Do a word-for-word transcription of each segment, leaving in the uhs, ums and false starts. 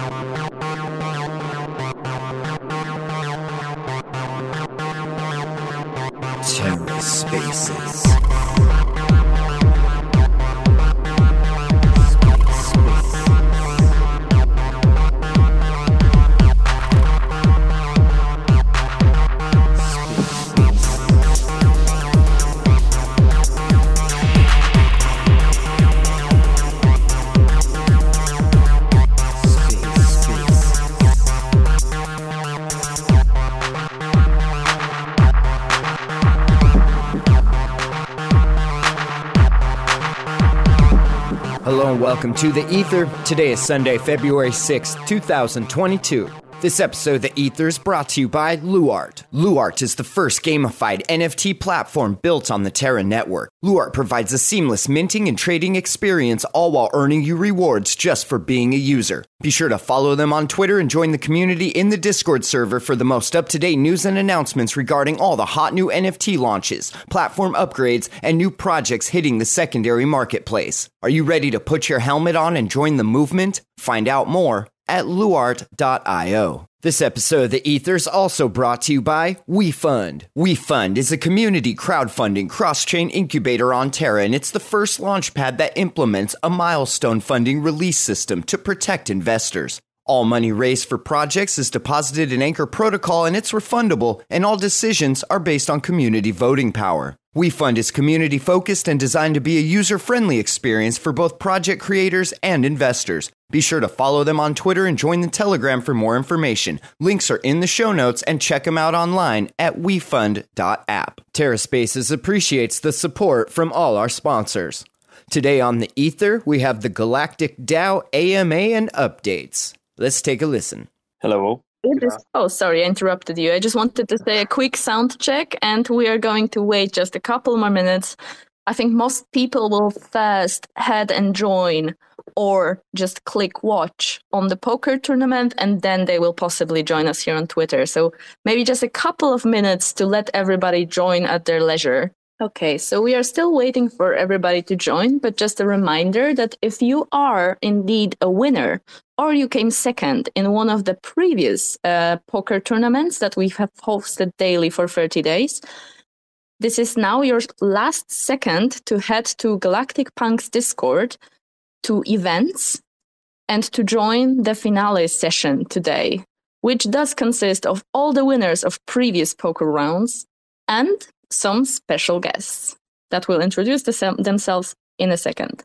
TerraSpaces. Hello and welcome to The Ether. Today is Sunday, February sixth, twenty twenty-two. This episode of The Ether is brought to you by Luart. Luart is the first gamified N F T platform built on the Terra network. Luart provides a seamless minting and trading experience, all while earning you rewards just for being a user. Be sure to follow them on Twitter and join the community in the Discord server for the most up-to-date news and announcements regarding all the hot new N F T launches, platform upgrades, and new projects hitting the secondary marketplace. Are you ready to put your helmet on and join the movement? Find out more at luart dot io. This episode of The Ether is also brought to you by WeFund. WeFund is a community crowdfunding cross-chain incubator on Terra, and it's the first launchpad that implements a milestone funding release system to protect investors. All money raised for projects is deposited in Anchor Protocol, and it's refundable, and all decisions are based on community voting power. WeFund is community-focused and designed to be a user-friendly experience for both project creators and investors. Be sure to follow them on Twitter and join the Telegram for more information. Links are in the show notes, and check them out online at wefund dot app. TerraSpaces appreciates the support from all our sponsors. Today on The Ether, we have the Galactic DAO A M A and updates. Let's take a listen. Hello. Just, oh, sorry, I interrupted you. I just wanted to say a quick sound check, and we are going to wait just a couple more minutes. I think most people will first head and join or just click watch on the poker tournament, and then they will possibly join us here on Twitter. So maybe just a couple of minutes to let everybody join at their leisure. Okay, so we are still waiting for everybody to join, but just a reminder that if you are indeed a winner or you came second in one of the previous uh, poker tournaments that we have hosted daily for thirty days, this is now your last second to head to Galactic Punk's Discord, to events, and to join the finale session today, which does consist of all the winners of previous poker rounds and some special guests that will introduce the, themselves in a second.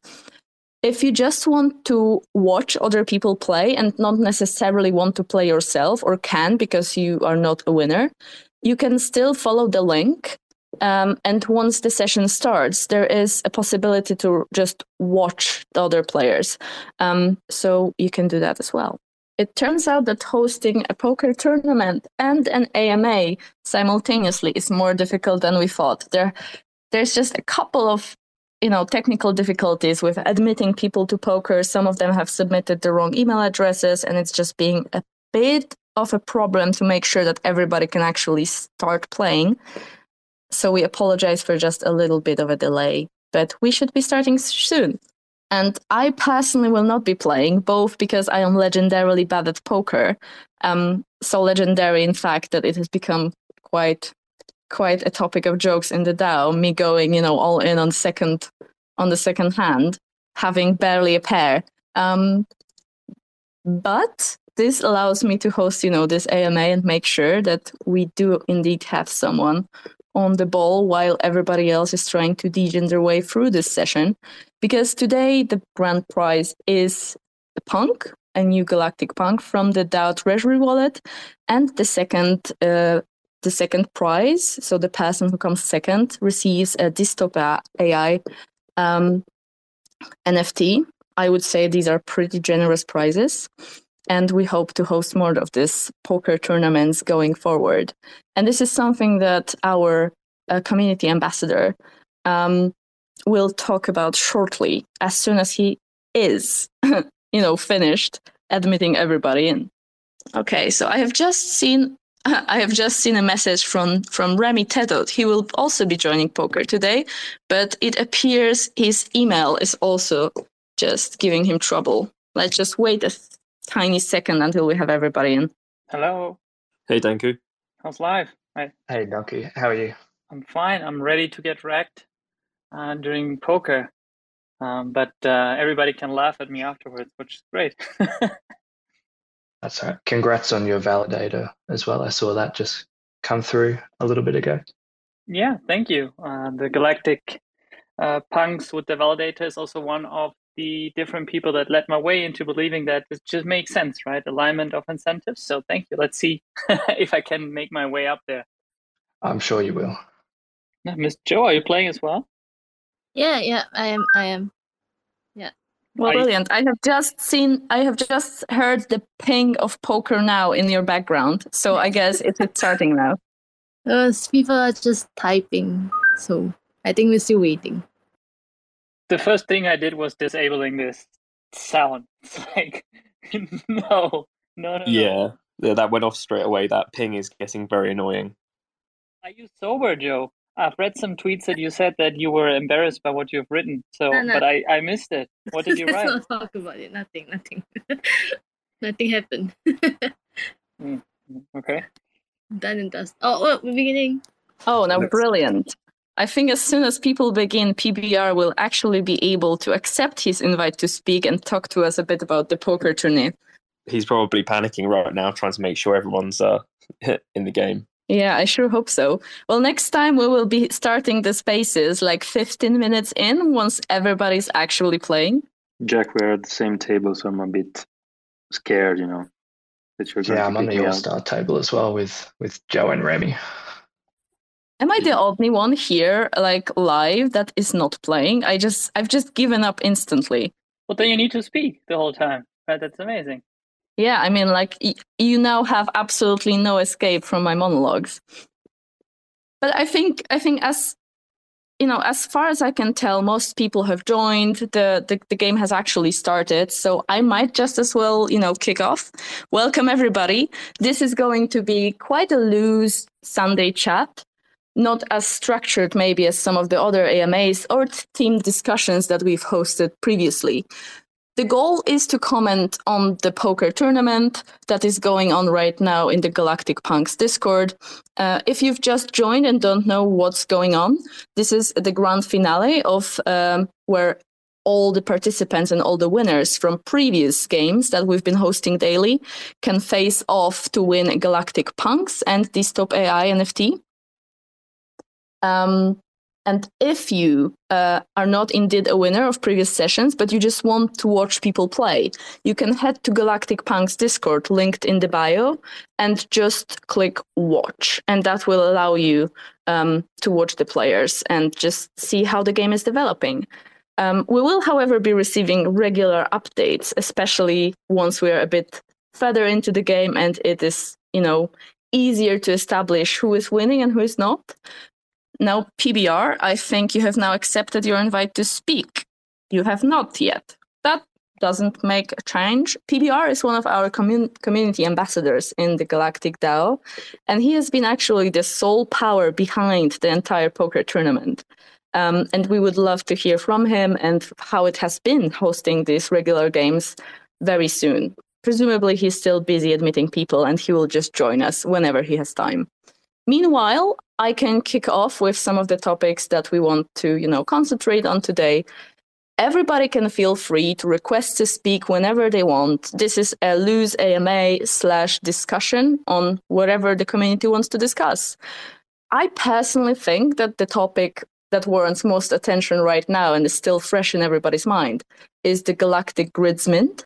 If you just want to watch other people play and not necessarily want to play yourself, or can because you are not a winner, you can still follow the link. Um, and once the session starts, there is a possibility to just watch the other players. Um, so you can do that as well. It turns out that hosting a poker tournament and an A M A simultaneously is more difficult than we thought. There, there's just a couple of, you know, technical difficulties with admitting people to poker. Some of them have submitted the wrong email addresses, and it's just being a bit of a problem to make sure that everybody can actually start playing. So we apologize for just a little bit of a delay, but we should be starting soon. And I personally will not be playing, both because I am legendarily bad at poker. Um, so legendary, in fact, that it has become quite quite a topic of jokes in the DAO, me going, you know, all in on second on the second hand, having barely a pair. Um, but this allows me to host, you know, this A M A and make sure that we do indeed have someone on the ball while everybody else is trying to degen their way through this session. Because today the grand prize is a punk, a new Galactic Punk from the DAO Treasury wallet, and the second uh, the second prize, so the person who comes second, receives a Dystopia A I um, N F T. I would say these are pretty generous prizes, and we hope to host more of these poker tournaments going forward. And this is something that our uh, community ambassador um, will talk about shortly, as soon as he is, you know, finished admitting everybody in. Okay, so I have just seen I have just seen a message from, from Remy Tedot. He will also be joining poker today, but it appears his email is also just giving him trouble. Let's just wait a tiny second until we have everybody in. Hello. Hey, Danku. How's life? Hi. Hey, Donkey. How are you? I'm fine. I'm ready to get wrecked uh, during poker. Um, but uh, everybody can laugh at me afterwards, which is great. That's all right. Congrats on your validator as well. I saw that just come through a little bit ago. Yeah, thank you. Uh, the Galactic uh, Punks with the validator is also one of the different people that led my way into believing that it just makes sense, right? Alignment of incentives. So thank you. Let's see if I can make my way up there. I'm sure you will. Yeah, Miss Joe, are you playing as well? Yeah, yeah, I am. I am. Yeah. Well, Are you- brilliant. I have just seen, I have just heard the ping of Poker Now in your background. So I guess it's starting now. Uh, people are just typing, so I think we're still waiting. The first thing I did was disabling this sound. It's like, no, no, no, Yeah, no. yeah, that went off straight away. That ping is getting very annoying. Are you sober, Joe? I've read some tweets that you said that you were embarrassed by what you've written. So, No, no. but I, I missed it. What did you Let's write? not talk about it. Nothing, nothing. Nothing happened. Okay. Done and dust. Oh, oh, we're beginning. Oh, no, Let's- brilliant. I think as soon as people begin, P B R will actually be able to accept his invite to speak and talk to us a bit about the poker tourney. He's probably panicking right now, trying to make sure everyone's uh, in the game. Yeah, I sure hope so. Well, next time we will be starting the spaces like fifteen minutes in once everybody's actually playing. Jack, we're at the same table, so I'm a bit scared, you know, that you're going Yeah, to I'm on kick the me out. All-Star table as well with, with Joe and Remy. Am I the only one here, like live, that is not playing? I just, I've just given up instantly. Well, then you need to speak the whole time. Right? That's amazing. Yeah, I mean, like, y- you now have absolutely no escape from my monologues. But I think, I think as, you know, as far as I can tell, most people have joined, the, the, the game has actually started, so I might just as well, you know, kick off. Welcome, everybody. This is going to be quite a loose Sunday chat, not as structured maybe as some of the other A M As or team discussions that we've hosted previously. The goal is to comment on the poker tournament that is going on right now in the Galactic Punks Discord. Uh, if you've just joined and don't know what's going on, this is the grand finale of um, where all the participants and all the winners from previous games that we've been hosting daily can face off to win Galactic Punks and the Stop A I N F T. Um, And if you uh, are not indeed a winner of previous sessions, but you just want to watch people play, you can head to Galactic Punk's Discord, linked in the bio, and just click watch. And that will allow you um, to watch the players and just see how the game is developing. Um, we will, however, be receiving regular updates, especially once we are a bit further into the game and it is, you know, easier to establish who is winning and who is not. Now, P B R, I think you have now accepted your invite to speak. You have not yet. That doesn't make a change. P B R is one of our commun- community ambassadors in the Galactic DAO, and he has been actually the sole power behind the entire poker tournament. Um, and we would love to hear from him and how it has been hosting these regular games very soon. Presumably, he's still busy admitting people, and he will just join us whenever he has time. Meanwhile, I can kick off with some of the topics that we want to, you know, concentrate on today. Everybody can feel free to request to speak whenever they want. This is a loose A M A slash discussion on whatever the community wants to discuss. I personally think that the topic that warrants most attention right now and is still fresh in everybody's mind is the Galactic Grids Mint,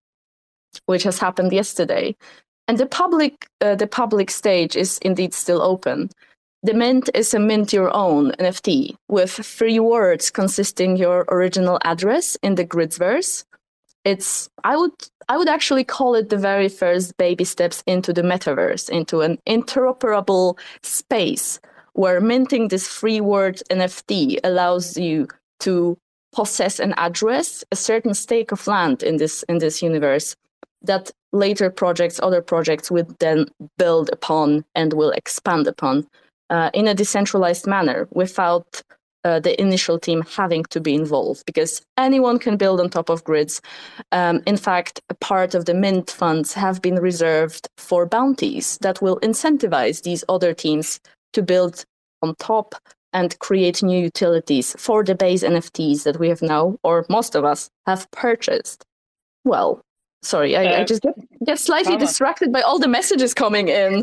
which has happened yesterday. And the public, uh, the public stage is indeed still open. The mint is a mint your own N F T with three words consisting your original address in the Gridsverse. It's I would I would actually call it the very first baby steps into the metaverse, into an interoperable space where minting this three word N F T allows you to possess an address, a certain stake of land in this in this universe that later projects, other projects would then build upon and will expand upon uh, in a decentralized manner without uh, the initial team having to be involved, because anyone can build on top of grids. Um, in fact, a part of the mint funds have been reserved for bounties that will incentivize these other teams to build on top and create new utilities for the base N F Ts that we have now, or most of us have purchased. Well, sorry, I, uh, I just get, get slightly Karma. distracted by all the messages coming in.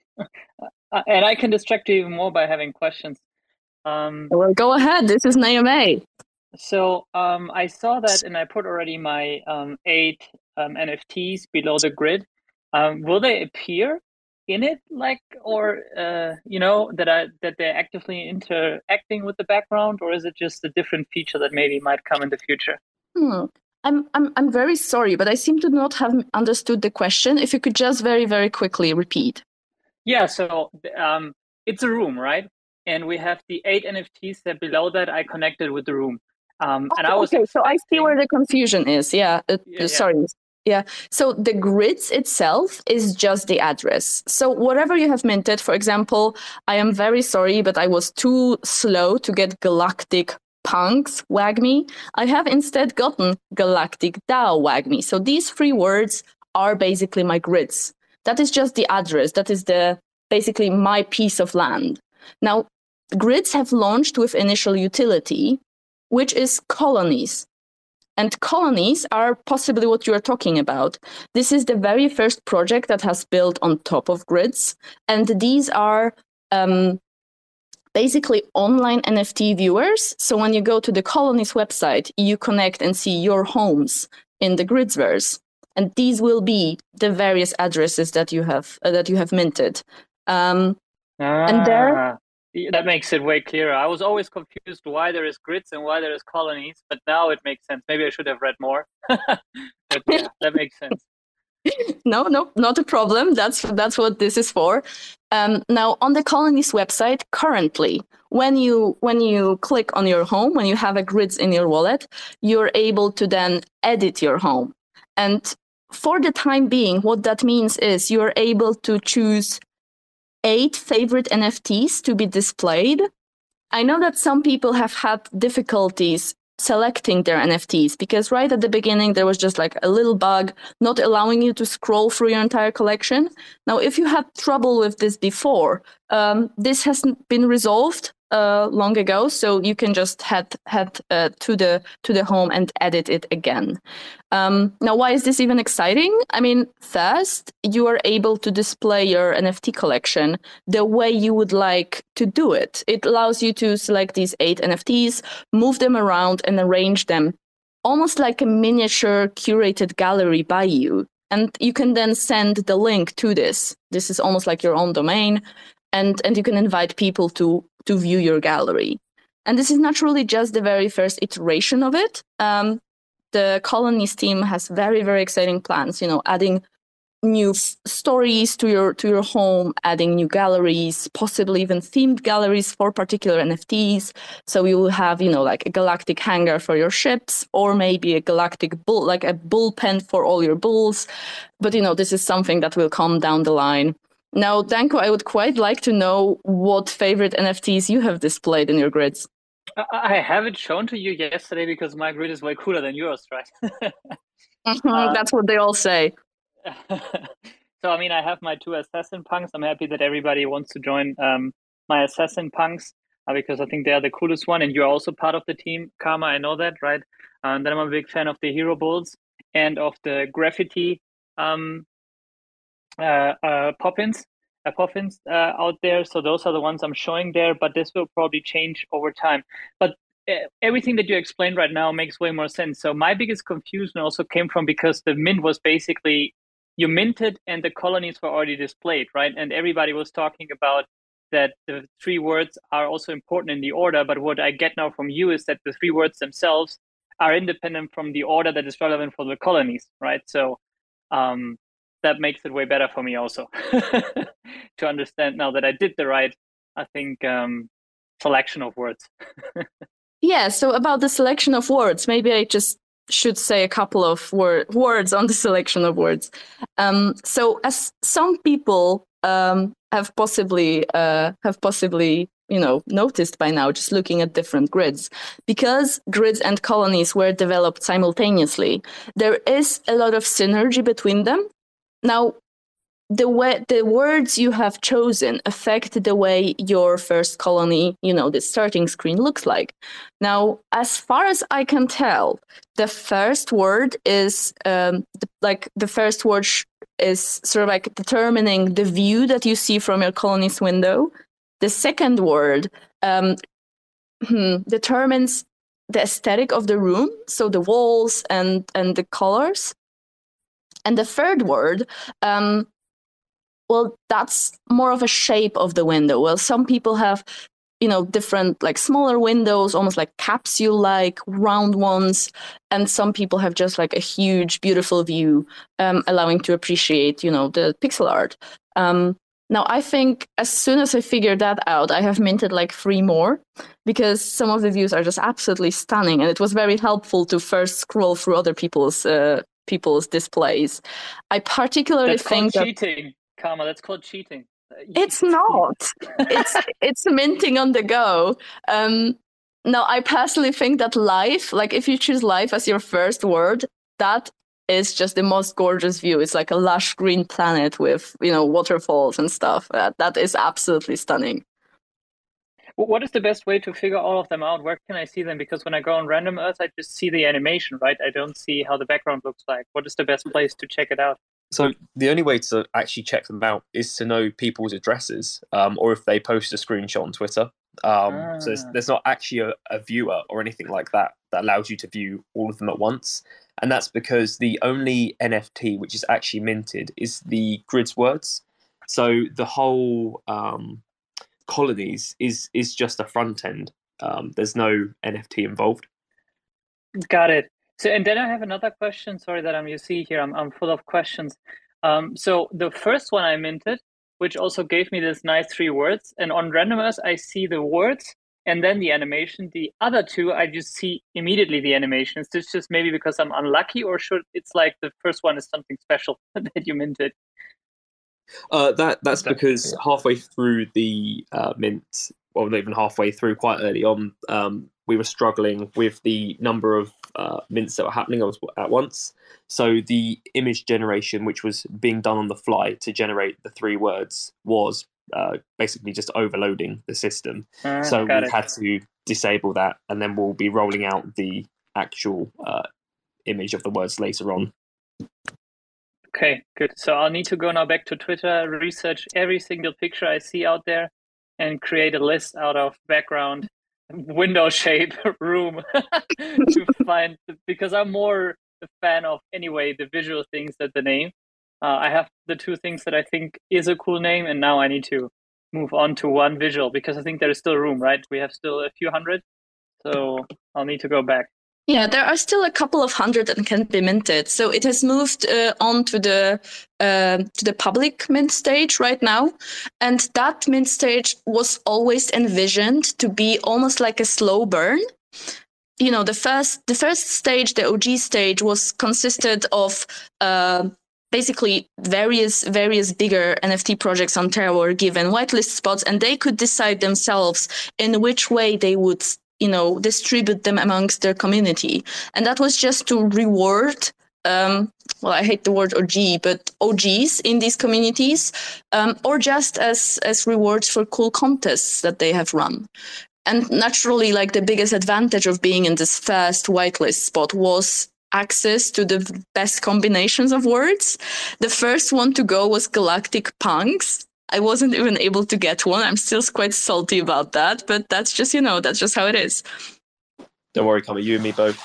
Uh, and I can distract you even more by having questions. Um, well, go ahead. This is Naomi. So um, I saw that, and I put already my um, eight um, N F Ts below the grid. Um, will they appear in it, like, or uh, you know, that I that they're actively interacting with the background, or is it just a different feature that maybe might come in the future? Hmm. I'm I'm I'm very sorry, but I seem to not have understood the question. If you could just very very quickly repeat. Yeah. So um, it's a room, right? And we have the eight N F Ts that below that I connected with the room. Um, oh, and I was okay. expecting... So I see where the confusion is. Yeah. Uh, yeah sorry. Yeah. Yeah. So the grids itself is just the address. So whatever you have minted, for example, I am very sorry, but I was too slow to get Galactic Punks WAGMI. I have instead gotten Galactic DAO WAGMI. So these three words are basically my grids. That is just the address. That is the basically my piece of land. Now, grids have launched with initial utility, which is colonies. And colonies are possibly what you are talking about. This is the very first project that has built on top of grids. And these are um, basically online N F T viewers. So when you go to the colonies website, you connect and see your homes in the gridsverse. And these will be the various addresses that you have uh, that you have minted. Um, ah. and there. That makes it way clearer. I was always confused why there is grids and why there is colonies, but now it makes sense. Maybe I should have read more. But yeah, that makes sense. No, no, not a problem. That's that's what this is for. Um, now, on the colonies website, currently, when you when you click on your home, when you have a grids in your wallet, you're able to then edit your home. And for the time being, what that means is you're able to choose eight favorite N F Ts to be displayed. I know that some people have had difficulties selecting their N F Ts because right at the beginning there was just like a little bug not allowing you to scroll through your entire collection. Now, if you had trouble with this before, um, this hasn't been resolved uh, long ago, so you can just head head uh, to the to the home and edit it again. Um, now, why is this even exciting? I mean, first, you are able to display your N F T collection the way you would like to do it. It allows you to select these eight N F Ts, move them around, and arrange them almost like a miniature curated gallery by you. And you can then send the link to this. This is almost like your own domain. And, and you can invite people to, to view your gallery. And this is naturally just the very first iteration of it. Um, the colonies team has very, very exciting plans, you know, adding new f- stories to your to your home, adding new galleries, possibly even themed galleries for particular N F Ts. So you will have, you know, like a galactic hangar for your ships, or maybe a galactic bull, like a bullpen for all your bulls. But, you know, this is something that will come down the line. Now, Danko, I would quite like to know what favorite N F Ts you have displayed in your grids. I have it shown to you yesterday because my grid is way cooler than yours, right? mm-hmm, uh, that's what they all say. So, I mean, I have my two assassin punks. I'm happy that everybody wants to join um, my assassin punks uh, because I think they are the coolest one. And you're also part of the team, Karma. I know that, right? And um, then I'm a big fan of the hero bulls and of the graffiti um, uh, uh, poppins, uh, poppins uh, out there. So those are the ones I'm showing there. But this will probably change over time. But uh, everything that you explained right now makes way more sense. So my biggest confusion also came from because the mint was basically you minted and the colonies were already displayed, right? And everybody was talking about that the three words are also important in the order. But what I get now from you is that the three words themselves are independent from the order that is relevant for the colonies, right? So um, that makes it way better for me also to understand now that I did the right, I think, um, selection of words. Yeah, so about the selection of words, maybe I just should say a couple of wor- words on the selection of words. Um, so as some people um, have possibly uh, have possibly you know, noticed by now, just looking at different grids. Because grids and colonies were developed simultaneously, there is a lot of synergy between them. Now, the way the words you have chosen affect the way your first colony, you know, the starting screen looks like. Now, as far as I can tell, the first word is um, the, like the first word sh- is sort of like determining the view that you see from your colony's window. The second word um, determines the aesthetic of the room, so the walls and and the colors. And the third word, um, well, that's more of a shape of the window. Well, some people have, you know, different, like smaller windows, almost like capsule-like round ones. And some people have just like a huge, beautiful view, um, allowing to appreciate, you know, the pixel art. Um, now, I think as soon as I figured that out, I have minted like three more because some of the views are just absolutely stunning. And it was very helpful to first scroll through other people's uh, people's displays. I particularly That's think called that cheating. Karma, that's called cheating. it's not. it's it's minting on the go. Um, now, I personally think that life, like if you choose life as your first word, that is just the most gorgeous view. It's like a lush green planet with, you know, waterfalls and stuff. That that is absolutely stunning. What is the best way to figure all of them out? Where can I see them? Because when I go on Random Earth, I just see the animation, right? I don't see how the background looks like. What is the best place to check it out? So the only way to actually check them out is to know people's addresses, um, or if they post a screenshot on Twitter. Um, Ah. So there's, there's not actually a, a viewer or anything like that that allows you to view all of them at once. And that's because the only N F T which is actually minted is the grids words. So the whole um, colonies is is just a front end. Um, there's no N F T involved. Got it. So, and then I have another question. Sorry that I'm, you see here, I'm, I'm full of questions. Um, so the first one I minted, which also gave me this nice three words. And on Random Earth, I see the words and then the animation. The other two, I just see immediately the animation. Is this just maybe because I'm unlucky, or should it's like the first one is something special that you minted? Uh, that that's That- because yeah. halfway through the uh, mint, well, not even halfway through, quite early on, um, we were struggling with the number of uh, mints that were happening at once. So the image generation, which was being done on the fly to generate the three words, was uh, basically just overloading the system. Ah, so we got it. had to disable that, and then we'll be rolling out the actual uh, image of the words later on. Okay, good. So I'll need to go now back to Twitter, research every single picture I see out there, and create a list out of background, window shape, room to find, because I'm more a fan of, anyway, the visual things than the name. Uh, I have the two things that I think is a cool name, and now I need to move on to one visual because I think there is still room, right? We have still a few hundred, so I'll need to go back. Yeah, there are still a couple of hundred that can be minted. So it has moved uh, on to the uh, to the public mint stage right now, and that mint stage was always envisioned to be almost like a slow burn. You know, the first the first stage, the O G stage, was consisted of uh, basically various various bigger N F T projects on Terra were given whitelist spots, and they could decide themselves in which way they would, you know, distribute them amongst their community. And that was just to reward, um, well, I hate the word O G, but O Gs in these communities, um, or just as, as rewards for cool contests that they have run. And naturally, like the biggest advantage of being in this first whitelist spot was access to the best combinations of words. The first one to go was Galactic Punks. I wasn't even able to get one. I'm still quite salty about that, but that's just, you know, that's just how it is. Don't worry, Kama, you and me both.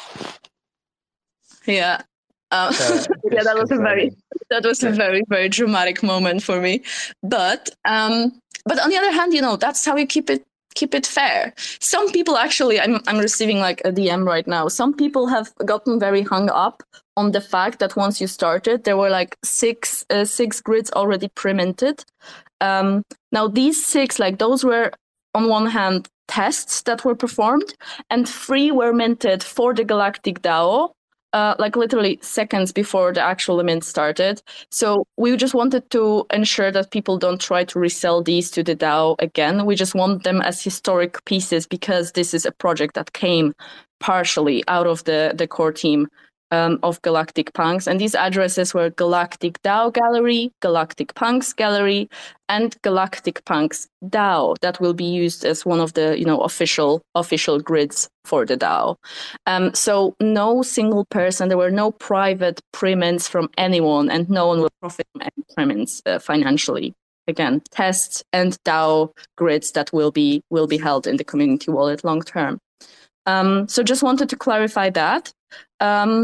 Yeah. Uh, Uh, yeah, that just was a very, confirming. that was a very, very dramatic moment for me. But, um, but on the other hand, you know, that's how you keep it, keep it fair. Some people actually, I'm, I'm receiving like a D M right now. Some people have gotten very hung up on the fact that once you started, there were like six, uh, six grids already pre-minted. Um, now these six, like those were on one hand tests that were performed, and three were minted for the Galactic DAO, uh, like literally seconds before the actual mint started. So we just wanted to ensure that people don't try to resell these to the DAO again. We just want them as historic pieces because this is a project that came partially out of the, the core team um, of Galactic Punks. And these addresses were Galactic DAO Gallery, Galactic Punks Gallery, and Galactic Punks DAO that will be used as one of the, you know, official official grids for the DAO. Um, so no single person, there were no private premints from anyone, and no one will profit from any premints uh, financially. Again, tests and DAO grids that will be will be held in the community wallet long term. Um, so just wanted to clarify that. Um,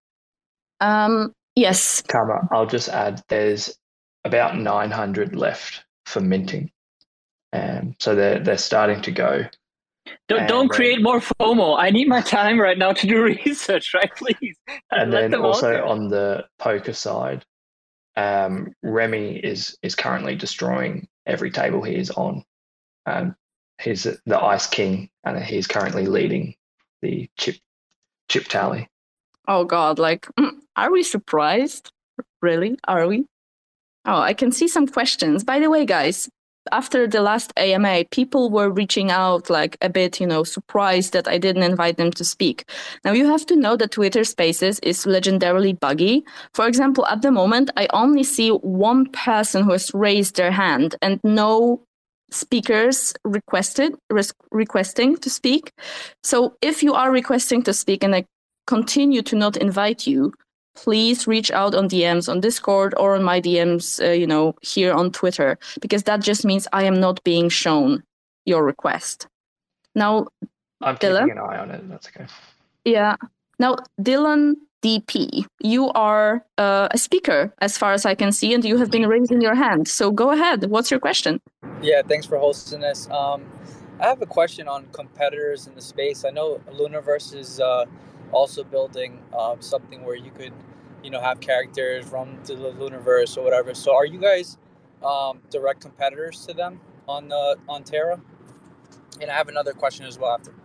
um, yes. Karma, I'll just add there's about nine hundred left for minting. Um, so they're, they're starting to go. Don't, and don't then, create more FOMO. I need my time right now to do research, right? Please. And Let then them also out. on the poker side, um, Remy is, is currently destroying every table he is on. Um, he's the Ice King, and he's currently leading the chip chip tally. Oh God, like, are we surprised? Really? Are we? Oh, I can see some questions. By the way, guys, after the last A M A, people were reaching out like a bit, you know, surprised that I didn't invite them to speak. Now, you have to know that Twitter Spaces is legendarily buggy. For example, at the moment, I only see one person who has raised their hand and no speakers requested res- requesting to speak. So if you are requesting to speak and I continue to not invite you, please reach out on D Ms on Discord or on my D Ms, uh, you know, here on Twitter, because that just means I am not being shown your request. Now, I'm Dylan? keeping an eye on it. That's okay. Yeah. Now, Dylan D P, you are uh, a speaker, as far as I can see, and you have been raising your hand. So go ahead. What's your question? Yeah, thanks for hosting this. Um, I have a question on competitors in the space. I know Luniverse is uh, also building uh, something where you could, you know, have characters run to the Luniverse or whatever. So are you guys um, direct competitors to them on uh, on Terra? And I have another question as well after.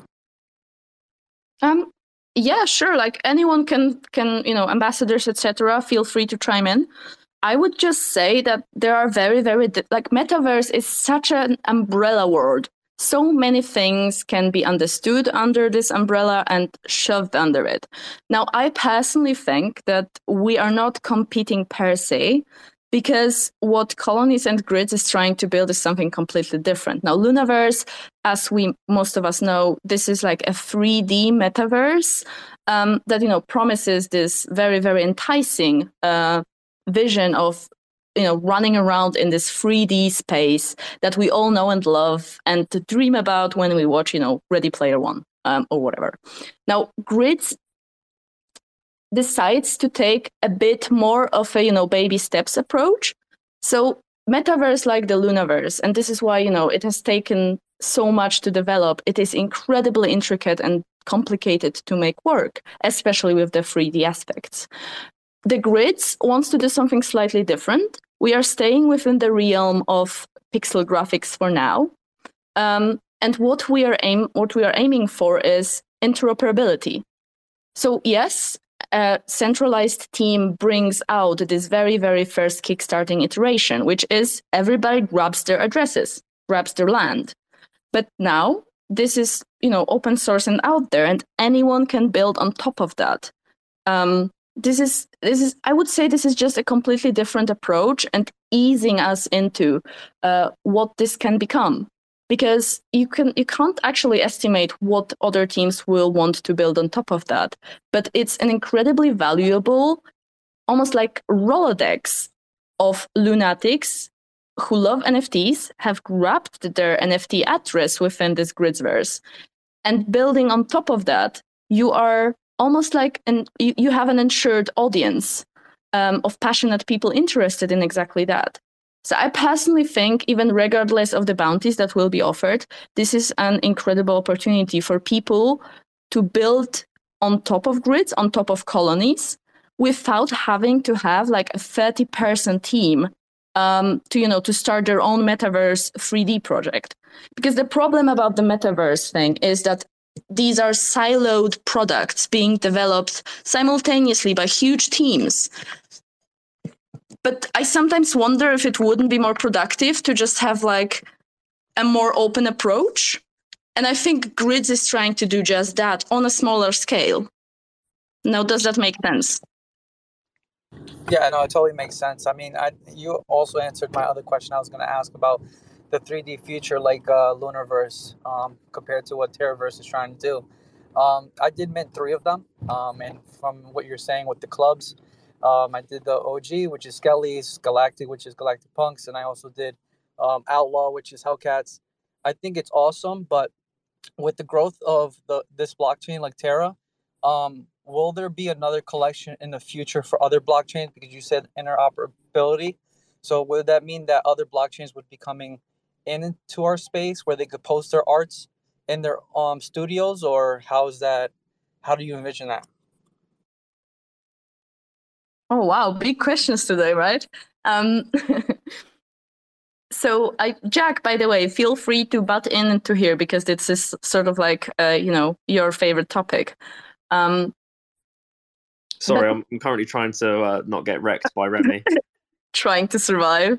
Um, yeah, sure. Like anyone can, can you know, ambassadors, et cetera. Feel free to chime in. I would just say that there are very, very di- like metaverse is such an umbrella word. So many things can be understood under this umbrella and shoved under it. Now, I personally think that we are not competing per se, because what Colonies and Grids is trying to build is something completely different. Now, Luniverse, as we most of us know, this is like a three D metaverse um, that, you know, promises this very, very enticing uh, vision of, you know, running around in this three D space that we all know and love and to dream about when we watch, you know, Ready Player One um, or whatever. Now, Grids decides to take a bit more of a, you know, baby steps approach. So metaverse like the Luniverse, and this is why, you know, it has taken so much to develop. It is incredibly intricate and complicated to make work, especially with the three D aspects. The Grids wants to do something slightly different. We are staying within the realm of pixel graphics for now. Um, and what we are aim what we are aiming for is interoperability. So yes, a centralized team brings out this very, very first kickstarting iteration, which is everybody grabs their addresses, grabs their land. But now this is, you know, open source and out there, and anyone can build on top of that. Um, this is this is I would say this is just a completely different approach and easing us into uh, what this can become. Because you can you can't actually estimate what other teams will want to build on top of that. But it's an incredibly valuable, almost like Rolodex of lunatics who love N F Ts, have grabbed their N F T address within this Gridsverse. And building on top of that, you are almost like an you, you have an insured audience um, of passionate people interested in exactly that. So I personally think, even regardless of the bounties that will be offered, this is an incredible opportunity for people to build on top of Grids, on top of Colonies, without having to have like a thirty-person team um, to, you know, to start their own metaverse three D project. Because the problem about the metaverse thing is that these are siloed products being developed simultaneously by huge teams. But I sometimes wonder if it wouldn't be more productive to just have like a more open approach. And I think Grids is trying to do just that on a smaller scale. Now, does that make sense? Yeah, no, it totally makes sense. I mean, I, you also answered my other question I was going to ask about the three D future, like uh, Lunarverse, um, compared to what Terraverse is trying to do. Um, I did mint three of them, um, and from what you're saying with the clubs, um, I did the O G, which is Skellies, Galactic, which is Galactic Punks, and I also did um, Outlaw, which is Hellcats. I think it's awesome, but with the growth of the this blockchain like Terra, um, will there be another collection in the future for other blockchains? Because you said interoperability. So would that mean that other blockchains would be coming into our space where they could post their arts in their um studios, or how is that? How do you envision that? Oh, wow. Big questions today, right? Um, so, I, Jack, by the way, feel free to butt in into here because this is sort of like, uh, you know, your favorite topic. Um, Sorry, but... I'm, I'm currently trying to uh, not get wrecked by Remy. Trying to survive.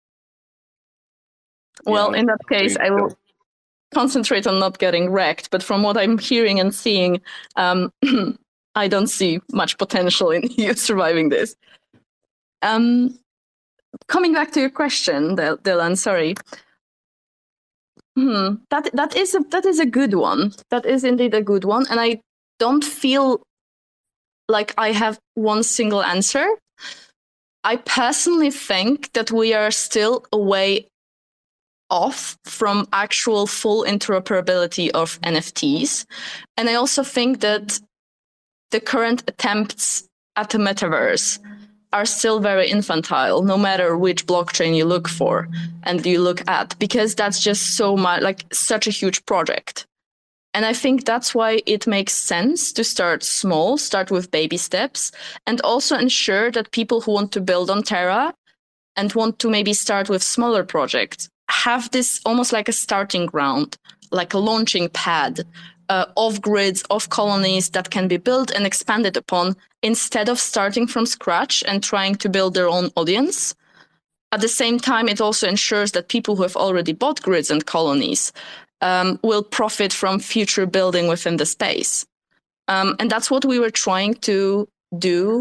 Well, yeah, in that case, I will concentrate on not getting wrecked. But from what I'm hearing and seeing, um, I don't see much potential in you surviving this. Um, coming back to your question, Dylan, sorry. Hmm, that that is a that is a good one. That is indeed a good one, and I don't feel like I have one single answer. I personally think that we are still a way off from actual full interoperability of N F Ts, and I also think that the current attempts at the metaverse are still very infantile, no matter which blockchain you look for and you look at, because that's just so much, like such a huge project. And I think that's why it makes sense to start small, start with baby steps, and also ensure that people who want to build on Terra and want to maybe start with smaller projects have this almost like a starting ground, like a launching pad uh, of grids, of colonies that can be built and expanded upon instead of starting from scratch and trying to build their own audience. At the same time, it also ensures that people who have already bought grids and colonies um, will profit from future building within the space. Um, and that's what we were trying to do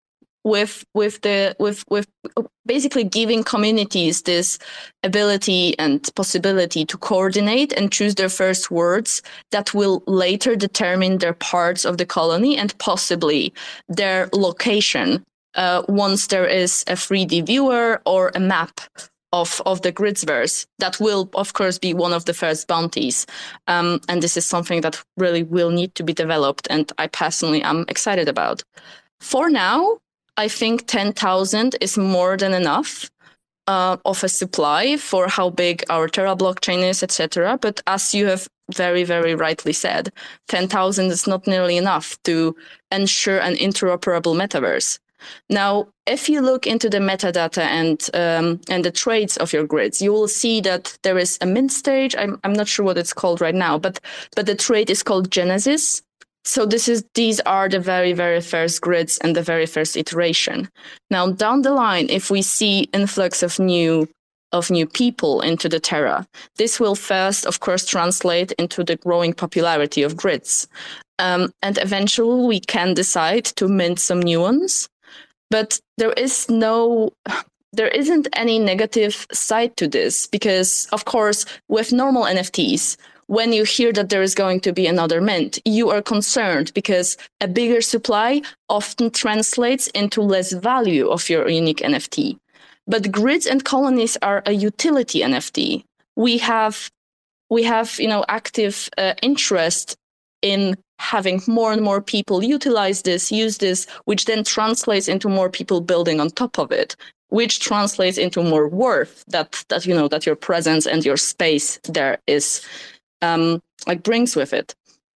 with with the with with basically giving communities this ability and possibility to coordinate and choose their first words that will later determine their parts of the colony and possibly their location uh, once there is a three D viewer or a map of of the Gridsverse. That will of course be one of the first bounties, um, and this is something that really will need to be developed, and I personally am excited about. For now, I think ten thousand is more than enough uh, of a supply for how big our Terra blockchain is, et cetera. But as you have very, very rightly said, ten thousand is not nearly enough to ensure an interoperable metaverse. Now, if you look into the metadata and um, and the traits of your grids, you will see that there is a mint stage. I'm I'm not sure what it's called right now, but but the trait is called Genesis. So this is these are the very, very first grids and the very first iteration. Now, down the line, if we see influx of new of new people into the Terra, this will first, of course, translate into the growing popularity of grids. Um, and eventually we can decide to mint some new ones. But there is no, there isn't any negative side to this because, of course, with normal N F Ts, when you hear that there is going to be another mint, you are concerned because a bigger supply often translates into less value of your unique N F T. But grids and colonies are a utility N F T. We have, we have, you know, active uh, interest in having more and more people utilize this, use this, which then translates into more people building on top of it, which translates into more worth that, that you know, that your presence and your space there is um, like brings with it.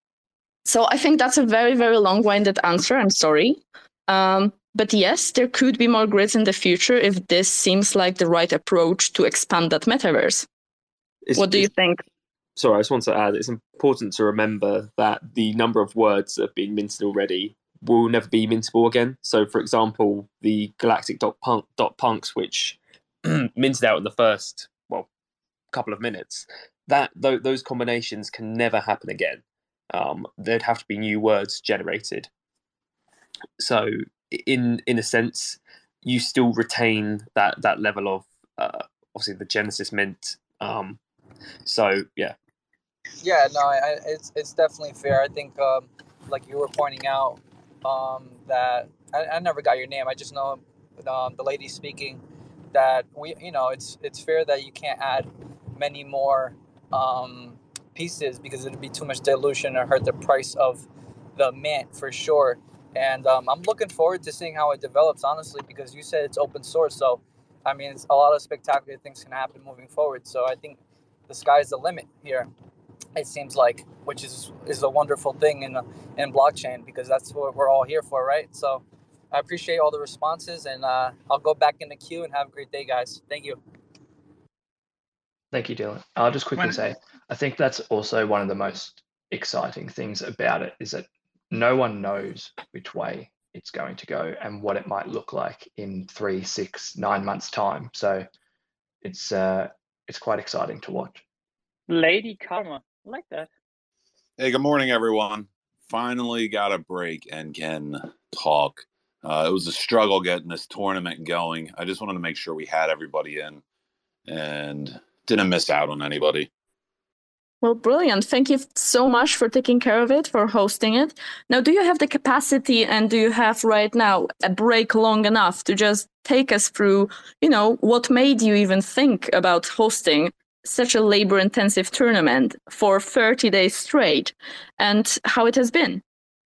So I think that's a very, very long-winded answer. I'm sorry. Um, but yes, there could be more grids in the future if this seems like the right approach to expand that metaverse. It's, what do you think? sorry, I just want to add, it's important to remember that the number of words that have been minted already will never be mintable again. So, for example, the galactic dot punk, dot punks, which minted out in the first, well, couple of minutes, that th- those combinations can never happen again. Um, there'd have to be new words generated. So, in in a sense, you still retain that that level of uh, obviously the Genesis mint. Um, so yeah. Yeah, no, I, it's it's definitely fair. I think, um, like you were pointing out, um, that I, I never got your name. I just know um, the lady speaking that we, you know, it's it's fair that you can't add many more um, pieces because it'd be too much dilution or hurt the price of the mint for sure. And um, I'm looking forward to seeing how it develops, honestly, because you said it's open source. So, I mean, it's, a lot of spectacular things can happen moving forward. So I think the sky's the limit here. It seems like, which is is a wonderful thing in in blockchain, because that's what we're all here for, right? So I appreciate all the responses, and uh, I'll go back in the queue and have a great day, guys. Thank you. Thank you, Dylan. I'll just quickly When- say, I think that's also one of the most exciting things about it, is that no one knows which way it's going to go and what it might look like in three, six, nine months' time. So it's uh, it's quite exciting to watch. Lady Karma, I like that. Hey, good morning, everyone. Finally got a break and can talk. Uh, it was a struggle getting this tournament going. I just wanted to make sure we had everybody in and didn't miss out on anybody. Well, brilliant. Thank you so much for taking care of it, for hosting it. Now, do you have the capacity and do you have right now a break long enough to just take us through, you know, what made you even think about hosting such a labor-intensive tournament for thirty days straight and how it has been?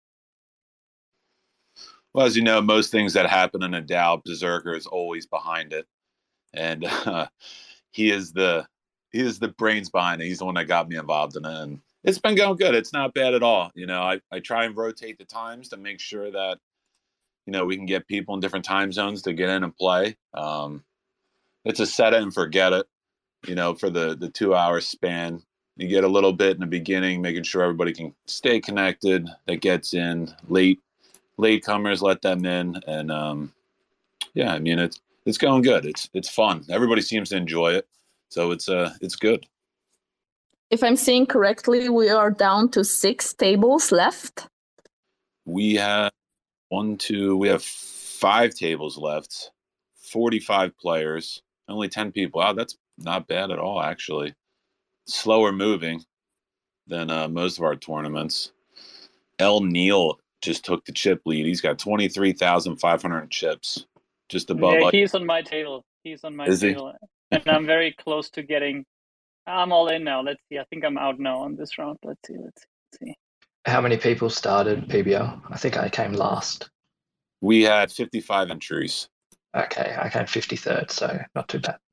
Well, as you know, most things that happen in a DAO, Berserker is always behind it. And uh, he is the he is the brains behind it. He's the one that got me involved in it. And it's been going good. It's not bad at all. You know, I, I try and rotate the times to make sure that, you know, we can get people in different time zones to get in and play. Um, it's a set it and forget it, you know, for the, the two hour span. You get a little bit in the beginning, making sure everybody can stay connected, that gets in. Late latecomers, let them in. And um, yeah, I mean, it's, it's going good. It's, it's fun. Everybody seems to enjoy it. So it's, uh, it's good. If I'm seeing correctly, we are down to six tables left. We have one, two, we have five tables left, forty-five players, only ten people. Wow, that's not bad at all, actually. Slower moving than uh, most of our tournaments. El Neil just took the chip lead. He's got twenty-three thousand five hundred chips, just above. Yeah, like, he's on my table. He's on my Is he? table. And I'm very close to getting, I'm all in now. Let's see. I think I'm out now on this round. Let's see. Let's see. Let's see. How many people started P B L? I think I came last. we had fifty-five entries. Okay, I came fifty-third, so not too bad.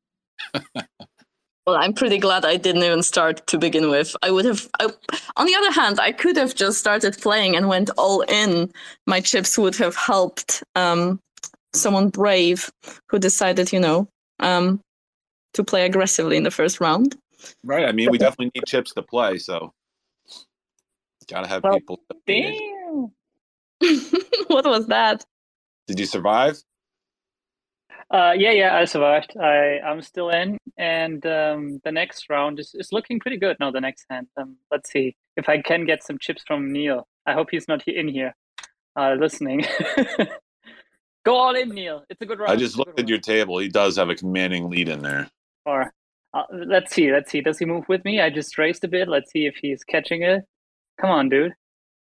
Well, I'm pretty glad I didn't even start to begin with. I would have, I, on the other hand, I could have just started playing and went all in. My chips would have helped um, someone brave who decided, you know, um, to play aggressively in the first round. Right. I mean, we definitely need chips to play, so gotta have Well, people. Damn. What was that? Did you survive? Uh, yeah, yeah, I survived. I, I'm still in, and um, the next round is, is looking pretty good. No, the next hand. Um, let's see if I can get some chips from Neil. I hope he's not in here, uh, listening. Go all in, Neil. It's a good round. I just It's a looked good at your table. He does have a commanding lead in there. Or uh, let's see, let's see. Does he move with me? I just raced a bit. Let's see if he's catching it. Come on, dude.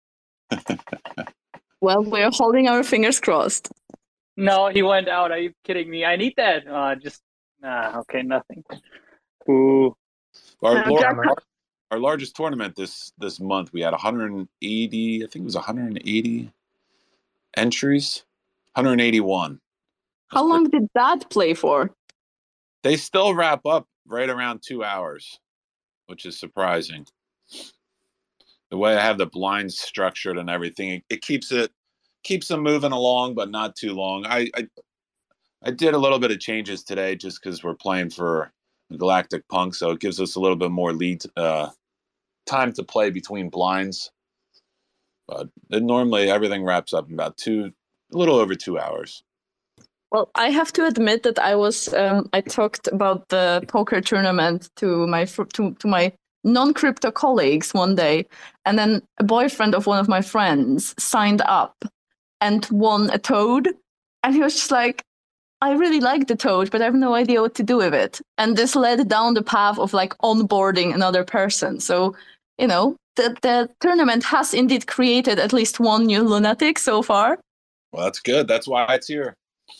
Well, we're holding our fingers crossed. No, he went out. Are you kidding me? I need that. Uh, just nah. Okay, nothing. Ooh. Our, Uh, lar- Jack- our, our largest tournament this this month, we had one hundred eighty. I think it was one hundred eighty entries. one hundred eighty-one. How long did that play for? They still wrap up right around two hours, which is surprising. The way I have the blinds structured and everything, it, it keeps it keeps them moving along, but not too long. I I, I did a little bit of changes today just because we're playing for Galactic Punk, so it gives us a little bit more lead uh, time to play between blinds. But it, normally everything wraps up in about two, a little over two hours. Well, I have to admit that I was um, I talked about the poker tournament to my to to my non-crypto colleagues one day, and then a boyfriend of one of my friends signed up and won a toad, and he was just like, I really like the toad, but I have no idea what to do with it. And this led down the path of like onboarding another person. So, you know, the the tournament has indeed created at least one new lunatic so far. Well, that's good. That's why it's here.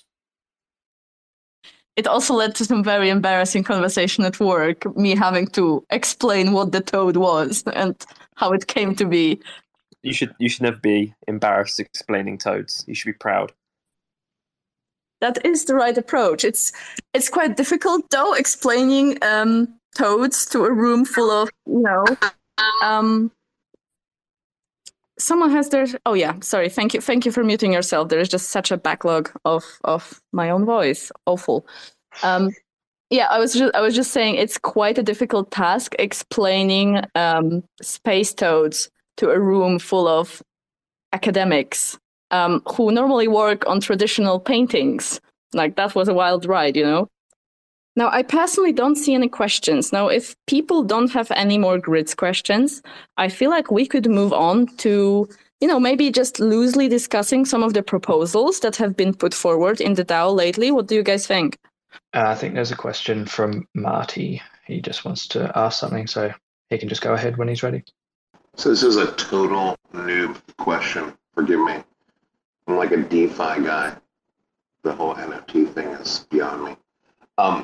It also led to some very embarrassing conversation at work, me having to explain what the toad was and how it came to be. You should you should never be embarrassed explaining toads. You should be proud. That is the right approach. It's it's quite difficult though, explaining um, toads to a room full of, you know, um, someone has their. Oh yeah, sorry. Thank you, thank you for muting yourself. There is just such a backlog of of my own voice. Awful. Um, yeah, I was just I was just saying it's quite a difficult task explaining um, space toads to a room full of academics um, who normally work on traditional paintings. Like that was a wild ride, you know. Now, I personally don't see any questions. Now, if people don't have any more grids questions, I feel like we could move on to, you know, maybe just loosely discussing some of the proposals that have been put forward in the DAO lately. What do you guys think? Uh, I think there's a question from Marty. He just wants to ask something, so he can just go ahead when he's ready. So this is a total noob question. Forgive me. I'm like a DeFi guy. The whole N F T thing is beyond me. Um,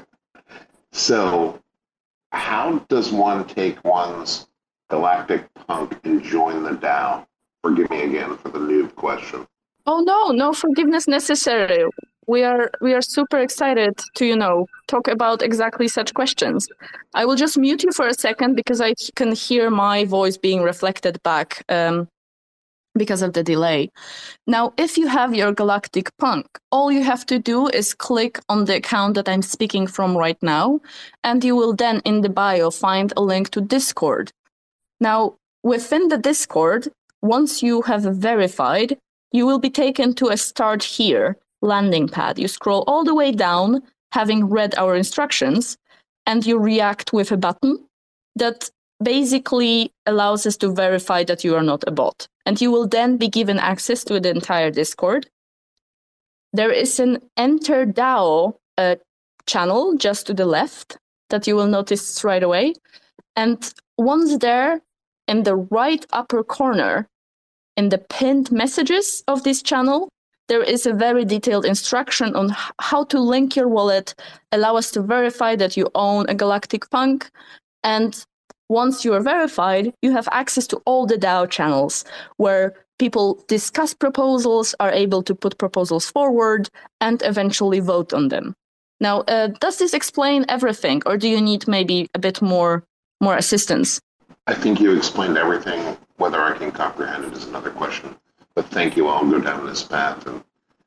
so how does one take one's Galactic Punk and join the DAO? Forgive me again for the noob question. Oh no, no forgiveness necessary. We are we are super excited to, you know, talk about exactly such questions. I will just mute you for a second because I can hear my voice being reflected back um, because of the delay. Now, if you have your Galactic Punk, all you have to do is click on the account that I'm speaking from right now, and you will then in the bio find a link to Discord. Now, within the Discord, once you have verified, you will be taken to a Start Here landing pad. You scroll all the way down, having read our instructions, and you react with a button that basically allows us to verify that you are not a bot. And you will then be given access to the entire Discord. There is an Enter DAO uh, channel just to the left that you will notice right away. And once there, in the right upper corner, in the pinned messages of this channel, there is a very detailed instruction on how to link your wallet, allow us to verify that you own a Galactic Punk, and once you are verified, you have access to all the DAO channels where people discuss proposals, are able to put proposals forward, and eventually vote on them. Now, uh, does this explain everything, or do you need maybe a bit more more assistance? I think you explained everything. Whether I can comprehend it is another question. But thank you. I'll go down this path and,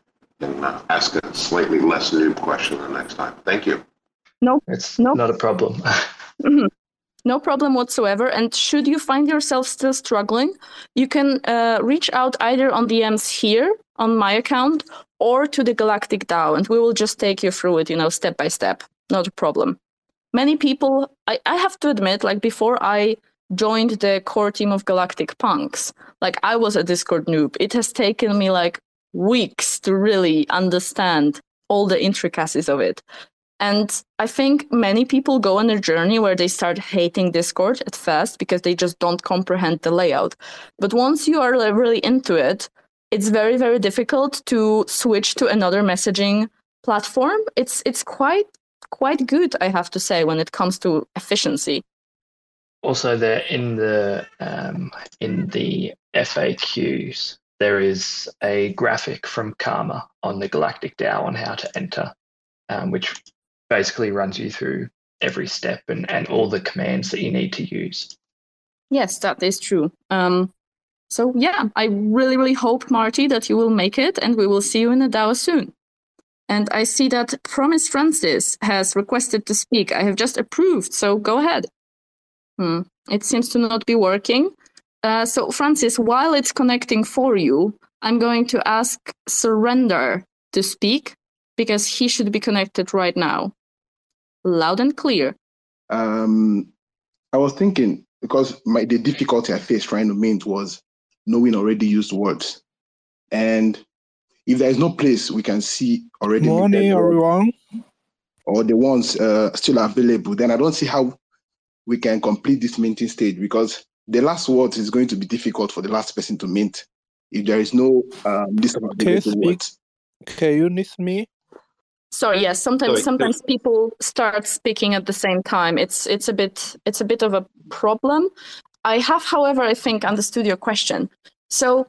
and uh, ask a slightly less noob question the next time. Thank you. No, It's no. not a problem. Mm-hmm. No problem whatsoever. And should you find yourself still struggling, you can uh, reach out either on D Ms here on my account or to the Galactic DAO, and we will just take you through it, you know, step by step. Not a problem. Many people, I, I have to admit, like before I joined the core team of Galactic Punks, like I was a Discord noob. It has taken me like weeks to really understand all the intricacies of it. And I think many people go on a journey where they start hating Discord at first because they just don't comprehend the layout. But once you are like, really into it, it's very, very difficult to switch to another messaging platform. It's it's quite quite good, I have to say, when it comes to efficiency. Also, there in the um, in the F A Qs, there is a graphic from Karma on the Galactic DAO on how to enter, um, which basically runs you through every step and, and all the commands that you need to use. Yes, that is true. Um, so yeah, I really, really hope, Marty, that you will make it, and we will see you in the DAO soon. And I see that Promise Francis has requested to speak. I have just approved, so go ahead. Hmm. It seems to not be working. Uh, so, Francis, while it's connecting for you, I'm going to ask Surrender to speak because he should be connected right now. Loud and clear. Um, I was thinking, because my the difficulty I faced trying to mint was knowing already used words. And if there is no place we can see already Morning, everyone. or the ones uh, still available, then I don't see how we can complete this minting stage, because the last words is going to be difficult for the last person to mint if there is no um, list of Can you available speak? words. Can you listen me? Sorry, yes. Sometimes, Sorry, sometimes sorry. people start speaking at the same time. It's it's a bit it's a bit of a problem. I have, however, I think understood your question. So,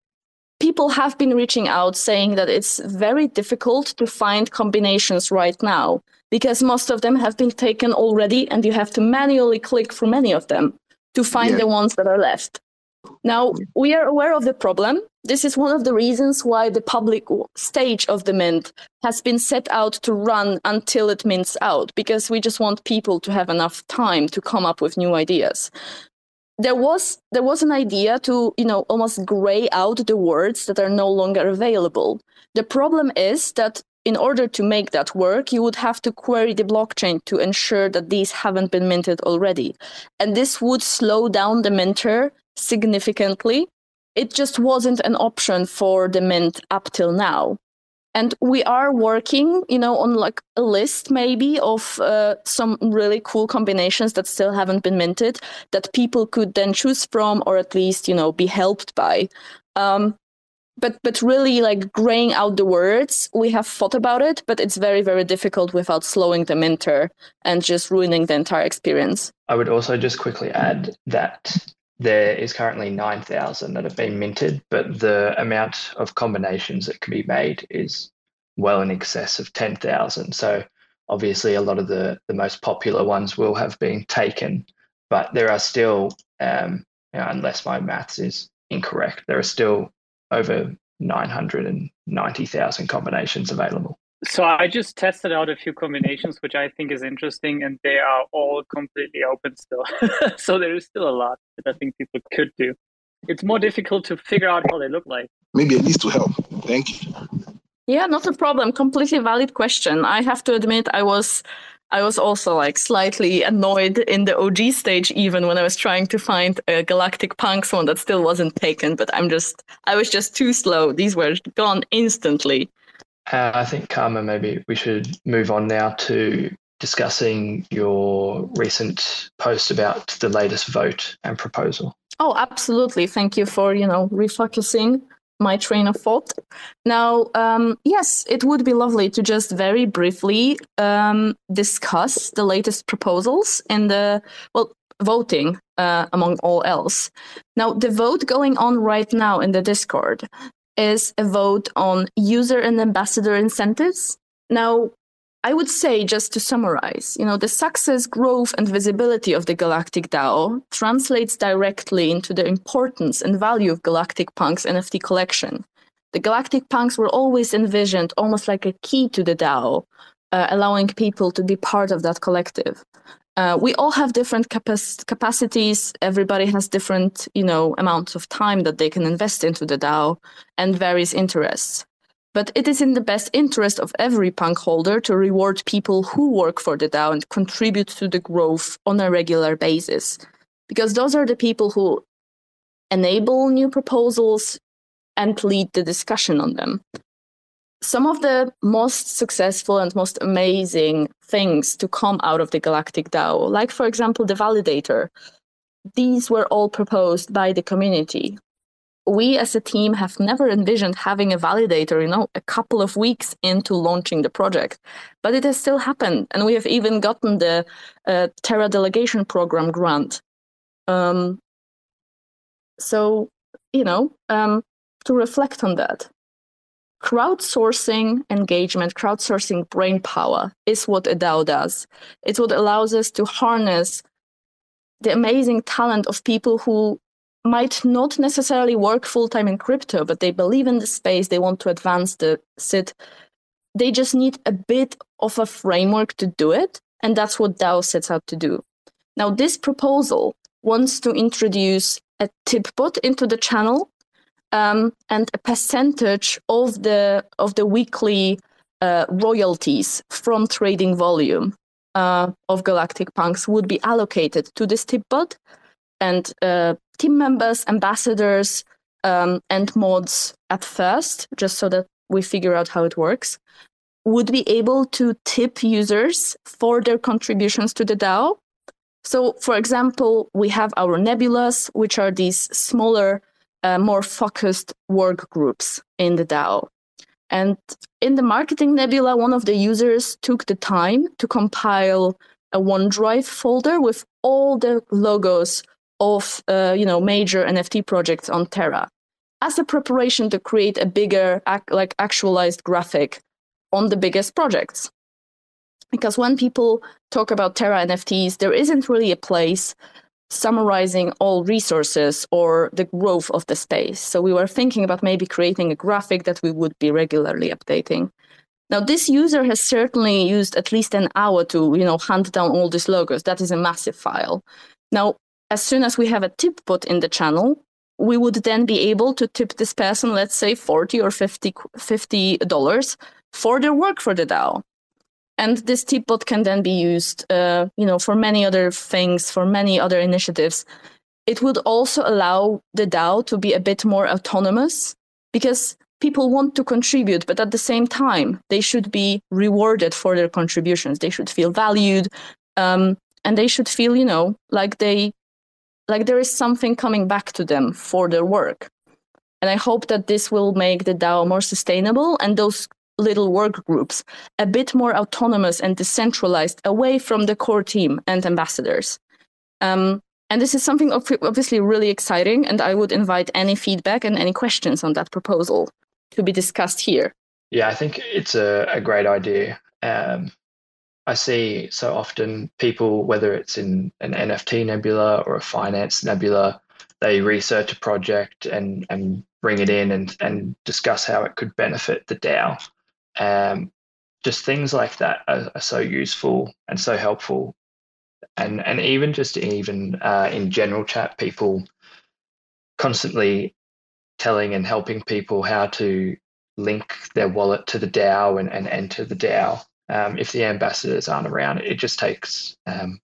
people have been reaching out saying that it's very difficult to find combinations right now because most of them have been taken already, and you have to manually click for many of them to find Yeah. the ones that are left. Now, we are aware of the problem. This is one of the reasons why the public stage of the mint has been set out to run until it mints out, because we just want people to have enough time to come up with new ideas. There was there was an idea to, you know, almost gray out the words that are no longer available. The problem is that in order to make that work, you would have to query the blockchain to ensure that these haven't been minted already. And this would slow down the minter significantly. It just wasn't an option for the mint up till now. And we are working, you know, on like a list maybe of uh, some really cool combinations that still haven't been minted that people could then choose from, or at least, you know, be helped by. Um, but but really, like, graying out the words, we have thought about it, but it's very, very difficult without slowing the minter and just ruining the entire experience. I would also just quickly add that there is currently nine thousand that have been minted, but the amount of combinations that can be made is well in excess of ten thousand. So obviously a lot of the, the most popular ones will have been taken, but there are still, um, you know, unless my maths is incorrect, there are still over nine hundred ninety thousand combinations available. So I just tested out a few combinations, which I think is interesting, and they are all completely open still. So there is still a lot that I think people could do. It's more difficult to figure out how they look like. Maybe a list to help. Thank you. Yeah, not a problem. Completely valid question. I have to admit, I was I was also like slightly annoyed in the O G stage, even when I was trying to find a Galactic Punks one that still wasn't taken. But I'm just, I was just too slow. These were gone instantly. Uh, I think, Karma, maybe we should move on now to discussing your recent post about the latest vote and proposal. Oh, absolutely. Thank you for, you know, refocusing my train of thought. Now, um, yes, it would be lovely to just very briefly um, discuss the latest proposals in the, well, voting uh, among all else. Now, the vote going on right now in the Discord is a vote on user and ambassador incentives. Now, I would say, just to summarize, you know, the success, growth, and visibility of the Galactic DAO translates directly into the importance and value of Galactic Punk's N F T collection. The Galactic Punks were always envisioned almost like a key to the DAO, uh, allowing people to be part of that collective. Uh, we all have different capac- capacities. Everybody has different, you know, amounts of time that they can invest into the DAO and various interests. But it is in the best interest of every punk holder to reward people who work for the DAO and contribute to the growth on a regular basis, because those are the people who enable new proposals and lead the discussion on them. Some of the most successful and most amazing things to come out of the Galactic DAO, like, for example, the validator, these were all proposed by the community. We as a team have never envisioned having a validator, you know, a couple of weeks into launching the project, but it has still happened. And we have even gotten the uh, Terra Delegation Program grant. Um, so, you know, um, to reflect on that, crowdsourcing engagement, crowdsourcing brain power is what a DAO does. It's what allows us to harness the amazing talent of people who might not necessarily work full-time in crypto, but they believe in the space, they want to advance the S I T. They just need a bit of a framework to do it, and that's what DAO sets out to do. Now, this proposal wants to introduce a tip bot into the channel, um, and a percentage of the of the weekly uh, royalties from trading volume uh, of Galactic Punks would be allocated to this tip bot, and uh, team members, ambassadors, um, and mods at first, just so that we figure out how it works, would be able to tip users for their contributions to the DAO. So, for example, we have our nebulas, which are these smaller, uh, more focused work groups in the DAO. And in the marketing nebula, one of the users took the time to compile a OneDrive folder with all the logos of uh, you know, major N F T projects on Terra as a preparation to create a bigger, ac- like actualized graphic on the biggest projects. Because when people talk about Terra N F Ts, there isn't really a place summarizing all resources or the growth of the space. So we were thinking about maybe creating a graphic that we would be regularly updating. Now, this user has certainly used at least an hour to, you know, hunt down all these logos. That is a massive file. Now, as soon as we have a tip bot in the channel, we would then be able to tip this person, let's say forty or fifty dollars for their work for the DAO. And this tip bot can then be used, uh, you know, for many other things, for many other initiatives. It would also allow the DAO to be a bit more autonomous, because people want to contribute, but at the same time, they should be rewarded for their contributions. They should feel valued, um, and they should feel, you know, like they, like there is something coming back to them for their work. And I hope that this will make the DAO more sustainable and those little work groups a bit more autonomous and decentralized, away from the core team and ambassadors. Um, and this is something obviously really exciting, and I would invite any feedback and any questions on that proposal to be discussed here. Yeah, I think it's a, a great idea. Um, I see so often people, whether it's in an N F T nebula or a finance nebula, they research a project and, and bring it in and, and discuss how it could benefit the DAO. Um, just things like that are, are so useful and so helpful. And and even just even uh, in general chat, people constantly telling and helping people how to link their wallet to the DAO and, and enter the DAO. Um, if the ambassadors aren't around, it just takes um,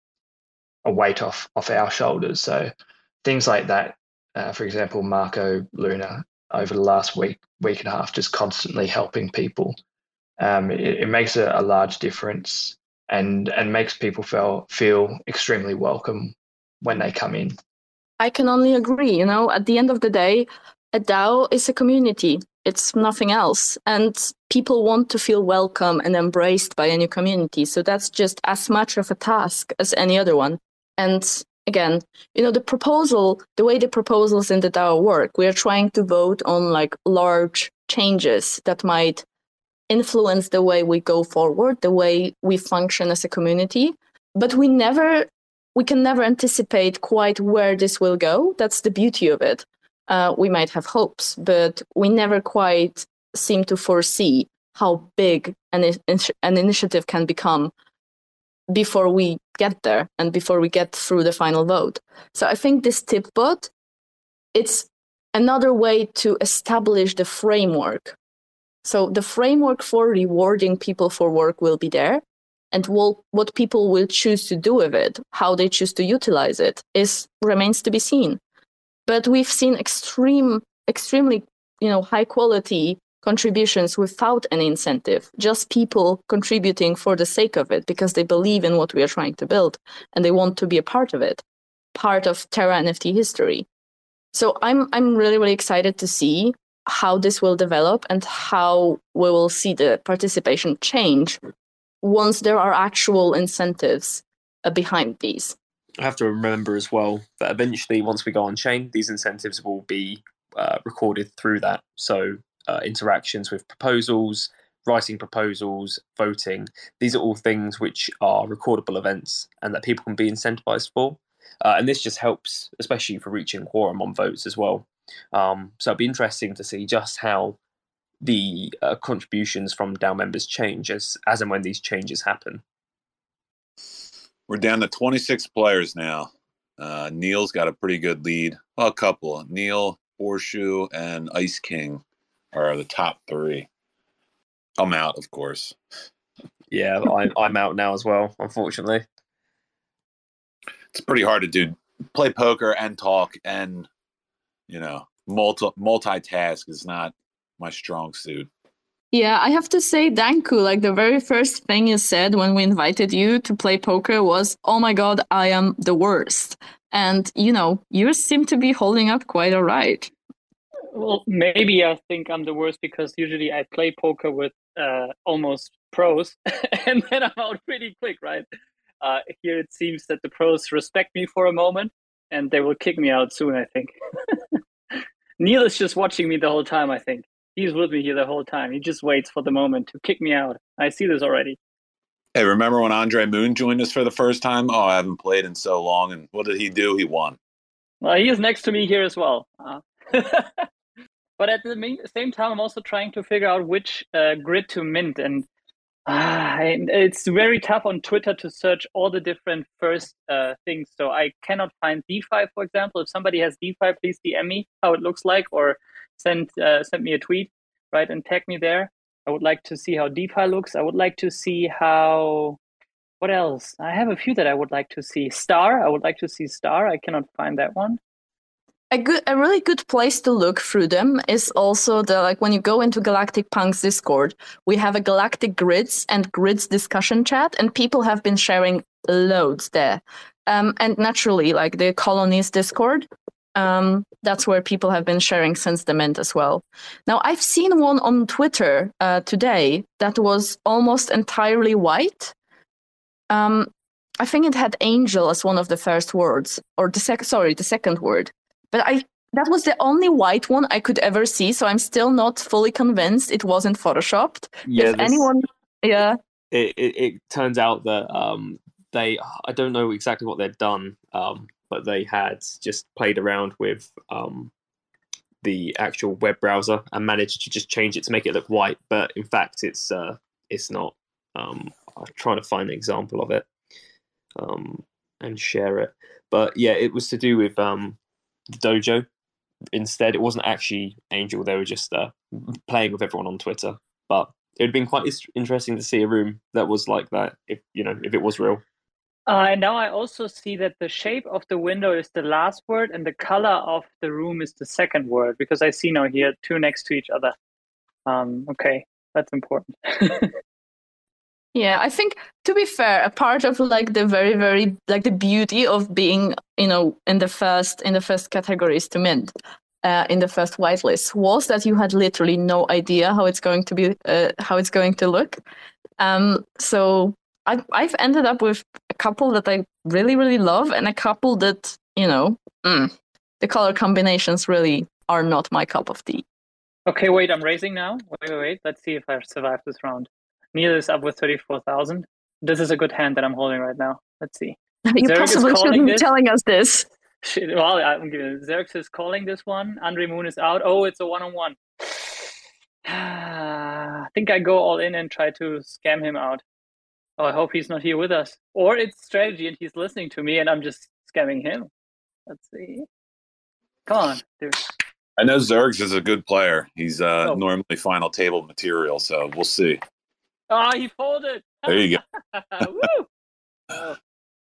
a weight off, off our shoulders. So things like that, uh, for example, Marco Luna, over the last week, week and a half, just constantly helping people. Um, it, it makes a, a large difference and and makes people feel feel extremely welcome when they come in. I can only agree. You know, at the end of the day, a DAO is a community. It's nothing else. And people want to feel welcome and embraced by a new community. So that's just as much of a task as any other one. And again, you know, the proposal, the way the proposals in the DAO work, we are trying to vote on like large changes that might influence the way we go forward, the way we function as a community. But we never, we can never anticipate quite where this will go. That's the beauty of it. Uh, we might have hopes, but we never quite seem to foresee how big an, an initiative can become before we get there and before we get through the final vote. So I think this tip bot, it's another way to establish the framework. So the framework for rewarding people for work will be there, and we'll, what people will choose to do with it, how they choose to utilize it, is remains to be seen. But we've seen extreme, extremely, you know, high quality contributions without any incentive, just people contributing for the sake of it because they believe in what we are trying to build and they want to be a part of it, part of Terra N F T history. So I'm I'm really, really excited to see how this will develop and how we will see the participation change once there are actual incentives uh, behind these. I have to remember as well that eventually, once we go on chain, these incentives will be uh, recorded through that. So uh, interactions with proposals, writing proposals, voting, these are all things which are recordable events and that people can be incentivized for. Uh, and this just helps, especially for reaching quorum on votes as well. Um, so it'd be interesting to see just how the uh, contributions from DAO members change as, as and when these changes happen. We're down to twenty-six players now. Uh, Neil's got a pretty good lead. Well, a couple. Neil, Horseshoe, and Ice King are the top three. I'm out, of course. Yeah, I'm I'm out now as well, unfortunately. It's pretty hard to do play poker and talk and you know multi multitask is not my strong suit. Yeah, I have to say, Danku, like the very first thing you said when we invited you to play poker was, "Oh my god, I am the worst." And you know, you seem to be holding up quite all right. Well, maybe I think I'm the worst because usually I play poker with uh, almost pros, and then I'm out pretty quick, right? Uh, here it seems that the pros respect me for a moment, and they will kick me out soon, I think. Neil is just watching me the whole time, I think. He's with me here the whole time. He just waits for the moment to kick me out. I see this already. Hey, remember when Andre Moon joined us for the first time? Oh, I haven't played in so long. And what did he do? He won. Well, he is next to me here as well. Uh, but at the main, same time, I'm also trying to figure out which uh, grid to mint. And uh, it's very tough on Twitter to search all the different first uh, things. So I cannot find DeFi, for example. If somebody has DeFi, please D M me how it looks like, or send uh, send me a tweet, right, and tag me there. I would like to see how DeFi looks. I would like to see how, what else? I have a few that I would like to see. Star, I would like to see Star. I cannot find that one. A good, a really good place to look through them is also the, like when you go into Galactic Punk's Discord, we have a Galactic Grids and Grids discussion chat, and people have been sharing loads there. Um, and naturally, like the Colonies Discord, Um, that's where people have been sharing since the mint as well. Now, I've seen one on Twitter uh, today that was almost entirely white. Um, I think it had angel as one of the first words, or the sec- sorry, the second word. But I that was the only white one I could ever see, so I'm still not fully convinced it wasn't photoshopped. Yeah, if this- anyone, yeah. It, it it turns out that um they I don't know exactly what they'd done. Um. But they had just played around with um, the actual web browser and managed to just change it to make it look white. But in fact, it's uh, it's not. Um, I'm trying to find an example of it um, and share it. But yeah, it was to do with um, the dojo. Instead, it wasn't actually Angel. They were just uh, playing with everyone on Twitter. But it would have been quite interesting to see a room that was like that, if you know, if it was real. Uh, and now I also see that the shape of the window is the last word and the color of the room is the second word, because I see now here two next to each other. Um, okay, that's important. Yeah, I think, to be fair, a part of like the very, very like the beauty of being, you know, in the first in the first categories to mint, uh, in the first whitelist, was that you had literally no idea how it's going to be, uh, how it's going to look. Um, so I've I've ended up with a couple that I really, really love, and a couple that, you know, mm, the color combinations really are not my cup of tea. Okay, wait, I'm raising now. Wait, wait, wait. Let's see if I survive this round. Neil is up with thirty-four thousand. This is a good hand that I'm holding right now. Let's see. You Xerxes possibly shouldn't be this. telling us this. Shit, well, I'm giving Xerxes is calling this one. Andre Moon is out. Oh, it's a one-on-one. I think I go all in and try to scam him out. Oh, I hope he's not here with us. Or it's strategy and he's listening to me and I'm just scamming him. Let's see. Come on, dude. I know Zergs is a good player. He's uh, Oh. normally final table material, so we'll see. Oh, he folded. There you go. Woo! Oh.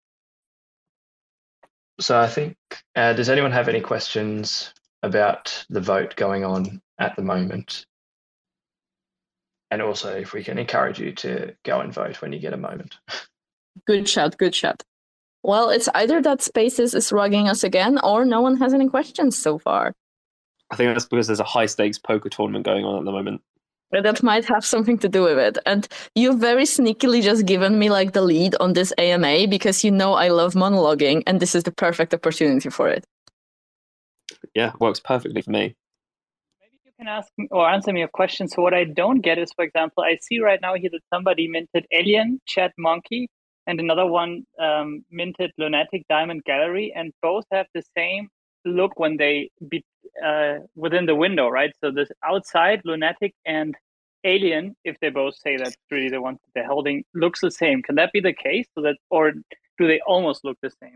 So I think, uh, does anyone have any questions about the vote going on at the moment? And also, if we can encourage you to go and vote when you get a moment. Good shot, good shot. Well, it's either that Spaces is rugging us again, or no one has any questions so far. I think that's because there's a high stakes poker tournament going on at the moment. That might have something to do with it. And you've very sneakily just given me like the lead on this A M A because you know I love monologuing, and this is the perfect opportunity for it. Yeah, works perfectly for me. Maybe you can ask me or answer me a question. So what I don't get is, for example, I see right now here that somebody minted Alien, Chat Monkey, and another one um, minted Lunatic Diamond Gallery, and both have the same look when they be uh, within the window, right? So this outside Lunatic and Alien, if they both say that's really the ones that they're holding, looks the same. Can that be the case? So that, or do they almost look the same?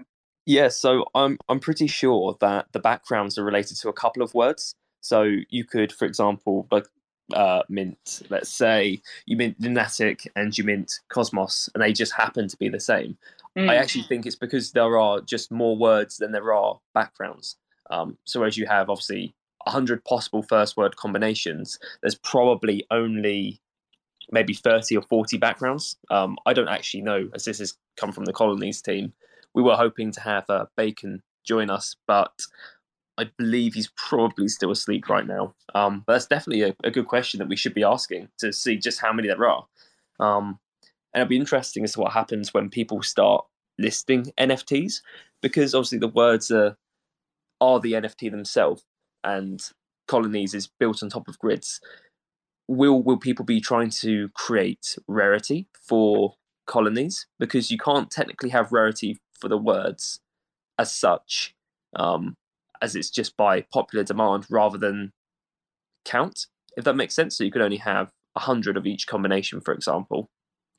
Yeah, so I'm I'm pretty sure that the backgrounds are related to a couple of words. So you could, for example, like uh, mint, let's say you mint lunatic and you mint cosmos, and they just happen to be the same. Mm. I actually think it's because there are just more words than there are backgrounds. Um, so as you have obviously one hundred possible first word combinations, there's probably only maybe thirty or forty backgrounds. Um, I don't actually know, as this has come from the Colonies team. We were hoping to have uh, Bacon join us, but I believe he's probably still asleep right now. Um, but that's definitely a, a good question that we should be asking to see just how many there are. Um, and it'll be interesting as to what happens when people start listing N F Ts, because obviously the words are, are the N F T themselves, and Colonies is built on top of grids. Will will people be trying to create rarity for Colonies? Because you can't technically have rarity for the words as such, um, as it's just by popular demand rather than count, if that makes sense. So you could only have a hundred of each combination, for example.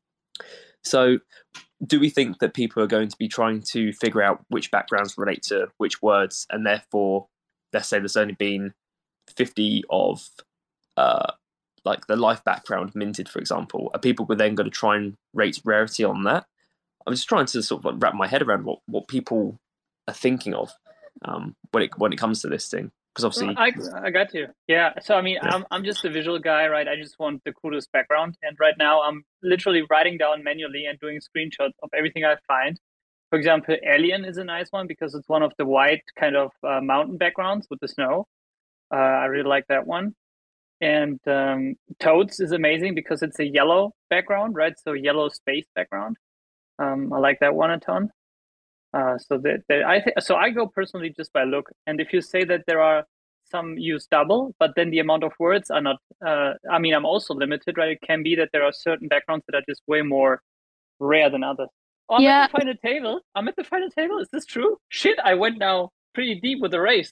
So do we think that people are going to be trying to figure out which backgrounds relate to which words, and therefore, let's say there's only been fifty of uh, like the life background minted, for example, are people then going to try and rate rarity on that? I'm just trying to sort of like wrap my head around what, what people are thinking of um, when it when it comes to this thing. Because obviously, I I got you. Yeah. So I mean, yeah. I'm I'm just a visual guy, right? I just want the coolest background, and right now I'm literally writing down manually and doing screenshots of everything I find. For example, Alien is a nice one because it's one of the white kind of uh, mountain backgrounds with the snow. Uh, I really like that one. And um, Toads is amazing because it's a yellow background, right? So yellow space background. Um, I like that one a ton. Uh, so that, that I th- so I go personally just by look. And if you say that there are some use double, but then the amount of words are not. Uh, I mean, I'm also limited, right? It can be that there are certain backgrounds that are just way more rare than others. Oh, I'm Yeah. at the final table. I'm at the final table. Is this true? Shit! I went now pretty deep with the race.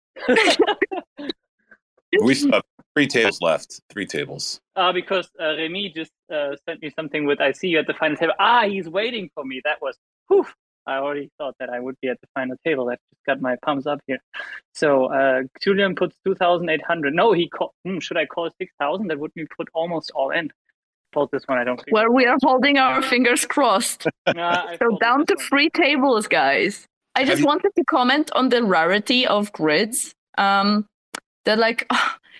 We still have three tables left. Three tables. Uh, because uh, Remy just uh, sent me something with I see you at the final table. Ah, he's waiting for me. That was, whew, I already thought that I would be at the final table. I just got my thumbs up here. So uh, Julian puts two thousand eight hundred. No, he called, hmm, should I call six thousand? That would be put almost all in. Fold this one, I don't think. Well, we are holding our fingers crossed. Nah, So down to three tables, guys. I just wanted to comment on the rarity of grids. Um, that like,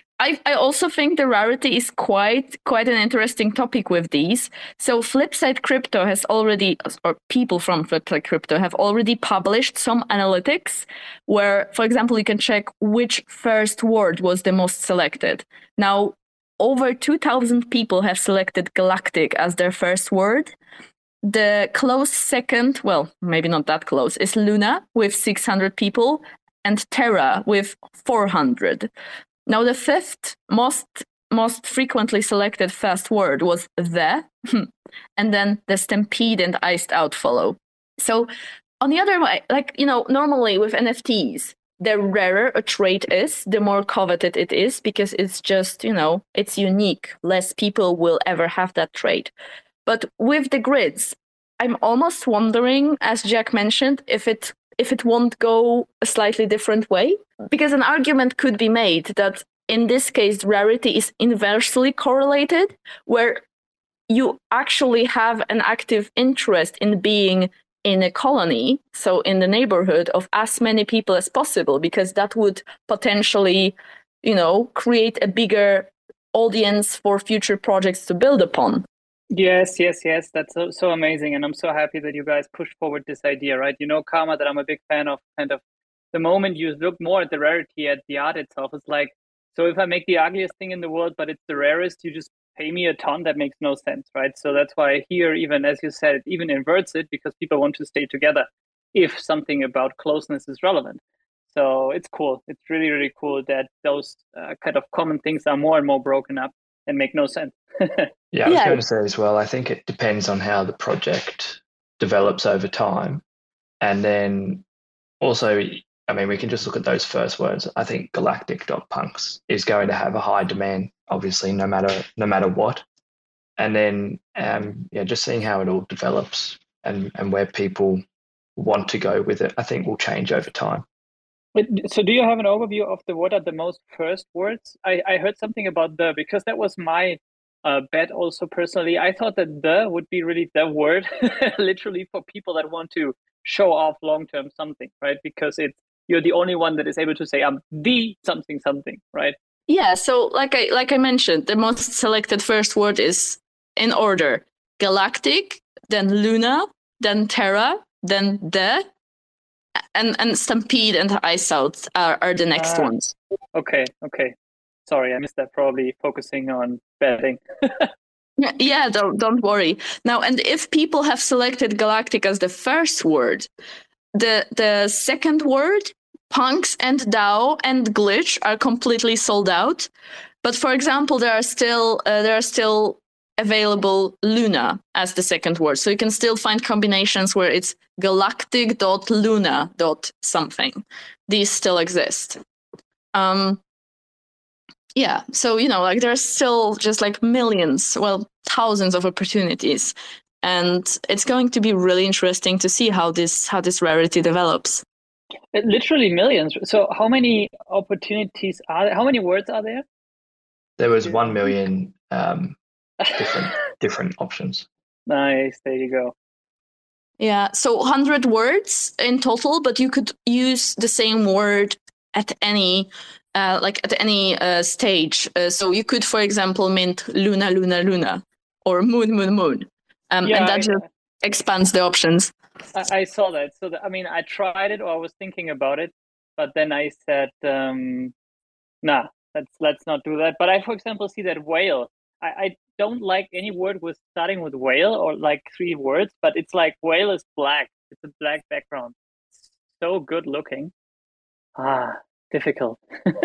I I also think the rarity is quite quite an interesting topic with these. So Flipside Crypto has already, or people from Flipside Crypto have already published some analytics where, for example, you can check which first word was the most selected. Now, over two thousand people have selected galactic as their first word. The close second, well, maybe not that close, is Luna with six hundred people and Terra with four hundred. Now, the fifth most most frequently selected first word was the, and then the Stampede and Iced Out follow. So on the other way, like, you know, normally with N F Ts, the rarer a trait is, the more coveted it is because it's just, you know, it's unique. Less people will ever have that trait. But with the grids, I'm almost wondering, as Jack mentioned, if it if it won't go a slightly different way. Because an argument could be made that in this case, rarity is inversely correlated, where you actually have an active interest in being in a colony, so in the neighborhood of as many people as possible, because that would potentially, you know, create a bigger audience for future projects to build upon. Yes, yes, yes. That's so, so amazing. And I'm so happy that you guys pushed forward this idea, right? You know, Karma, that I'm a big fan of kind of the moment you look more at the rarity at the art itself. It's like, so if I make the ugliest thing in the world, but it's the rarest, you just pay me a ton. That makes no sense, right? So that's why here, even as you said, it even inverts it because people want to stay together if something about closeness is relevant. So it's cool. It's really, really cool that those uh, kind of common things are more and more broken up and make no sense. Yeah, I was Yeah. going to say as well, I think it depends on how the project develops over time. And then also, I mean, we can just look at those first words. I think galactic.punks is going to have a high demand, obviously, no matter no matter what. And then, um, yeah, just seeing how it all develops and, and where people want to go with it, I think will change over time. So do you have an overview of the what are the most first words? I, I heard something about the, because that was my uh, bet also personally. I thought that the would be really the word, literally for people that want to show off long-term something, right? Because it's, you're the only one that is able to say, I'm the something something, right? Yeah, so like I like I mentioned, the most selected first word is in order: galactic, then Luna, then Terra, then the, and and Stampede and Ice Out are, are the next Ah, ones. Okay, okay. Sorry, I missed that. Probably focusing on betting. Yeah, yeah, don't don't worry. Now, and if people have selected galactic as the first word, the the second word, punks and DAO and glitch, are completely sold out. But for example, there are still uh, there are still available Luna as the second word, so you can still find combinations where it's galactic dot luna dot something. These still exist. Um, yeah, so you know, like there's still just like millions, well, thousands of opportunities, and it's going to be really interesting to see how this how this rarity develops. Uh, Literally millions. So how many opportunities are there? How many words are there? There was one million um, different different options. Nice. There you go. Yeah, so one hundred words in total, but you could use the same word at any uh, like at any uh, stage. Uh, so you could, for example, mint Luna, Luna, Luna, or Moon, Moon, Moon, um, Yeah, and that I, just expands the options. I, I saw that. So the, I mean, I tried it, or I was thinking about it, but then I said, um, nah, let's let's not do that. But I, for example, see that whale. I, I don't like any word with starting with whale or like three words, but it's like whale is black. It's a black background. So good looking. Ah, difficult.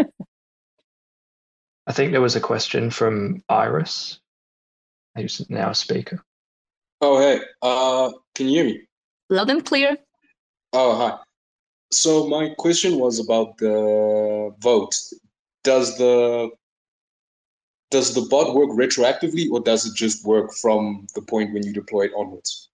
I think there was a question from Iris, who's now a speaker. Oh, hey, uh, can you hear me? Loud and clear. Oh, hi. So my question was about the vote. Does the does the bot work retroactively, or does it just work from the point when you deploy it onwards?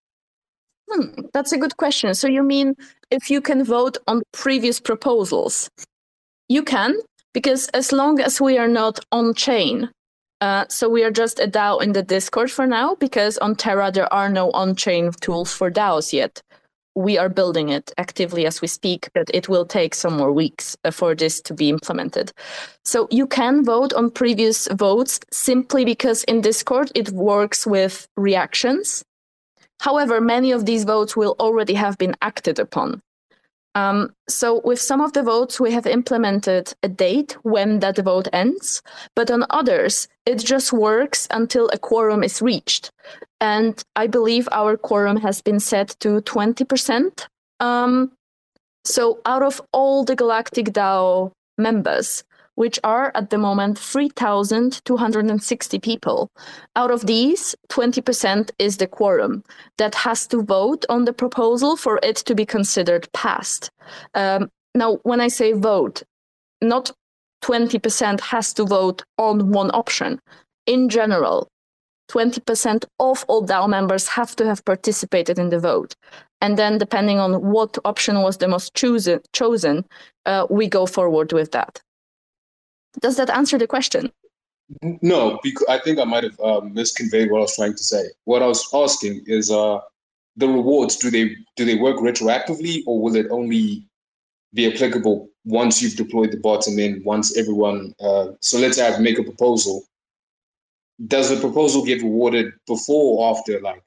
Hmm, that's a good question. So you mean if you can vote on previous proposals? You can, because as long as we are not on chain, uh, so we are just a DAO in the Discord for now, because on Terra there are no on-chain tools for DAOs yet. We are building it actively as we speak, but it will take some more weeks for this to be implemented. So you can vote on previous votes simply because in Discord it works with reactions. However, many of these votes will already have been acted upon. Um, so with some of the votes, we have implemented a date when that vote ends, but on others, it just works until a quorum is reached. And I believe our quorum has been set to twenty percent. Um, so out of all the Galactic DAO members, which are at the moment three thousand two hundred sixty people, out of these, twenty percent is the quorum that has to vote on the proposal for it to be considered passed. Um, now, when I say vote, not twenty percent has to vote on one option. In general, twenty percent of all DAO members have to have participated in the vote. And then depending on what option was the most chosen, chosen uh, we go forward with that. Does that answer the question? No, because I think I might have uh, misconveyed what I was trying to say. What I was asking is, uh, the rewards, do they do they work retroactively, or will it only be applicable once you've deployed the bot and then once everyone? Uh, so let's say I make a proposal. Does the proposal get rewarded before or after? Like,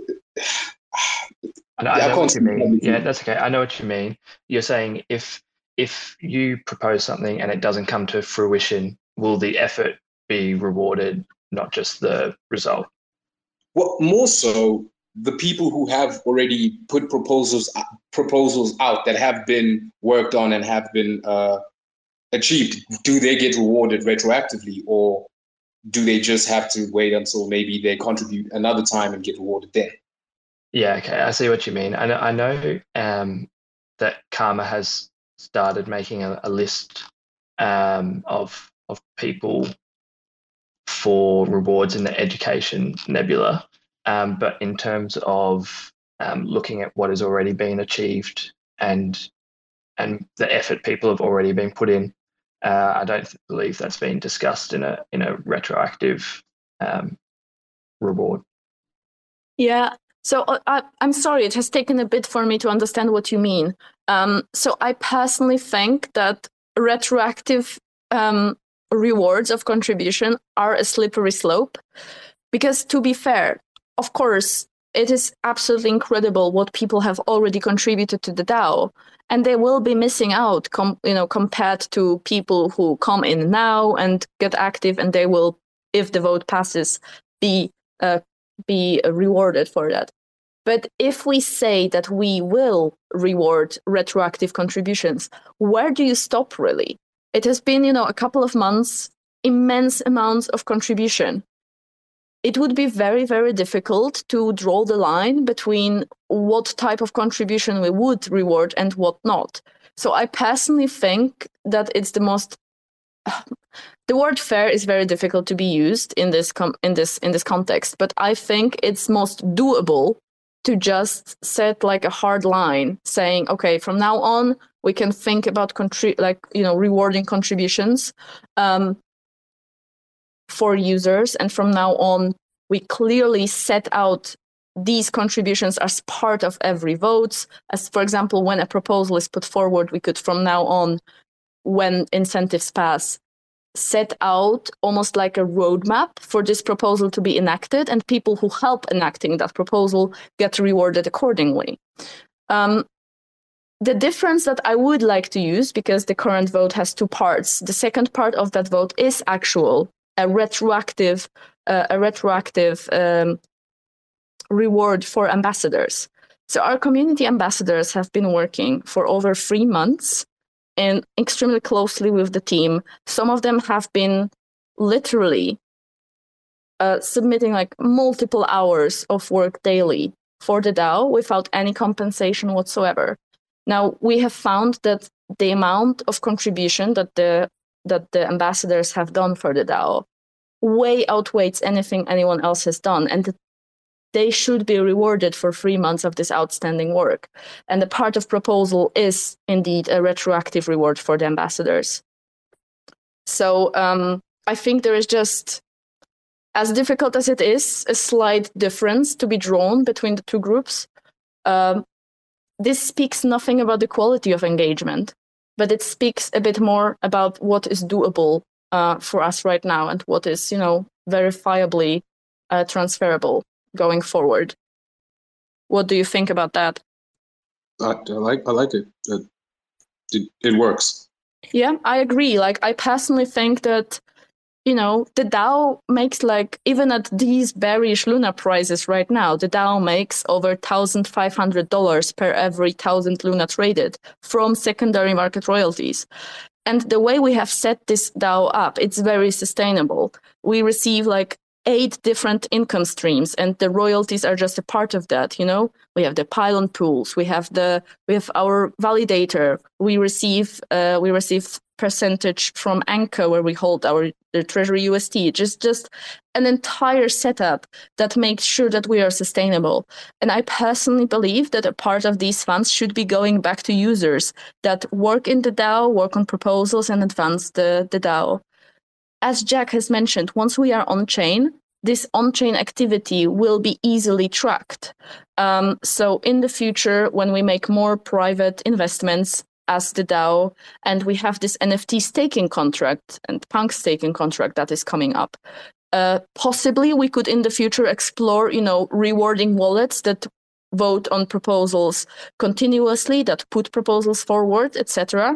I know, I know what you mean. Yeah, that's okay. I know what you mean. You're saying if if you propose something and it doesn't come to fruition, will the effort be rewarded, not just the result? Well, more so, the people who have already put proposals proposals out that have been worked on and have been uh, achieved, do they get rewarded retroactively, or do they just have to wait until maybe they contribute another time and get rewarded then? Yeah, okay, I see what you mean. I know, I know um, that Karma has started making a, a list um, of of people for rewards in the education nebula, um, but in terms of um, looking at what has already been achieved and and the effort people have already been put in. Uh, I don't believe that's been discussed in a in a retroactive um, reward. Yeah. So uh, I, I'm sorry, it has taken a bit for me to understand what you mean. Um, so I personally think that retroactive um, rewards of contribution are a slippery slope, because to be fair, of course, it is absolutely incredible what people have already contributed to the DAO, and they will be missing out, com- you know, compared to people who come in now and get active, and they will, if the vote passes, be uh, be rewarded for that. But if we say that we will reward retroactive contributions, where do you stop really? It has been, you know, a couple of months, immense amounts of contribution. It would be very, very difficult to draw the line between what type of contribution we would reward and what not. So I personally think that it's the most the word fair is very difficult to be used in this com- in this in this context, but I think it's most doable to just set like a hard line saying, okay, from now on we can think about contri- like you know rewarding contributions um, for users, and from now on we clearly set out these contributions as part of every vote. As for example, when a proposal is put forward, we could from now on, when incentives pass, set out almost like a roadmap for this proposal to be enacted, and people who help enacting that proposal get rewarded accordingly. Um, the difference that I would like to use, because the current vote has two parts, the second part of that vote is actual, a retroactive, uh, a retroactive um, reward for ambassadors. So our community ambassadors have been working for over three months and extremely closely with the team. Some of them have been literally uh, submitting like multiple hours of work daily for the DAO without any compensation whatsoever. Now, we have found that the amount of contribution that the that the ambassadors have done for the DAO way outweighs anything anyone else has done, and they should be rewarded for three months of this outstanding work. And the part of proposal is indeed a retroactive reward for the ambassadors. So um, I think there is just, as difficult as it is, a slight difference to be drawn between the two groups. Um, this speaks nothing about the quality of engagement, but it speaks a bit more about what is doable uh, for us right now and what is, you know, verifiably uh, transferable going forward. What do you think about that? I, I like I like it. It, it. it works. Yeah, I agree. Like, I personally think that, you know, the DAO makes, like, even at these bearish Luna prices right now, the DAO makes over one thousand five hundred dollars per every one thousand Luna traded from secondary market royalties. And the way we have set this DAO up, it's very sustainable. We receive, like, eight different income streams, and the royalties are just a part of that. You know, we have the pylon pools, we have the we have our validator, we receive uh, we receive percentage from Anchor where we hold our the Treasury U S T. Just just an entire setup that makes sure that we are sustainable. And I personally believe that a part of these funds should be going back to users that work in the DAO, work on proposals, and advance the the DAO. As Jack has mentioned, once we are on-chain, this on-chain activity will be easily tracked. Um, so in the future, when we make more private investments as the DAO, and we have this N F T staking contract and Punk staking contract that is coming up, uh, possibly we could in the future explore, you know, rewarding wallets that vote on proposals continuously, that put proposals forward, et cetera.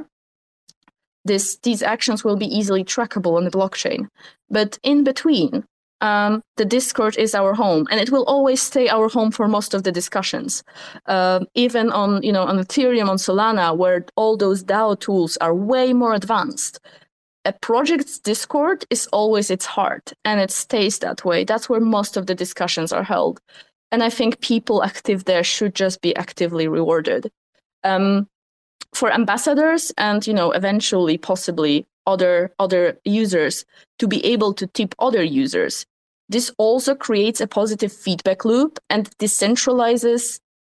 This, these actions will be easily trackable on the blockchain. But in between, um, the Discord is our home, and it will always stay our home for most of the discussions. Uh, even on, you know, on Ethereum, on Solana, where all those DAO tools are way more advanced, a project's Discord is always its heart, and it stays that way. That's where most of the discussions are held. And I think people active there should just be actively rewarded. Um, For ambassadors and, you know, eventually possibly other other users to be able to tip other users, this also creates a positive feedback loop and decentralizes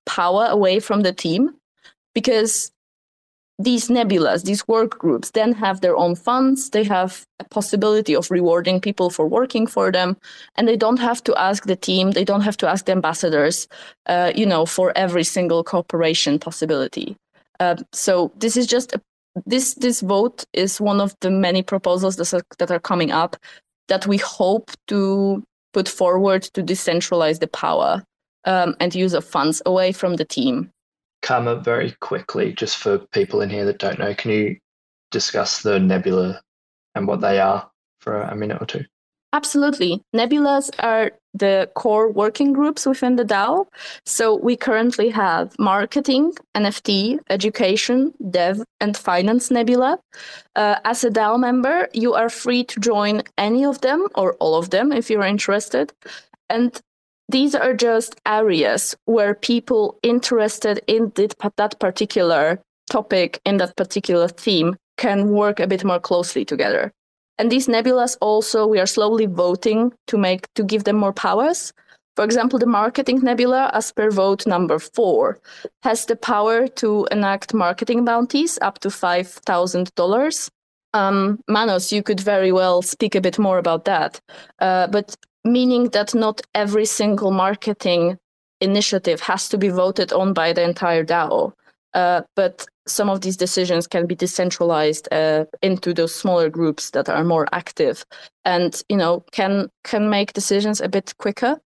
power away from the team, because these nebulas, these work groups, then have their own funds. They have a possibility of rewarding people for working for them, and they don't have to ask the team. They don't have to ask the ambassadors, uh, you know, for every single cooperation possibility. Uh, so this is just a, this this vote is one of the many proposals that are, that are coming up that we hope to put forward to decentralize the power um, and use of funds away from the team. Karma, very quickly, just for people in here that don't know, can you discuss the nebula and what they are for a minute or two? Absolutely. Nebulas are the core working groups within the DAO. So we currently have marketing, N F T, education, dev, and finance nebula. Uh, as a DAO member, you are free to join any of them or all of them if you're interested. And these are just areas where people interested in that particular topic, in that particular theme, can work a bit more closely together. And these nebulas also, we are slowly voting to make to give them more powers. For example, the marketing nebula, as per vote number four, has the power to enact marketing bounties up to five thousand dollars. Um, Manos, you could very well speak a bit more about that. Uh, but meaning that not every single marketing initiative has to be voted on by the entire DAO, uh, but some of these decisions can be decentralized uh, into those smaller groups that are more active, and you know can can make decisions a bit quicker.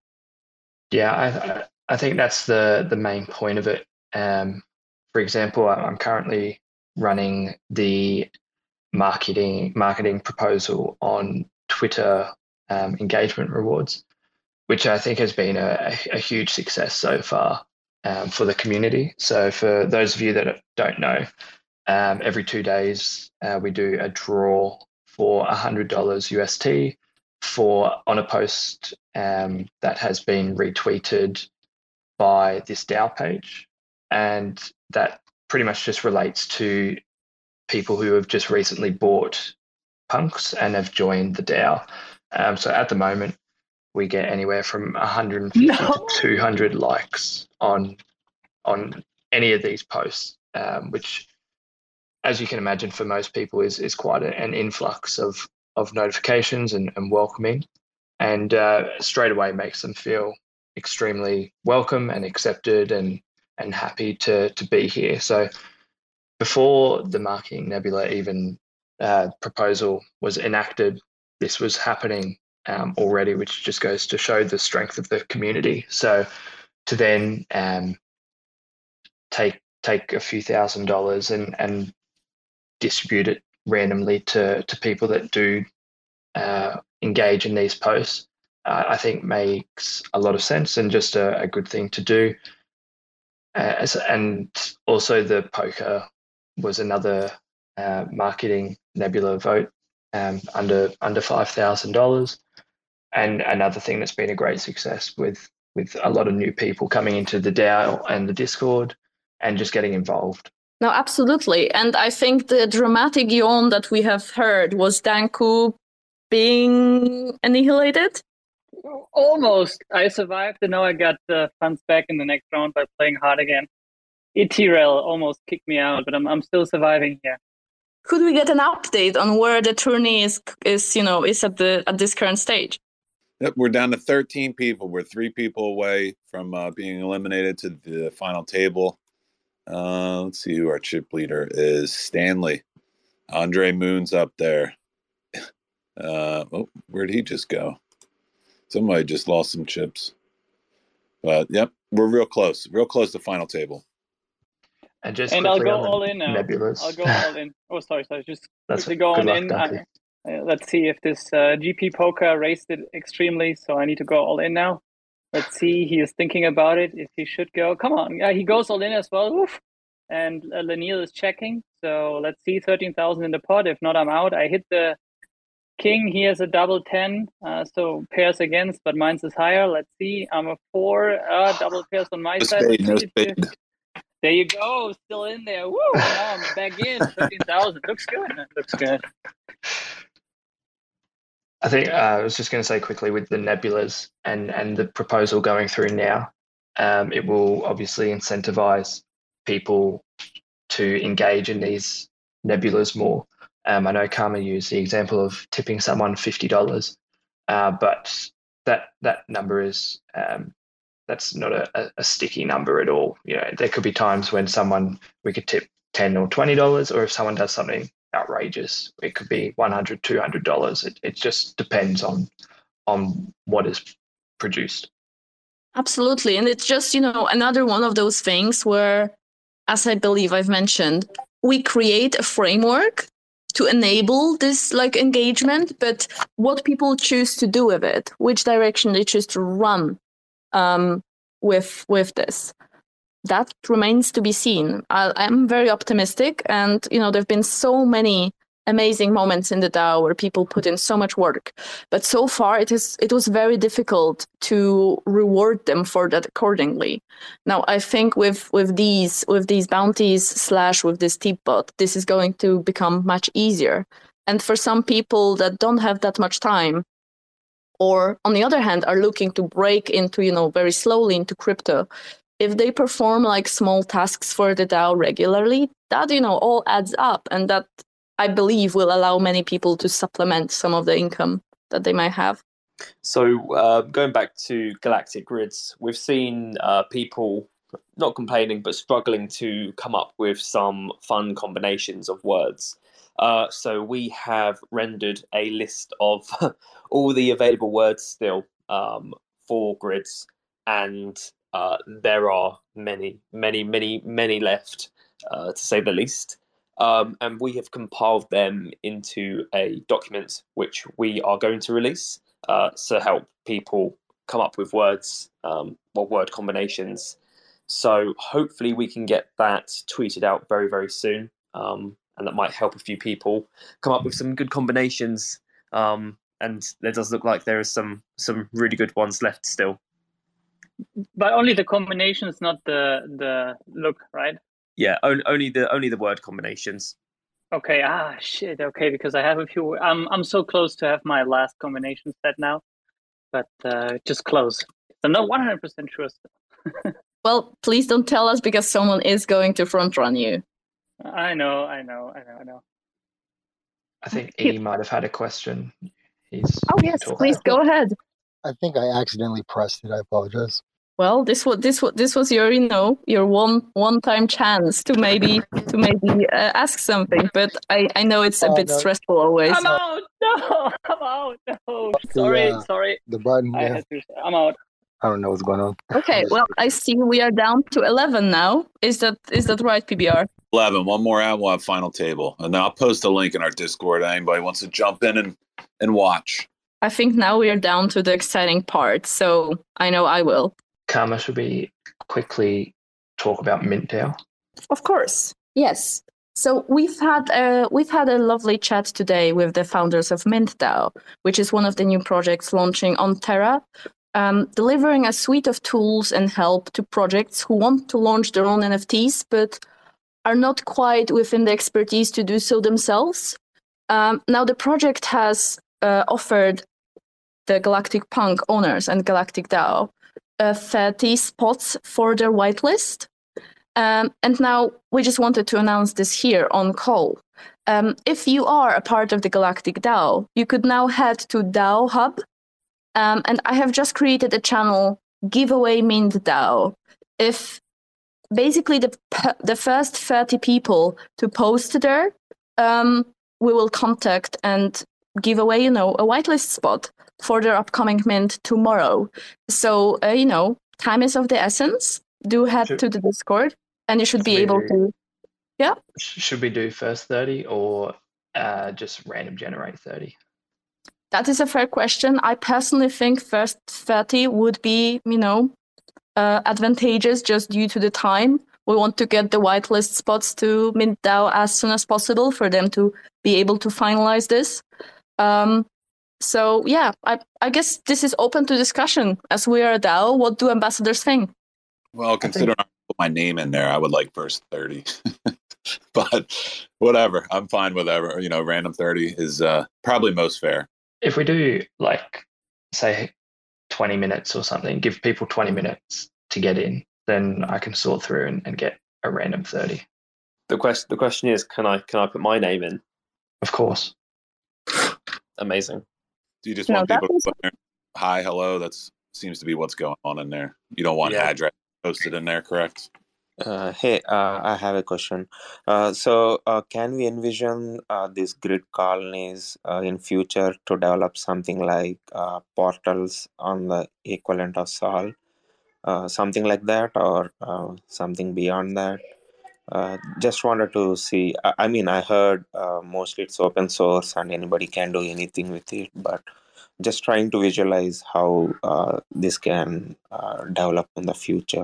Yeah, I I think that's the the main point of it. Um, for example, I'm currently running the marketing marketing proposal on Twitter. Um, engagement rewards, which I think has been a, a huge success so far um, for the community. So for those of you that don't know, um, every two days uh, we do a draw for one hundred dollars U S T for on a post um, that has been retweeted by this DAO page. And that pretty much just relates to people who have just recently bought Punks and have joined the DAO. Um, so at the moment, we get anywhere from one hundred fifty no. to two hundred likes on on any of these posts, um, which, as you can imagine, for most people is is quite a, an influx of of notifications and, and welcoming, and uh, straight away makes them feel extremely welcome and accepted and and happy to to be here. So before the Marketing Nebula even uh, proposal was enacted, this was happening um, already, which just goes to show the strength of the community. So to then um, take take a few thousand dollars and, and distribute it randomly to, to people that do uh, engage in these posts, uh, I think makes a lot of sense and just a, a good thing to do. Uh, and also the poker was another uh, marketing nebula vote. Um, under under five thousand dollars, and another thing that's been a great success with with a lot of new people coming into the DAO and the Discord and just getting involved. No, absolutely, and I think the dramatic yawn that we have heard was Danku being annihilated. Almost, I survived, and now I got the funds back in the next round by playing hard again. Etirel almost kicked me out, but I'm I'm still surviving here. Could we get an update on where the tourney is, is you know, is at the at this current stage? Yep, we're down to thirteen people. We're three people away from uh, being eliminated to the final table. Uh, let's see who our chip leader is. Stanley. Andre Moon's up there. Uh, oh, where'd he just go? Somebody just lost some chips. But, yep, we're real close. Real close to final table. And just and I'll go all in now. Nebulas. I'll go all in. Oh, sorry, sorry. Just That's quickly go good on luck, in. I, uh, let's see if this uh, G P Poker raced it extremely, so I need to go all in now. Let's see. He is thinking about it. If he should go, come on. Yeah, he goes all in as well. Oof. And uh, Laniel is checking. So let's see. Thirteen thousand in the pot. If not, I'm out. I hit the king. He has a double ten. Uh, so pairs against, but mine's is higher. Let's see. I'm a four. Uh, double pairs on my No side. spade, no spade. There you go, still in there. Woo! Now I'm back in. thirteen thousand. Looks good. Looks good. I think uh, I was just going to say quickly with the nebulas and, and the proposal going through now. Um, it will obviously incentivize people to engage in these nebulas more. Um, I know Karma used the example of tipping someone fifty dollars, uh, but that that number is um, that's not a, a sticky number at all. You know, there could be times when someone we could tip ten or twenty dollars, or if someone does something outrageous, it could be one hundred, two hundred dollars. It it just depends on on what is produced. Absolutely. And it's just, you know, another one of those things where, as I believe I've mentioned, we create a framework to enable this like engagement, but what people choose to do with it, which direction they choose to run um, with with this, that remains to be seen. I, I'm very optimistic, and you know, there've been so many amazing moments in the DAO where people put in so much work, but so far it is it was very difficult to reward them for that accordingly. Now I think with with these with these bounties slash with this tip bot, this is going to become much easier. And for some people that don't have that much time, or on the other hand are looking to break into, you know, very slowly into crypto, if they perform like small tasks for the DAO regularly, that, you know, all adds up, and that I believe will allow many people to supplement some of the income that they might have. So uh, going back to Galactic Grids, we've seen uh, people not complaining but struggling to come up with some fun combinations of words. Uh, so we have rendered a list of all the available words still um, for grids, and uh, there are many, many, many, many left, uh, to say the least. Um, and we have compiled them into a document which we are going to release uh, to help people come up with words, um, or word combinations. So hopefully we can get that tweeted out very, very soon. Um, and that might help a few people come up with some good combinations. Um, and it does look like there are some some really good ones left still. But only the combinations, not the the look, right? Yeah, only, only the only the word combinations. Okay. Ah, shit. Okay, because I have a few. I'm I'm so close to have my last combination set now, but uh, just close. I'm not one hundred percent sure still. Well, please don't tell us, because someone is going to front run you. I know, I know, I know, I know. I think E might have had a question. He's oh yes, talking. please go ahead. I think I accidentally pressed it. I apologize. Well, this was this was this was your, you know, your one one time chance to maybe to maybe uh, ask something, but I I know it's a Oh, bit no. stressful always. I'm out. No, I'm out. No, sorry, uh, sorry. The button. I Yeah. had to. I'm out. I don't know what's going on. Okay, well, I see we are down to eleven now. Is that is that right, P B R? eleven. One more out, we'll have final table. And then I'll post a link in our Discord. Anybody wants to jump in and, and watch. I think now we are down to the exciting part, so I know I will. Karma, should we quickly talk about MintDAO? Of course, yes. So we've had a, we've had a lovely chat today with the founders of MintDAO, which is one of the new projects launching on Terra, um, delivering a suite of tools and help to projects who want to launch their own N F Ts, but are not quite within the expertise to do so themselves. Um, now the project has uh, offered the Galactic Punk owners and Galactic DAO uh, thirty spots for their whitelist. Um, and now we just wanted to announce this here on call. Um, if you are a part of the Galactic DAO, you could now head to DAO Hub. Um, and I have just created a channel, Giveaway Mint DAO. If basically the the first thirty people to post there, um, we will contact and give away, you know, a whitelist spot for their upcoming mint tomorrow. So, uh, you know, time is of the essence. Do head Should- to the Discord, and you should be Should we able do- to. Yeah. Should we do first thirty or uh, just random generate thirty? That is a fair question. I personally think first thirty would be, you know, uh, advantageous just due to the time. We want to get the whitelist spots to MintDAO as soon as possible for them to be able to finalize this. Um, so, yeah, I, I guess this is open to discussion. As we are a DAO, what do ambassadors think? Well, considering I put my name in there, I would like first thirty. But whatever. I'm fine with whatever. You know, random thirty is uh, probably most fair. If we do like say twenty minutes or something, give people twenty minutes to get in, then I can sort through and, and get a random thirty. The question the question is, can I can I put my name in? Of course. Amazing. Do you just No, want that people to is- put their hi, hello? That's seems to be what's going on in there. You don't want Yeah. address posted in there, correct? Uh, hey, uh, I have a question. Uh, so, uh, can we envision uh, these grid colonies uh, in future to develop something like uh, portals on the equivalent of Sol, uh, something like that, or uh, something beyond that? Uh, just wanted to see. I, I mean, I heard uh, mostly it's open source and anybody can do anything with it, but just trying to visualize how uh, this can uh, develop in the future.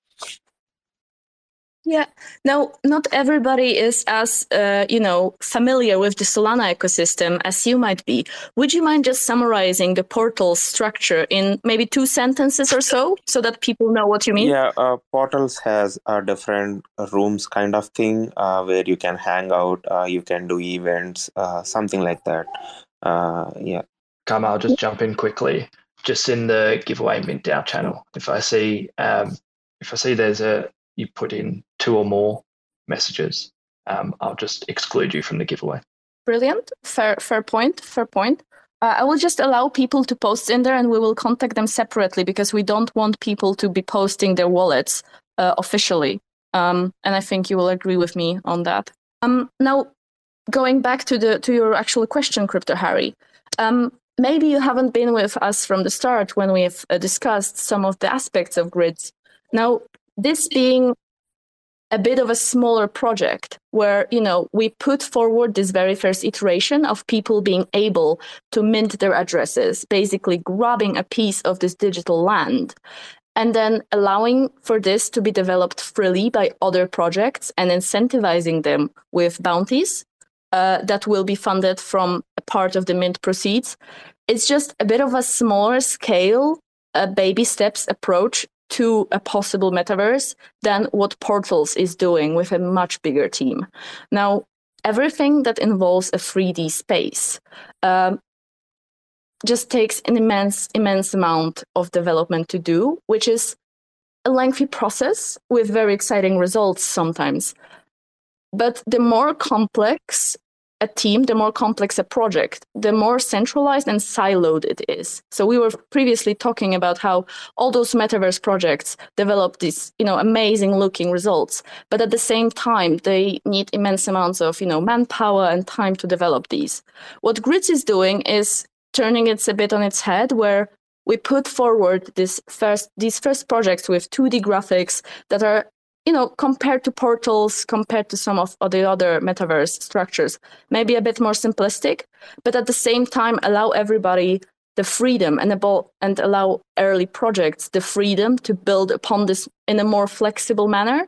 Yeah. Now, not everybody is as, uh, you know, familiar with the Solana ecosystem as you might be. Would you mind just summarizing the portal structure in maybe two sentences or so, so that people know what you mean? Yeah, uh, Portals has a different rooms kind of thing uh, where you can hang out, uh, you can do events, uh, something like that. Uh, yeah. Come, I'll just jump in quickly. Just in the giveaway mint DAO channel, if I see um, if I see there's a you put in two or more messages, um, I'll just exclude you from the giveaway. Brilliant. Fair, fair point. Fair point. Uh, I will just allow people to post in there, and we will contact them separately because we don't want people to be posting their wallets uh, officially. Um, and I think you will agree with me on that. Um, now, going back to the to your actual question, Crypto Harry. Um, maybe you haven't been with us from the start when we have uh, discussed some of the aspects of grids. Now, this being a bit of a smaller project where, you know, we put forward this very first iteration of people being able to mint their addresses, basically grabbing a piece of this digital land and then allowing for this to be developed freely by other projects and incentivizing them with bounties uh, that will be funded from a part of the mint proceeds. It's just a bit of a smaller scale, a baby steps approach to a possible metaverse than what Portals is doing with a much bigger team. Now, everything that involves a three D space um, just takes an immense, immense amount of development to do, which is a lengthy process with very exciting results sometimes. But the more complex a team, the more complex a project, the more centralized and siloed it is. So we were previously talking about how all those metaverse projects develop these, you know, amazing looking results, but at the same time, they need immense amounts of, you know, manpower and time to develop these. What Grids is doing is turning it a bit on its head, where we put forward this first, these first projects with two D graphics that are, you know, compared to Portals, compared to some of the other metaverse structures, maybe a bit more simplistic, but at the same time allow everybody the freedom and, able, and allow early projects the freedom to build upon this in a more flexible manner.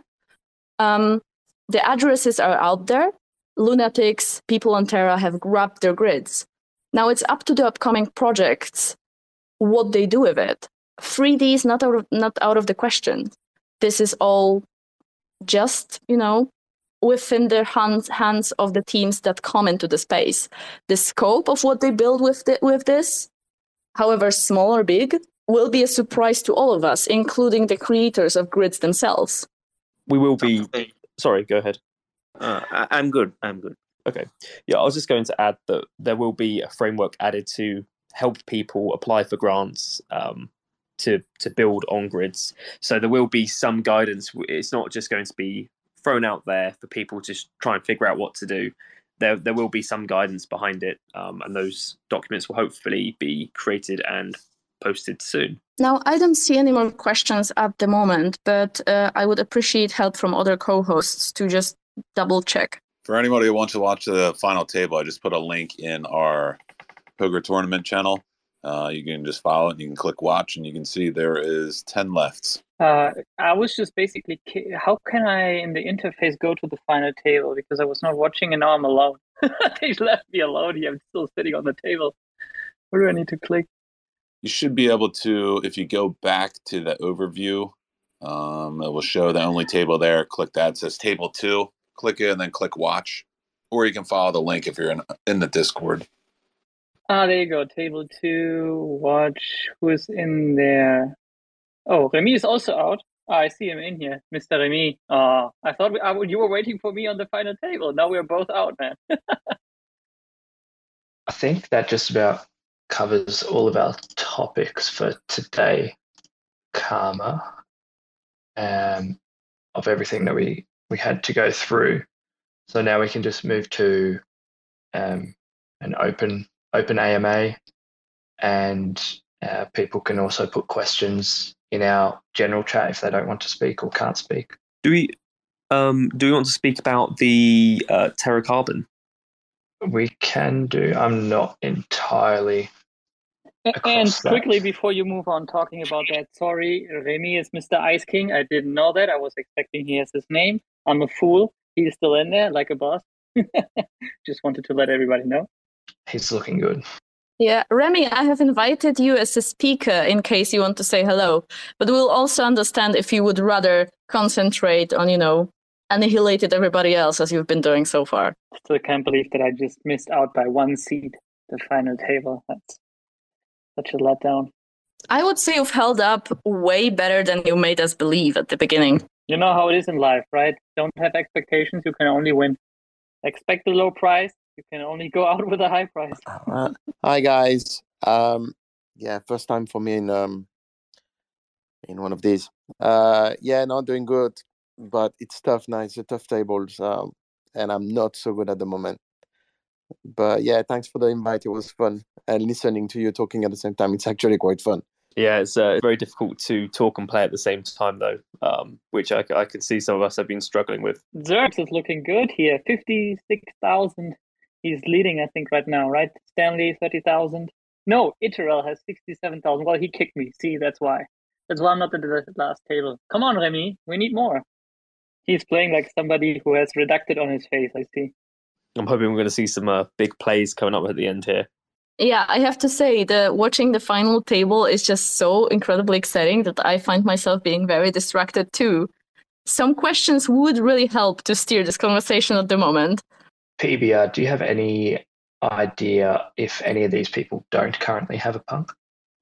Um, the addresses are out there. Lunatics, people on Terra have grabbed their grids. Now it's up to the upcoming projects what they do with it. three D is not out of, not out of the question. This is all just, you know, within the hands, hands of the teams that come into the space. The scope of what they build with the, with this, however small or big, will be a surprise to all of us, including the creators of grids themselves. We will be... Sorry, go ahead. Uh, I- I'm good. I'm good. Okay. Yeah, I was just going to add that there will be a framework added to help people apply for grants um, to to build on grids. So there will be some guidance. It's not just going to be thrown out there for people to try and figure out what to do. There there will be some guidance behind it, um, and those documents will hopefully be created and posted soon. Now, I don't see any more questions at the moment, but uh, I would appreciate help from other co-hosts to just double check. For anybody who wants to watch the final table, I just put a link in our Poker Tournament channel. Uh, you can just follow it and you can click watch and you can see there is ten left. Uh, I was just basically, how can I in the interface go to the final table? Because I was not watching and now I'm alone. They left me alone here. I'm still sitting on the table. Where do I need to click? You should be able to, if you go back to the overview, um, it will show the only table there. Click that. It says table two. Click it and then click watch. Or you can follow the link if you're in, in the Discord. Ah, there you go. Table two, watch. Who's in there? Oh, Remy is also out. Oh, I see him in here, Mister Remy. Oh, I thought we, I, you were waiting for me on the final table. Now we're both out, man. I think that just about covers all of our topics for today, Karma, um, of everything that we, we had to go through. So now we can just move to um, an open open A M A, and uh, people can also put questions in our general chat if they don't want to speak or can't speak. Do we um do we want to speak about the uh, Terra Carbon? We can do. I'm not entirely. And that. quickly before you move on talking about that, sorry, Remy is Mister Ice King. I didn't know that. I was expecting he has his name. I'm a fool. He's still in there like a boss. Just wanted to let everybody know. He's looking good. Yeah, Remy, I have invited you as a speaker in case you want to say hello. But we'll also understand if you would rather concentrate on, you know, annihilated everybody else as you've been doing so far. Still can't believe that I just missed out by one seat, the final table. That's such a letdown. I would say you've held up way better than you made us believe at the beginning. You know how it is in life, right? Don't have expectations, you can only win. Expect a low price, you can only go out with a high price. Uh, hi guys. Um, yeah, first time for me in um in one of these. Uh, yeah, not doing good, but it's tough now. It's a tough table, so, and I'm not so good at the moment. But yeah, thanks for the invite. It was fun, and listening to you talking at the same time. It's actually quite fun. Yeah, it's uh, very difficult to talk and play at the same time, though, um, which I, I could see some of us have been struggling with. Zerx is looking good here. fifty-six thousand. He's leading, I think, right now, right? Stanley, thirty thousand. No, Iterel has sixty-seven thousand. Well, he kicked me. See, that's why. That's why I'm not at the last table. Come on, Remy. We need more. He's playing like somebody who has reducted on his face, I see. I'm hoping we're going to see some uh, big plays coming up at the end here. Yeah, I have to say, the watching the final table is just so incredibly exciting that I find myself being very distracted too. Some questions would really help to steer this conversation at the moment. P B R, do you have any idea if any of these people don't currently have a punk?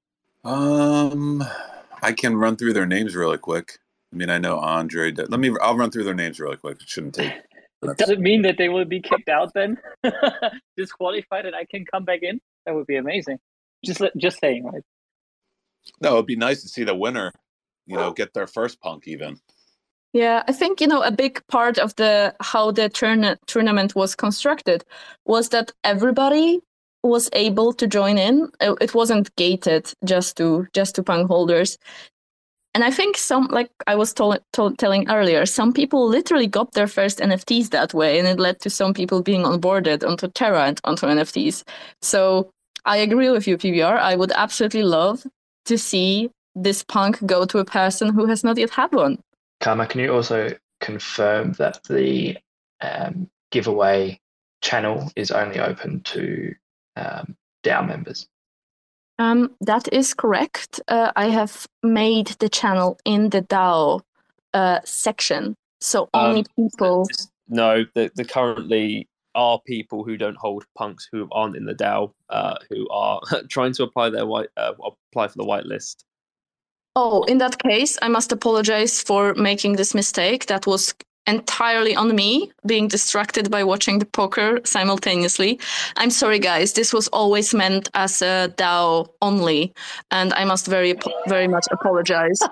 Um, I can run through their names really quick. I mean, I know Andre. Let me. I'll run through their names really quick. It shouldn't take. Does it mean that they will be kicked out then? Disqualified and I can come back in? That would be amazing. Just just saying, right? No, it'd be nice to see the winner, you know, get their first punk even. Yeah, I think, you know, a big part of the how the turn- tournament was constructed was that everybody was able to join in. It wasn't gated just to just to punk holders. And I think some, like I was told, told, telling earlier, some people literally got their first N F Ts that way, and it led to some people being onboarded onto Terra and onto N F Ts. So I agree with you, P B R. I would absolutely love to see this punk go to a person who has not yet had one. Karma, can you also confirm that the um, giveaway channel is only open to um, DAO members? Um, that is correct. Uh, I have made the channel in the DAO uh, section, so only um, people. No, the, the currently are people who don't hold punks who aren't in the DAO, uh, who are trying to apply their white uh, apply for the whitelist. Oh, in that case, I must apologize for making this mistake. That was entirely on me, being distracted by watching the poker simultaneously. I'm sorry, guys. This was always meant as a DAO only, and I must very, very much apologize.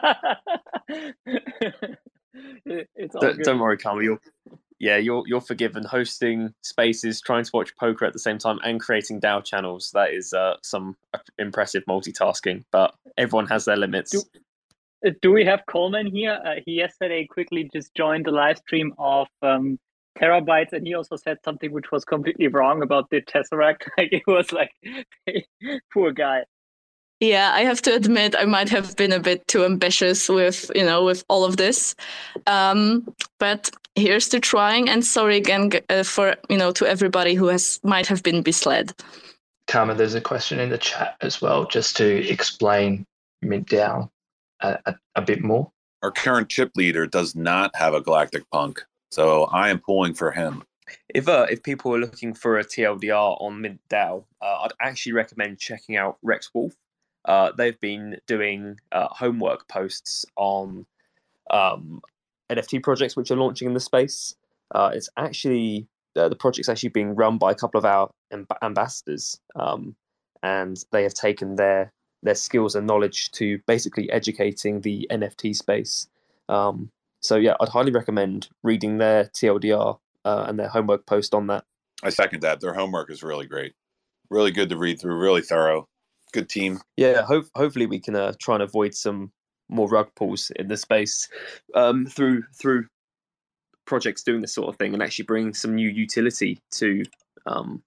It's all don't, good. don't worry, Karma. You're, yeah, you're you're forgiven. Hosting spaces, trying to watch poker at the same time, and creating DAO channels. That is uh, some impressive multitasking, but everyone has their limits. Do- Do we have Coleman here? Uh, he yesterday quickly just joined the live stream of um, Terabytes, and he also said something which was completely wrong about the Tesseract. Like it was like, poor guy. Yeah, I have to admit I might have been a bit too ambitious with, you know, with all of this. Um, but here's to trying, and sorry again uh, for, you know, to everybody who has might have been misled. Karma, there's a question in the chat as well, just to explain Mint DAO a, a, a bit more. Our current chip leader does not have a Galactic Punk, so I am pulling for him. If uh, if people are looking for a T L D R on Mint DAO, uh, I'd actually recommend checking out Rex Wolf. uh, they've been doing uh, homework posts on um, N F T projects which are launching in the space. Uh, it's actually uh, the project's actually being run by a couple of our amb- ambassadors, um, and they have taken their their skills and knowledge to basically educating the N F T space. Um, so yeah, I'd highly recommend reading their T L D R uh, and their homework post on that. I second that. Their homework is really great, really good to read through, really thorough. Good team. Yeah, ho- hopefully we can uh, try and avoid some more rug pulls in the space um, through through projects doing this sort of thing and actually bring some new utility to um,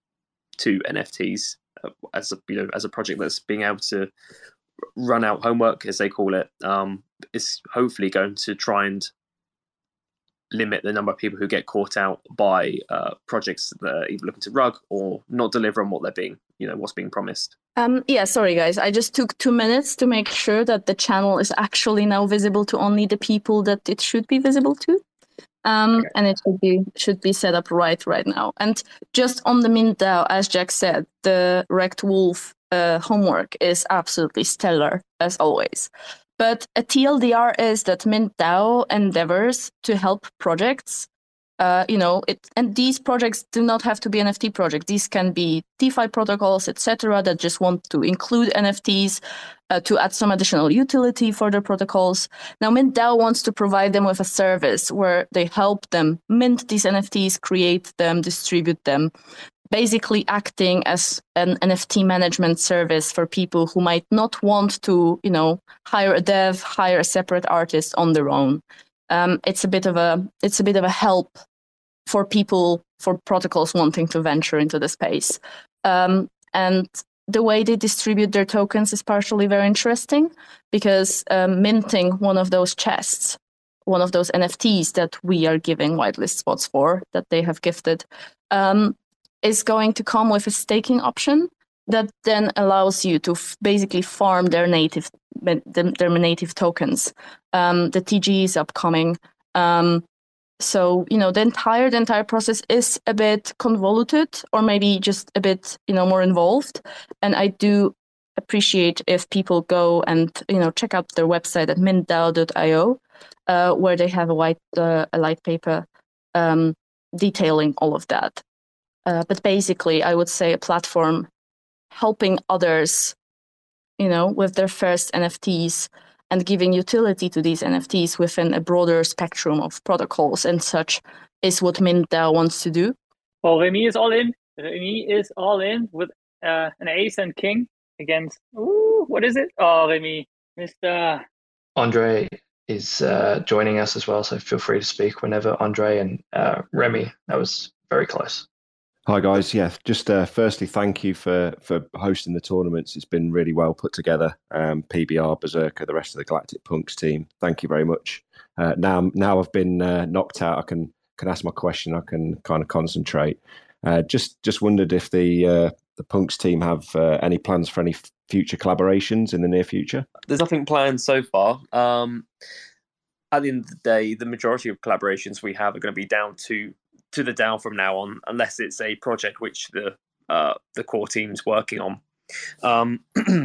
to N F Ts uh, as a you know as a project that's being able to run out homework, as they call it. Um, is hopefully going to try and limit the number of people who get caught out by uh, projects that are either looking to rug or not deliver on what they're being, you know, what's being promised. Um, yeah, sorry guys, I just took two minutes to make sure that the channel is actually now visible to only the people that it should be visible to. Um, okay. And it should be should be set up right right now. And just on the MintDAO, as Jack said, the Wrecked Wolf uh, homework is absolutely stellar, as always. But a T L D R is that MintDAO endeavors to help projects, uh, you know, it, and these projects do not have to be N F T projects. These can be DeFi protocols, et cetera, that just want to include N F Ts uh, to add some additional utility for their protocols. Now, MintDAO wants to provide them with a service where they help them mint these N F Ts, create them, distribute them, basically acting as an N F T management service for people who might not want to, you know, hire a dev, hire a separate artist on their own. Um, it's a bit of a it's a bit of a help for people, for protocols wanting to venture into the space. Um, and the way they distribute their tokens is partially very interesting because um, minting one of those chests, one of those N F Ts that we are giving whitelist spots for, that they have gifted, um, is going to come with a staking option that then allows you to f- basically farm their native their native tokens. Um, the T G is upcoming. Um, so, you know, the entire the entire process is a bit convoluted or maybe just a bit, you know, more involved. And I do appreciate if people go and, you know, check out their website at mint dao dot io, uh, where they have a white uh, a light paper um, detailing all of that. Uh, but basically, I would say a platform helping others, you know, with their first N F Ts and giving utility to these N F Ts within a broader spectrum of protocols and such is what MintDAO wants to do. Well, Remy is all in. Remy is all in with uh, an ace and king against, ooh, what is it? Oh, Remy, Mister Andre is uh, joining us as well, so feel free to speak whenever, Andre. And uh, Remy, that was very close. Hi guys, yeah, just uh, firstly thank you for for hosting the tournaments. It's been really well put together. Um, P B R, Berserker, the rest of the Galactic Punks team, thank you very much. Uh, now now I've been uh, knocked out, I can can ask my question, I can kind of concentrate. Uh, just just wondered if the uh, the Punks team have uh, any plans for any f- future collaborations in the near future? There's nothing planned so far. Um, at the end of the day, the majority of collaborations we have are going to be down to to the DAO from now on, unless it's a project which the uh, the core team's working on. Um,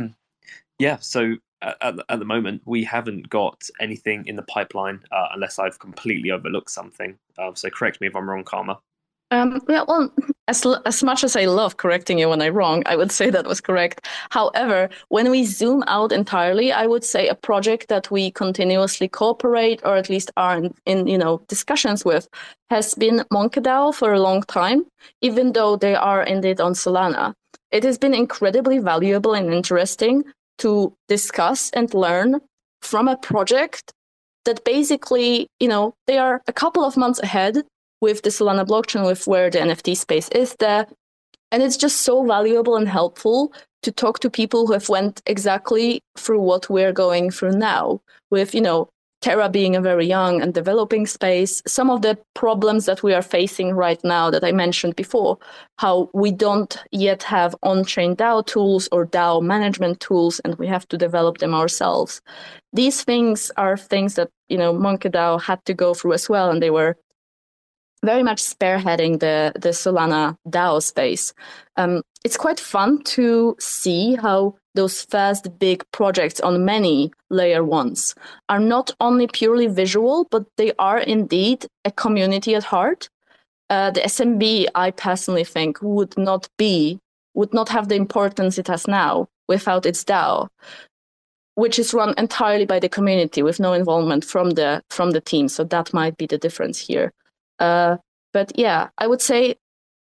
yeah, so at, at the moment, we haven't got anything in the pipeline, uh, unless I've completely overlooked something. Uh, so correct me if I'm wrong, Karma. Um, yeah, well, as as much as I love correcting you when I'm wrong, I would say that was correct. However, when we zoom out entirely, I would say a project that we continuously cooperate, or at least are in, in you know discussions with, has been MonkeyDAO for a long time. Even though they are indeed on Solana, it has been incredibly valuable and interesting to discuss and learn from a project that basically, you know, they are a couple of months ahead with the Solana blockchain, with where the N F T space is there. And it's just so valuable and helpful to talk to people who have went exactly through what we're going through now, with, you know, Terra being a very young and developing space. Some of the problems that we are facing right now that I mentioned before, how we don't yet have on-chain DAO tools or DAO management tools, and we have to develop them ourselves. These things are things that, you know, MonkeyDAO had to go through as well, and they were very much spearheading the, the Solana DAO space. Um, it's quite fun to see how those first big projects on many layer ones are not only purely visual, but they are indeed a community at heart. Uh, the S M B, I personally think, would not be, would not have the importance it has now without its DAO, which is run entirely by the community with no involvement from the from the team. So that might be the difference here. Uh, but yeah, I would say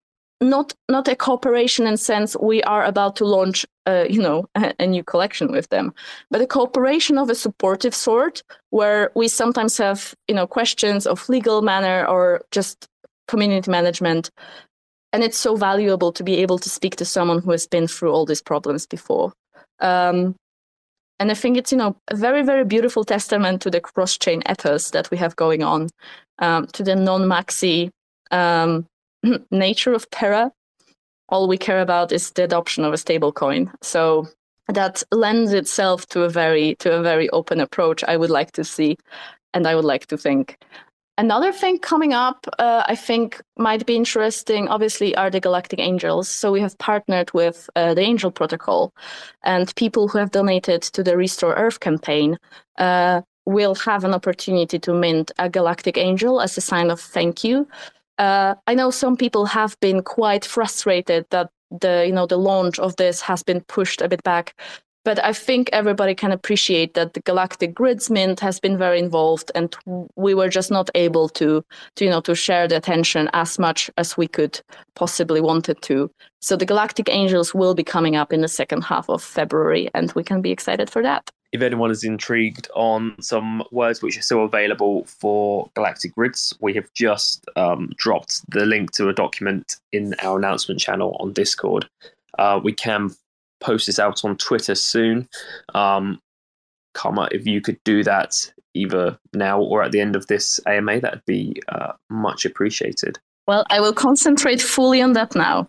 not not a cooperation in sense we are about to launch, uh, you know, a, a new collection with them, but a cooperation of a supportive sort where we sometimes have, you know, questions of legal manner or just community management. And it's so valuable to be able to speak to someone who has been through all these problems before. Um, and I think it's, you know, a very, very beautiful testament to the cross-chain ethos that we have going on, um, to the non-maxi um, nature of Terra. All we care about is the adoption of a stablecoin. So that lends itself to a very, to a very open approach I would like to see, and I would like to think. Another thing coming up, uh, I think might be interesting, obviously, are the Galactic Angels. So we have partnered with uh, the Angel Protocol, and people who have donated to the Restore Earth campaign uh, will have an opportunity to mint a Galactic Angel as a sign of thank you. Uh, I know some people have been quite frustrated that the, you know, the launch of this has been pushed a bit back. But I think everybody can appreciate that the Galactic Grids Mint has been very involved, and we were just not able to, to, you know, to share the attention as much as we could possibly wanted to. So the Galactic Angels will be coming up in the second half of February, and we can be excited for that. If anyone is intrigued on some words which are still available for Galactic Grids, we have just um, dropped the link to a document in our announcement channel on Discord. Uh, we can post this out on Twitter soon. Um, Karma, if you could do that either now or at the end of this A M A, that'd be uh, much appreciated. Well, I will concentrate fully on that now.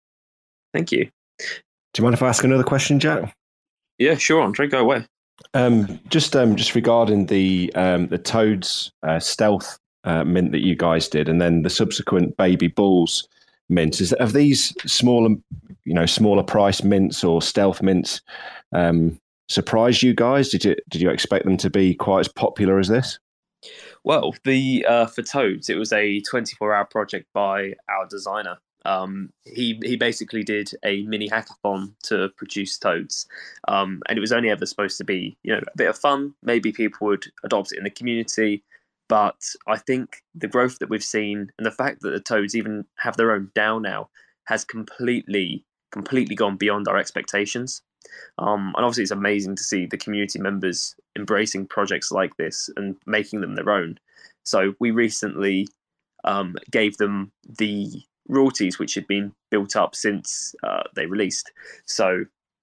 Thank you. Do you mind if I ask another question, Jack? Yeah, sure, Andre, go away. Um, just um, just regarding the um, the Toads uh, stealth uh, mint that you guys did, and then the subsequent Baby Bulls mints. Is have these smaller, you know, smaller price mints or stealth mints um, surprised you guys? Did you did you expect them to be quite as popular as this? Well, the uh, for Toads, it was a twenty-four hour project by our designer. Um, he he basically did a mini hackathon to produce Toads, um, and it was only ever supposed to be, you know, a bit of fun. Maybe people would adopt it in the community. But I think the growth that we've seen and the fact that the Toads even have their own DAO now has completely, completely gone beyond our expectations. Um, and obviously it's amazing to see the community members embracing projects like this and making them their own. So we recently um, gave them the royalties which had been built up since uh, they released. So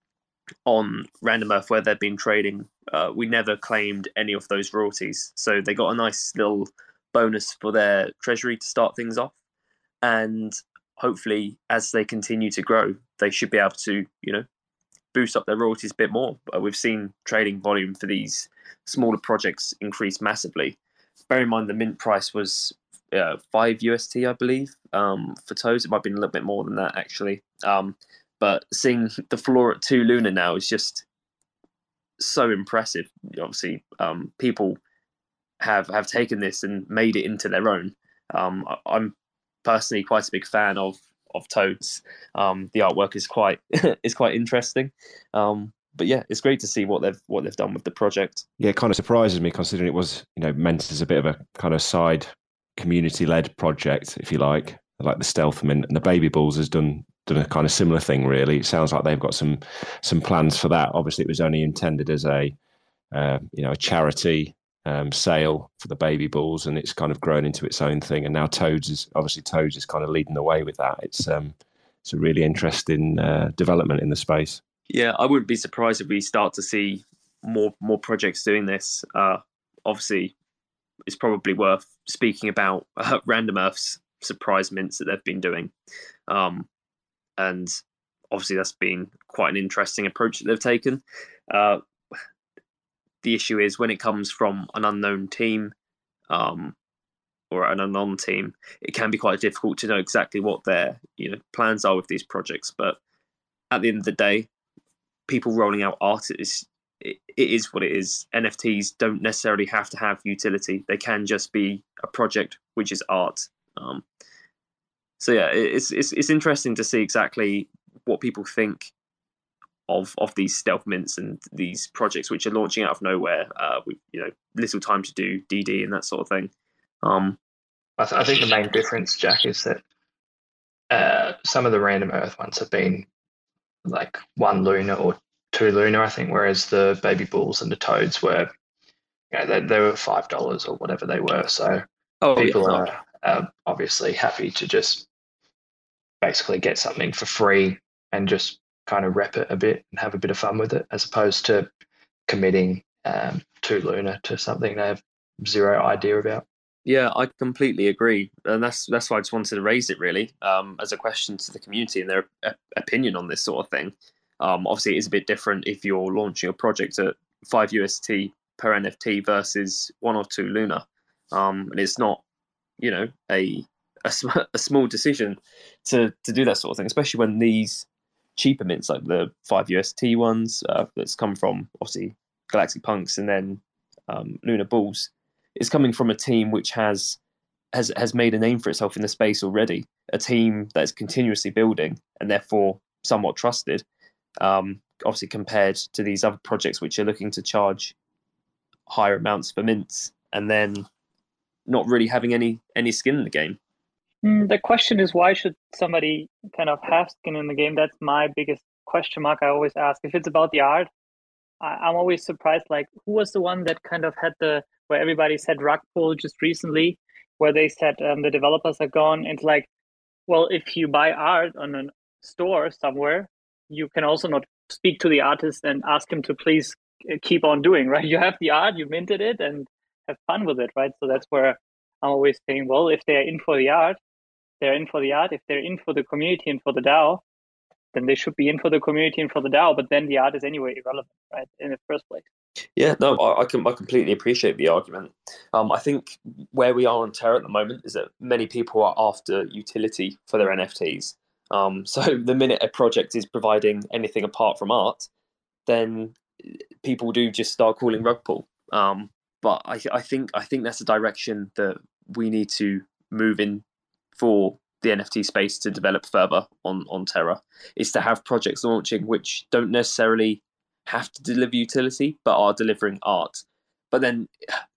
on Random Earth, where they've been trading, uh, we never claimed any of those royalties. So they got a nice little bonus for their treasury to start things off. And hopefully, as they continue to grow, they should be able to, you know, boost up their royalties a bit more. Uh, we've seen trading volume for these smaller projects increase massively. Bear in mind, the mint price was uh, five U S T, I believe, um, for Toads. It might have been a little bit more than that, actually. Um, But seeing the floor at two Luna now is just so impressive. Obviously, um, people have have taken this and made it into their own. Um, I, I'm personally quite a big fan of of Toads. Um, the artwork is quite is quite interesting. Um, but yeah, it's great to see what they've what they've done with the project. Yeah, it kind of surprises me considering it was, you know, meant as a bit of a kind of side community led project, if you like, like the Stealth Mint, and the Baby Bulls has done. done a kind of similar thing, really. It sounds like they've got some some plans for that. Obviously, it was only intended as a uh, you know a charity um, sale for the Baby Bulls, and it's kind of grown into its own thing. And now Toads is obviously Toads is kind of leading the way with that. It's um it's a really interesting uh, development in the space. Yeah, I wouldn't be surprised if we start to see more more projects doing this. Uh, obviously, it's probably worth speaking about uh, Random Earth's surprise mints that they've been doing. Um, And obviously that's been quite an interesting approach that they've taken. Uh, the issue is when it comes from an unknown team um, or an unknown team, it can be quite difficult to know exactly what their you know plans are with these projects. But at the end of the day, people rolling out art is it, it is what it is. N F Ts don't necessarily have to have utility. They can just be a project which is art. Um, so yeah, it's it's it's interesting to see exactly what people think of of these stealth mints and these projects which are launching out of nowhere uh, with you know little time to do D D and that sort of thing. Um, I, th- I think the main difference, Jack, is that uh, some of the random Earth ones have been like one lunar or two lunar, I think, whereas the baby bulls and the toads were, you know, they, they were five dollars or whatever they were. So oh, people yeah, are uh, obviously happy to just basically get something for free and just kind of rep it a bit and have a bit of fun with it, as opposed to committing um, two lunar to something they have zero idea about. Yeah, I completely agree, and that's that's why I just wanted to raise it really um, as a question to the community and their uh, opinion on this sort of thing. Um, obviously, it is a bit different if you're launching a project at five U S T per N F T versus one or two Luna, um, and it's not, you know, a a, sm- a small decision to to do that sort of thing, especially when these cheaper mints like the five U S T ones uh, that's come from obviously Galactic Punks and then um, Lunar Bulls. Is coming from a team which has has has made a name for itself in the space already, a team that is continuously building and therefore somewhat trusted. Um, obviously, compared to these other projects which are looking to charge higher amounts for mints and then not really having any any skin in the game. Mm, the question is, why should somebody kind of have skin in the game? That's my biggest question mark. I always ask if it's about the art. I, I'm always surprised. Like, who was the one that kind of had the where everybody said rug pull just recently, where they said um, the developers are gone. It's like, well, if you buy art on a store somewhere, you can also not speak to the artist and ask him to please keep on doing, right? You have the art, you minted it, and have fun with it, right? So that's where I'm always saying, well, if they're in for the art, they're in for the art. If they're in for the community and for the DAO, then they should be in for the community and for the DAO. But then the art is anyway irrelevant, right, in the first place. Yeah, no, I, I can I completely appreciate the argument. Um, I think where we are on Terra at the moment is that many people are after utility for their N F Ts. Um, so the minute a project is providing anything apart from art, then people do just start calling rug pull. Um, but I, I think I think that's a direction that we need to move in for the N F T space to develop further on on Terra. Is to have projects launching which don't necessarily have to deliver utility, but are delivering art. But then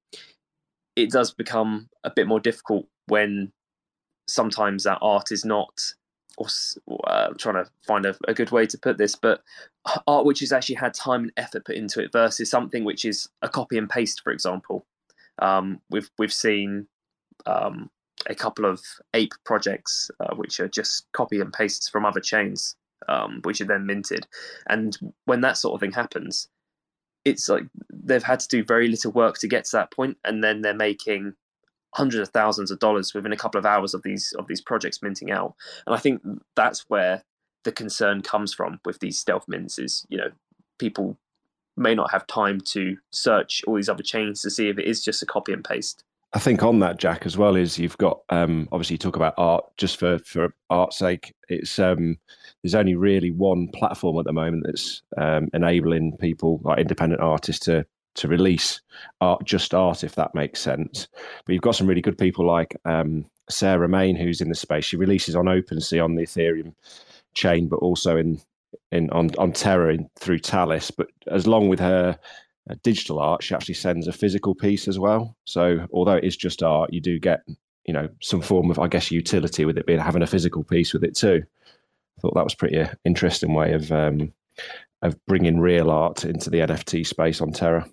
it does become a bit more difficult when sometimes that art is not, or uh, I'm trying to find a, a good way to put this, but art which has actually had time and effort put into it versus something which is a copy and paste, for example. Um, we've we've seen um, a couple of ape projects uh, which are just copy and pastes from other chains. Um, which are then minted, and when that sort of thing happens, it's like they've had to do very little work to get to that point, and then they're making hundreds of thousands of dollars within a couple of hours of these of these projects minting out. And I think that's where the concern comes from with these stealth mints. Is, you know, people may not have time to search all these other chains to see if it is just a copy and paste. I think on that, Jack, as well, is you've got um, obviously you talk about art just for for art's sake. It's um, there's only really one platform at the moment that's um, enabling people like independent artists to to release art, just art, if that makes sense. But you've got some really good people like um, Sarah Main, who's in the space. She releases on OpenSea on the Ethereum chain, but also in in on on Terra in, through Talis. But as long with her Uh, digital art, she actually sends a physical piece as well. So although it is just art, you do get, you know, some form of, I guess, utility with it being having a physical piece with it too. I thought that was pretty uh, interesting way of um, of bringing real art into the N F T space on Terra.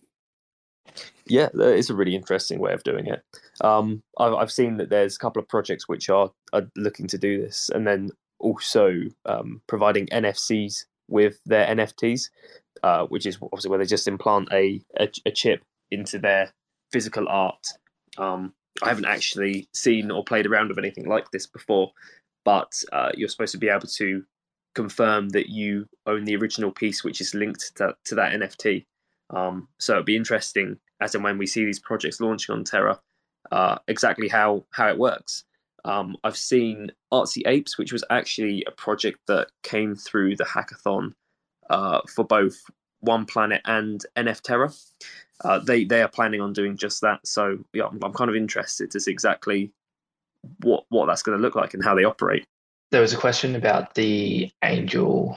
Yeah, it's a really interesting way of doing it. Um, I've, I've seen that there's a couple of projects which are, are looking to do this, and then also um, providing N F Cs with their N F Ts. Uh, which is obviously where they just implant a, a, a chip into their physical art. Um, I haven't actually seen or played around with anything like this before, but uh, you're supposed to be able to confirm that you own the original piece which is linked to, to that N F T. Um, so it'd be interesting as and when we see these projects launching on Terra, uh, exactly how, how it works. Um, I've seen Artsy Apes, which was actually a project that came through the hackathon uh, for both One Planet and N F Terra. Uh, they they are planning on doing just that. So yeah, I'm, I'm kind of interested to see exactly what what that's going to look like and how they operate. There was a question about the Angel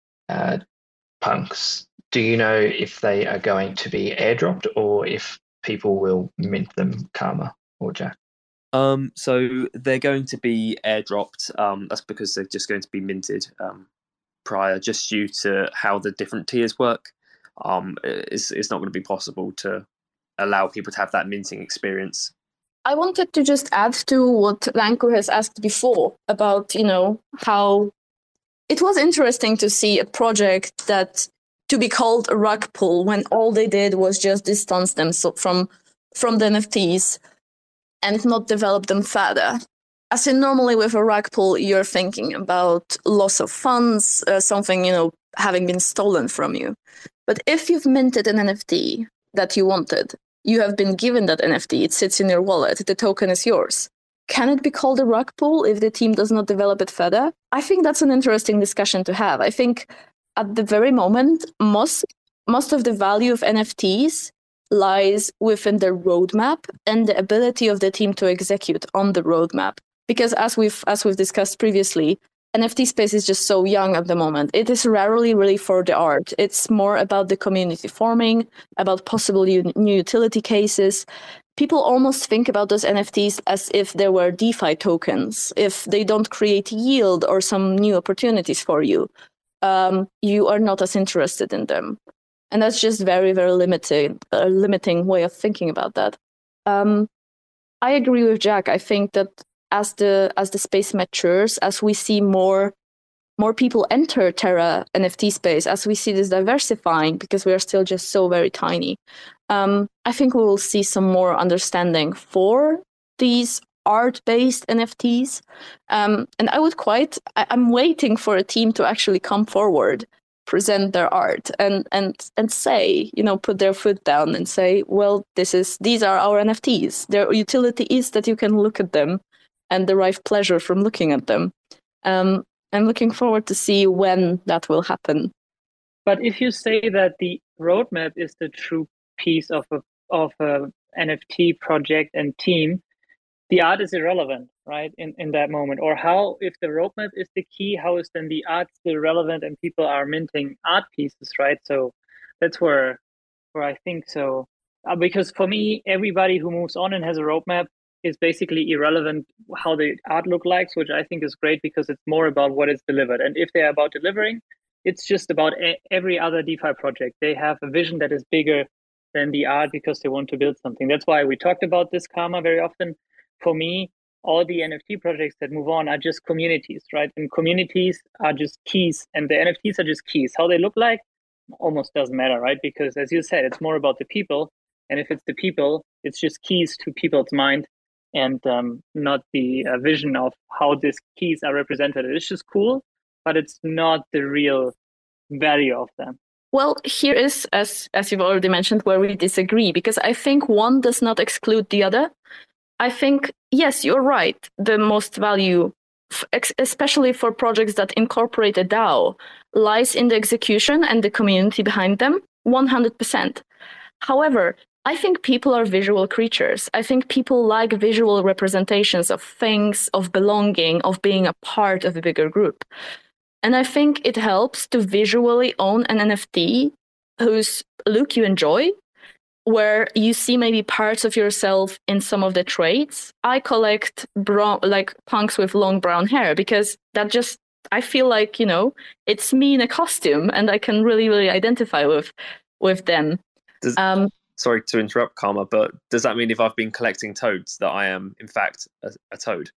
uh, punks. Do you know if they are going to be airdropped or if people will mint them, Karma or Jack? Um, so they're going to be airdropped. Um, that's because they're just going to be minted um, prior, just due to how the different tiers work. Um, it's it's not going to be possible to allow people to have that minting experience. I wanted to just add to what Lanko has asked before about, you know, how it was interesting to see a project that to be called a rug pull when all they did was just distance them so from from the N F Ts and not develop them further. As in normally with a rug pull, you're thinking about loss of funds, uh, something, you know, having been stolen from you. But if you've minted an N F T that you wanted, you have been given that N F T, it sits in your wallet, the token is yours. Can it be called a rug pull if the team does not develop it further? I think that's an interesting discussion to have. I think at the very moment, most most of the value of N F Ts lies within the roadmap and the ability of the team to execute on the roadmap. Because as we've as we've discussed previously, N F T space is just so young at the moment. It is rarely really for the art. It's more about the community forming, about possible u- new utility cases. People almost think about those N F Ts as if they were DeFi tokens. If they don't create yield or some new opportunities for you, um, you are not as interested in them. And that's just very, very limited, a limiting way of thinking about that. Um, I agree with Jack. I think that as the as the space matures, as we see more more people enter Terra N F T space, as we see this diversifying, because we are still just so very tiny, um, I think we will see some more understanding for these art-based N F Ts. Um, and I would quite, I, I'm waiting for a team to actually come forward, present their art and and and say, you know, put their foot down and say, well, this is these are our N F Ts. Their utility is that you can look at them and derive pleasure from looking at them. Um, I'm looking forward to see when that will happen. But if you say that the roadmap is the true piece of a of a N F T project and team, the art is irrelevant, right? In in that moment, or how if the roadmap is the key, how is then the art still relevant and people are minting art pieces, right? So that's where where I think so. Uh, because for me, everybody who moves on and has a roadmap is basically irrelevant how the art look like, which I think is great because it's more about what is delivered. And if they're about delivering, it's just about a- every other DeFi project. They have a vision that is bigger than the art because they want to build something. That's why we talked about this, Karma, very often. For me, all the N F T projects that move on are just communities, right? And communities are just keys, and the N F Ts are just keys. How they look like almost doesn't matter, right? Because as you said, it's more about the people. And if it's the people, it's just keys to people's mind and um, not the uh, vision of how these keys are represented. It's just cool, but it's not the real value of them. Well, here is, as as you've already mentioned, where we disagree, because I think one does not exclude the other. I think, yes, you're right. The most value, especially for projects that incorporate a DAO, lies in the execution and the community behind them, one hundred percent. However, I think people are visual creatures. I think people like visual representations of things, of belonging, of being a part of a bigger group. And I think it helps to visually own an N F T whose look you enjoy, where you see maybe parts of yourself in some of the traits. I collect brown, like punks with long brown hair, because that just, I feel like, you know, it's me in a costume and I can really, really identify with with them. Does, um, sorry to interrupt, Karma, but does that mean if I've been collecting toads that I am, in fact, a, a toad?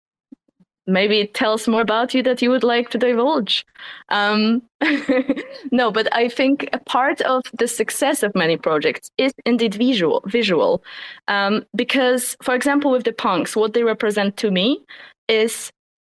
Maybe it tells more about you that you would like to divulge. Um, no, but I think a part of the success of many projects is indeed visual. Visual, um, because, for example, with the punks, what they represent to me is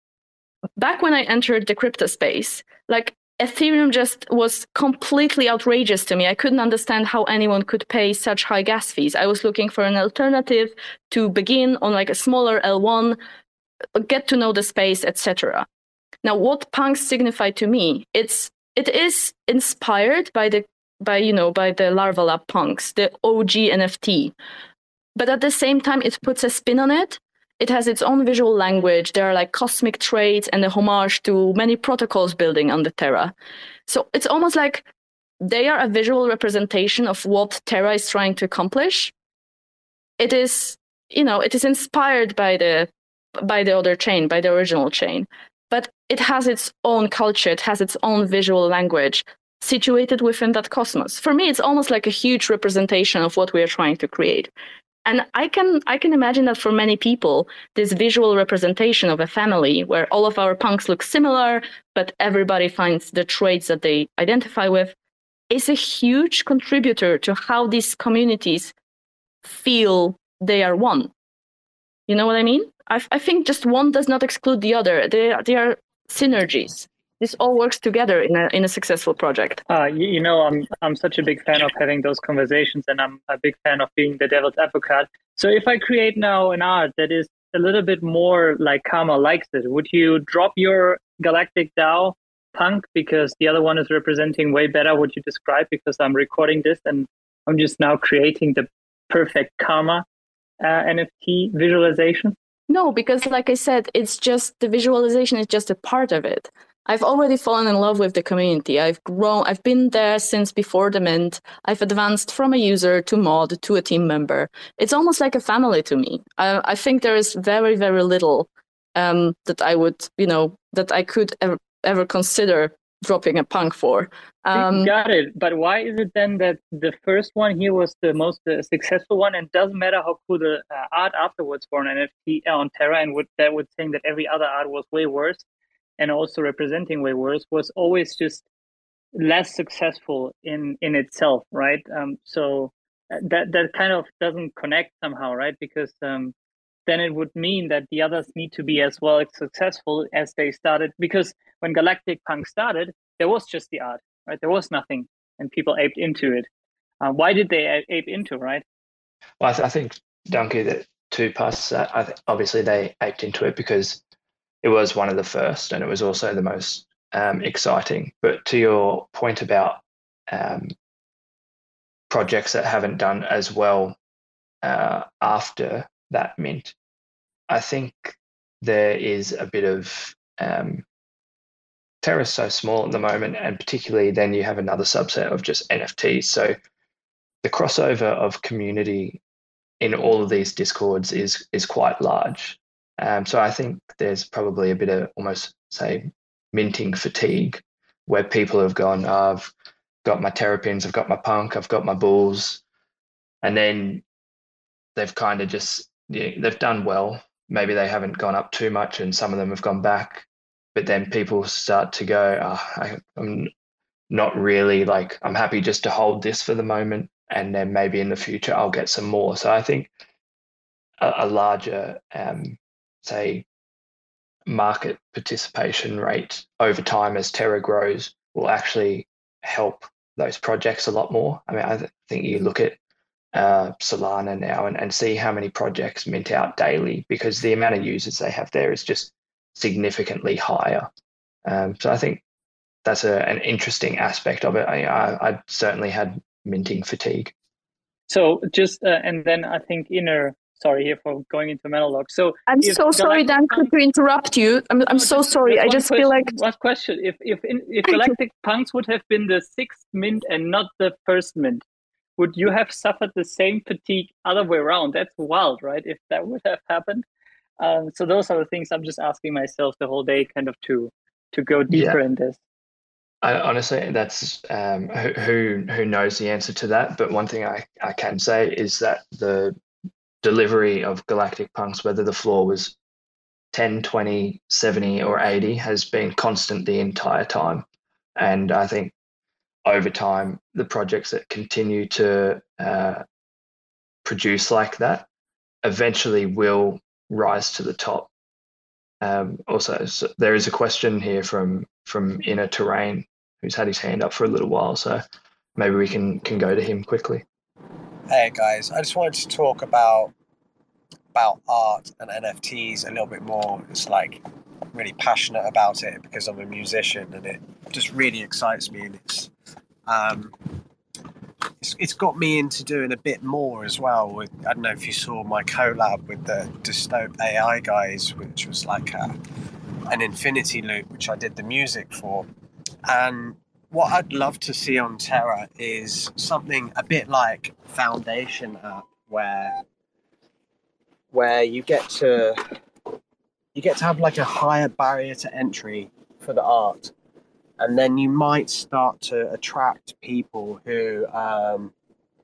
back when I entered the crypto space, like Ethereum just was completely outrageous to me. I couldn't understand how anyone could pay such high gas fees. I was looking for an alternative to begin on like a smaller L one, get to know the space, et cetera. Now, what punks signify to me, it's it is inspired by the by you know by the Larva Lab punks, the O G N F T, but at the same time it puts a spin on it. It has its own visual language. There are like cosmic traits and a homage to many protocols building on the Terra. So it's almost like they are a visual representation of what Terra is trying to accomplish. It is, you know, it is inspired by the by the other chain, by the original chain, but it has its own culture. It has its own visual language situated within that cosmos. For me, it's almost like a huge representation of what we are trying to create. And I can I can imagine that for many people, this visual representation of a family where all of our punks look similar, but everybody finds the traits that they identify with, is a huge contributor to how these communities feel they are one. You know what I mean? I, I think just one does not exclude the other. They, they are synergies. This all works together in a in a successful project. Uh, you, you know, I'm I'm such a big fan of having those conversations, and I'm a big fan of being the devil's advocate. So if I create now an art that is a little bit more like Karma likes it, would you drop your Galactic DAO punk because the other one is representing way better what you described? Because I'm recording this and I'm just now creating the perfect Karma uh, N F T visualization. No, because like I said, it's just the visualization is just a part of it. I've already fallen in love with the community. I've grown, I've been there since before the mint. I've advanced from a user to mod to a team member. It's almost like a family to me. I, I think there is very, very little um, that I would, you know, that I could ever, ever consider dropping a punk for. Um, Got it. But why is it then that the first one here was the most uh, successful one, and doesn't matter how cool the uh, art afterwards for an N F T on Terra, and would, that would saying that every other art was way worse, and also representing way worse, was always just less successful in, in itself, right? Um, so that that kind of doesn't connect somehow, right? Because um, then it would mean that the others need to be as well successful as they started. Because when Galactic Punk started, there was just the art, right? There was nothing, and people aped into it. Uh, why did they ape into, right? Well, I, th- I think, Donkey, that two parts to that. I th- obviously, they aped into it because it was one of the first, and it was also the most um, exciting. But to your point about um, projects that haven't done as well uh, after that mint, I think there is a bit of um, Terra's so small at the moment, and particularly then you have another subset of just N F Ts. So the crossover of community in all of these discords is is quite large. Um, so I think there's probably a bit of almost, say, minting fatigue, where people have gone, oh, I've got my Terrapins, I've got my Punk, I've got my Bulls, and then they've kind of just, yeah, they've done well. Maybe they haven't gone up too much, and some of them have gone back. But then people start to go, oh, I, I'm not really like, I'm happy just to hold this for the moment, and then maybe in the future I'll get some more. So I think a, a larger, um, say, market participation rate over time as Terra grows will actually help those projects a lot more. I mean, I th- think you look at uh, Solana now and, and see how many projects mint out daily, because the amount of users they have there is just significantly higher. Um, so I think that's a, an interesting aspect of it. I, I, I certainly had minting fatigue. So just, uh, and then I think inner, sorry here for going into monologue. So I'm so sorry, Dan, to interrupt you. I'm I'm no, so just, sorry. just I just question, feel like one question: If if in, if Galactic Punks would have been the sixth mint and not the first mint, would you have suffered the same fatigue other way around? That's wild, right? If that would have happened. Um, so those are the things I'm just asking myself the whole day, kind of to to go deeper yeah. in this. I, honestly, that's um, who who knows the answer to that. But one thing I, I can say is that the delivery of Galactic Punks, whether the floor was ten, twenty, seventy, or eighty, has been constant the entire time. And I think over time, the projects that continue to uh, produce like that eventually will rise to the top. Um, also, so there is a question here from from Inner Terrain, who's had his hand up for a little while, so maybe we can can go to him quickly. Hey guys, I just wanted to talk about about art and N F Ts a little bit more. It's like, I really passionate about it because I'm a musician, and it just really excites me. And it's um, it's, it's got me into doing a bit more as well. With, I don't know if you saw my collab with the Dystope A I guys, which was like a, an infinity loop, which I did the music for. And what I'd love to see on Terra is something a bit like Foundation app, where where you get to you get to have like a higher barrier to entry for the art, and then you might start to attract people who um,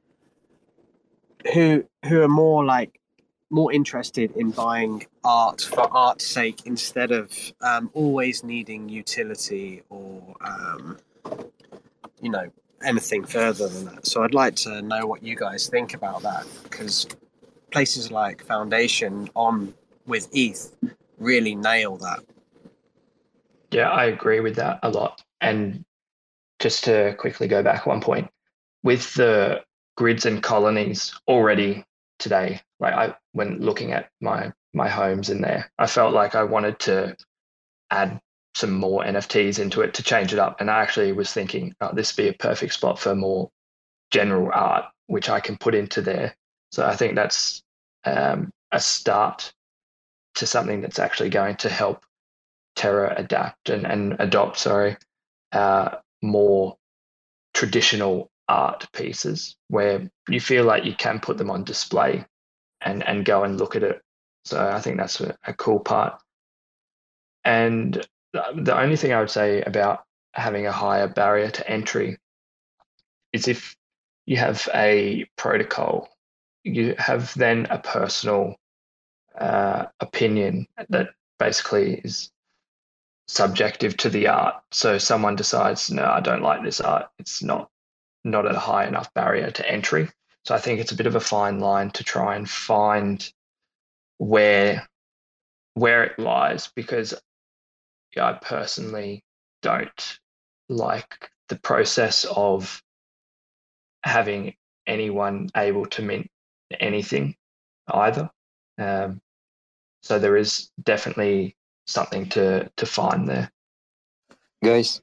who who are more like more interested in buying art for art's sake instead of um, always needing utility or um, you know, anything further than that. So I'd like to know what you guys think about that, because places like Foundation on with E T H really nail that. Yeah, I agree with that a lot. And just to quickly go back one point, with the grids and colonies already today, like I when looking at my my homes in there, I felt like I wanted to add some more N F Ts into it to change it up. And I actually was thinking, oh, this would be a perfect spot for more general art, which I can put into there. So I think that's um, a start to something that's actually going to help Terra adapt and, and adopt, sorry, uh, more traditional art pieces where you feel like you can put them on display and, and go and look at it. So I think that's a, a cool part. And the only thing I would say about having a higher barrier to entry is if you have a protocol, you have then a personal uh, opinion that basically is subjective to the art. So someone decides, no, I don't like this art. It's not not at a high enough barrier to entry. So I think it's a bit of a fine line to try and find where where it lies, because I personally don't like the process of having anyone able to mint anything either. Um, so there is definitely something to, to find there. Guys,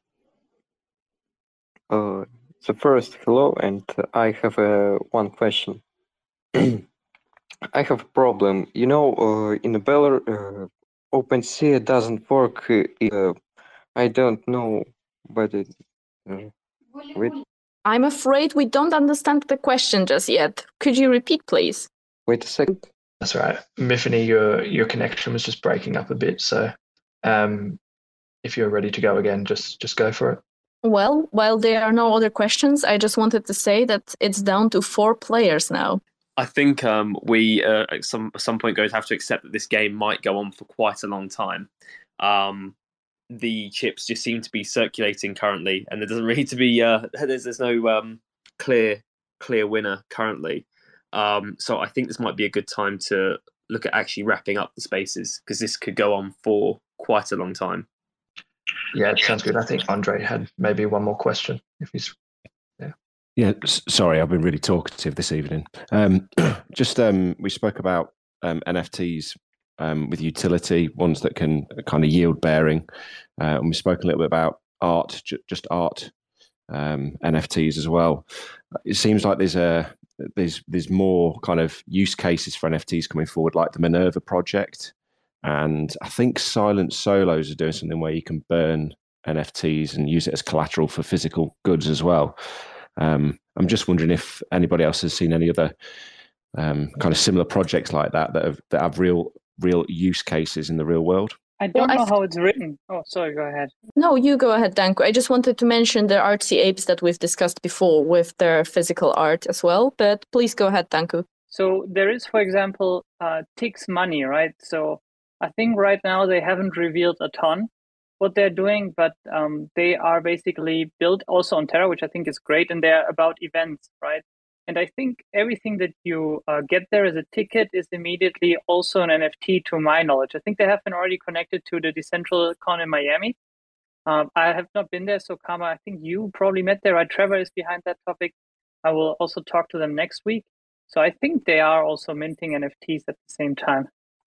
uh, so first, hello, and I have uh, one question. I have a problem. You know, uh, in the Beller, uh, OpenSea doesn't work. Uh, I don't know whether. Uh, wait, I'm afraid we don't understand the question just yet. Could you repeat, please? wait a second. That's right. Miffany, your your connection was just breaking up a bit. So um, if you're ready to go again, just just go for it. Well, while there are no other questions, I just wanted to say that it's down to four players now. I think um, we uh, at some some point going to have to accept that this game might go on for quite a long time. Um, the chips just seem to be circulating currently, and there doesn't really to be uh, there's there's no um, clear clear winner currently. Um, so I think this might be a good time to look at actually wrapping up the spaces, because this could go on for quite a long time. Yeah, it sounds good. I think Andre had maybe one more question if he's. Yeah, s- sorry, I've been really talkative this evening. Um, just um, we spoke about um, N F Ts um, with utility, ones that can kind of yield bearing, uh, and we spoke a little bit about art, ju- just art um, N F Ts as well. It seems like there's a there's there's more kind of use cases for N F Ts coming forward, like the Minerva project, and I think Silent Solos are doing something where you can burn N F Ts and use it as collateral for physical goods as well. Um, I'm just wondering if anybody else has seen any other um, kind of similar projects like that that have that have real real use cases in the real world. I don't Well, I know th- how it's written. Oh, sorry, go ahead. No, you go ahead, Danko. I just wanted to mention the artsy apes that we've discussed before with their physical art as well, but please go ahead, Danko. So there is, for example, uh, Tix Money, right? So I think right now they haven't revealed a ton what they're doing, but um, they are basically built also on Terra, which I think is great, and they're about events, right? And I think everything that you uh, get there as a ticket is immediately also an N F T, to my knowledge. I think they have been already connected to the DecentralCon in Miami. Um, I have not been there, so Kama, I think you probably met there, right? Trevor is behind that topic. I will also talk to them next week. So I think they are also minting N F Ts at the same time.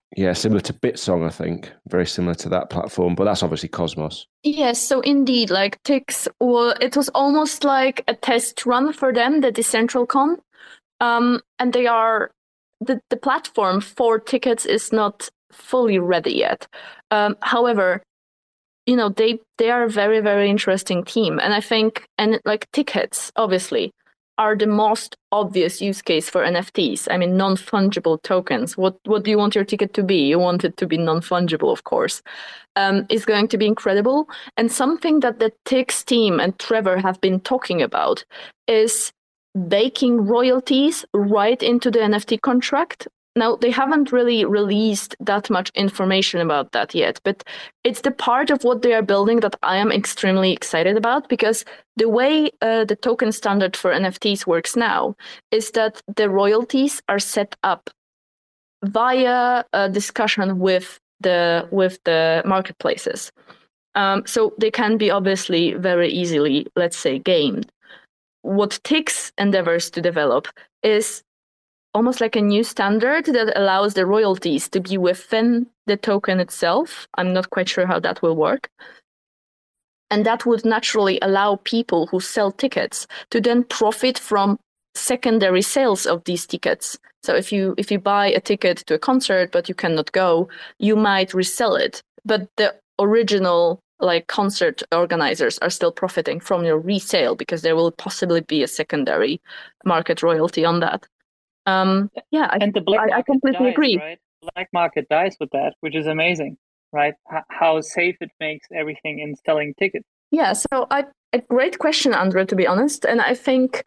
Yeah, similar to Bitsong, I think. Very similar to that platform, but that's obviously Cosmos. Yes, so indeed, like Tix, well, it was almost like a test run for them, the Decentralcon. Um, and they are, the, the platform for tickets is not fully ready yet. Um, however, you know, they, they are a very, very interesting team. And I think, and like tickets, obviously, are the most obvious use case for N F Ts. I mean, non-fungible tokens. What what do you want your ticket to be? You want it to be non-fungible, of course. Um, it's going to be incredible. And something that the Tix team and Trevor have been talking about is baking royalties right into the N F T contract. Now, they haven't really released that much information about that yet, but it's the part of what they are building that I am extremely excited about, because the way uh, the token standard for N F Ts works now is that the royalties are set up via a discussion with the with the marketplaces. Um, so they can be obviously very easily, let's say, gamed. What Tix endeavors to develop is almost like a new standard that allows the royalties to be within the token itself. I'm not quite sure how that will work. And that would naturally allow people who sell tickets to then profit from secondary sales of these tickets. So if you if you buy a ticket to a concert but you cannot go, you might resell it. But the original like concert organizers are still profiting from your resale, because there will possibly be a secondary market royalty on that. Um, yeah, I, and the black I, I completely dies, agree. Right? Black market dies with that, which is amazing, right? H- how safe it makes everything in selling tickets. Yeah, so I, a great question, Andre, to be honest. And I think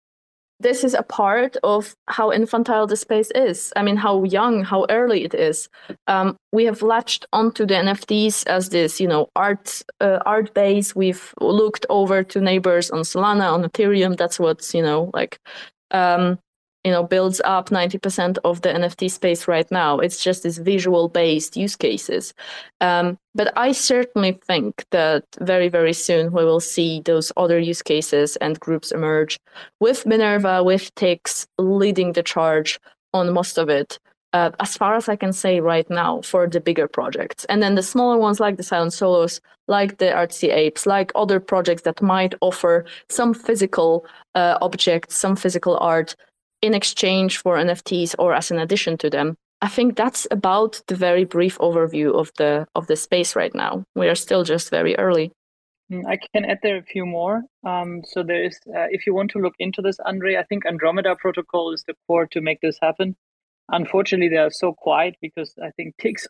this is a part of how infantile the space is. I mean, how young, how early it is. Um, we have latched onto the N F Ts as this, you know, art uh, art base. We've looked over to neighbors on Solana, on Ethereum. That's what's, you know, like... Um, you know, builds up ninety percent of the N F T space right now. It's just these visual-based use cases. Um, but I certainly think that very, very soon we will see those other use cases and groups emerge, with Minerva, with Tix leading the charge on most of it, uh, as far as I can say right now, for the bigger projects. And then the smaller ones like the Silent Solos, like the Artsy Apes, like other projects that might offer some physical uh, objects, some physical art, in exchange for N F Ts or as an addition to them. I think that's about the very brief overview of the of the space right now. We are still just very early. I can add there a few more. Um, so there is, uh, if you want to look into this, Andre, I think Andromeda Protocol is the core to make this happen. Unfortunately, they are so quiet because I think Tix,